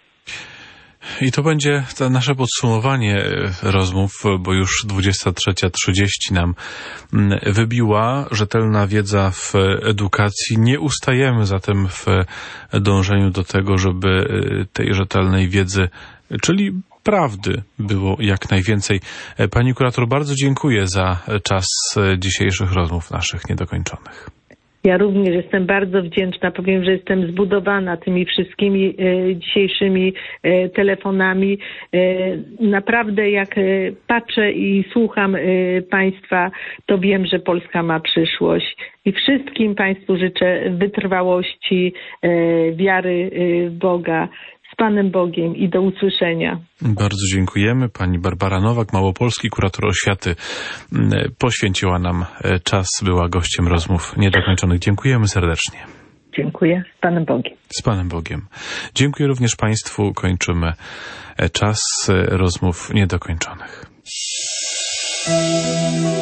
I to będzie nasze podsumowanie rozmów, bo już 23:30 nam wybiła. Rzetelna wiedza w edukacji. Nie ustajemy zatem w dążeniu do tego, żeby tej rzetelnej wiedzy, czyli prawdy, było jak najwięcej. Pani kurator, bardzo dziękuję za czas dzisiejszych rozmów naszych niedokończonych. Ja również jestem bardzo wdzięczna. Powiem, że jestem zbudowana tymi wszystkimi dzisiejszymi telefonami. Naprawdę jak patrzę i słucham Państwa, to wiem, że Polska ma przyszłość. I wszystkim Państwu życzę wytrwałości, wiary w Boga. Z Panem Bogiem i do usłyszenia. Bardzo dziękujemy. Pani Barbara Nowak, Małopolski kurator oświaty, poświęciła nam czas, była gościem rozmów niedokończonych. Dziękujemy serdecznie. Dziękuję. Z Panem Bogiem. Z Panem Bogiem. Dziękuję również Państwu. Kończymy czas rozmów niedokończonych.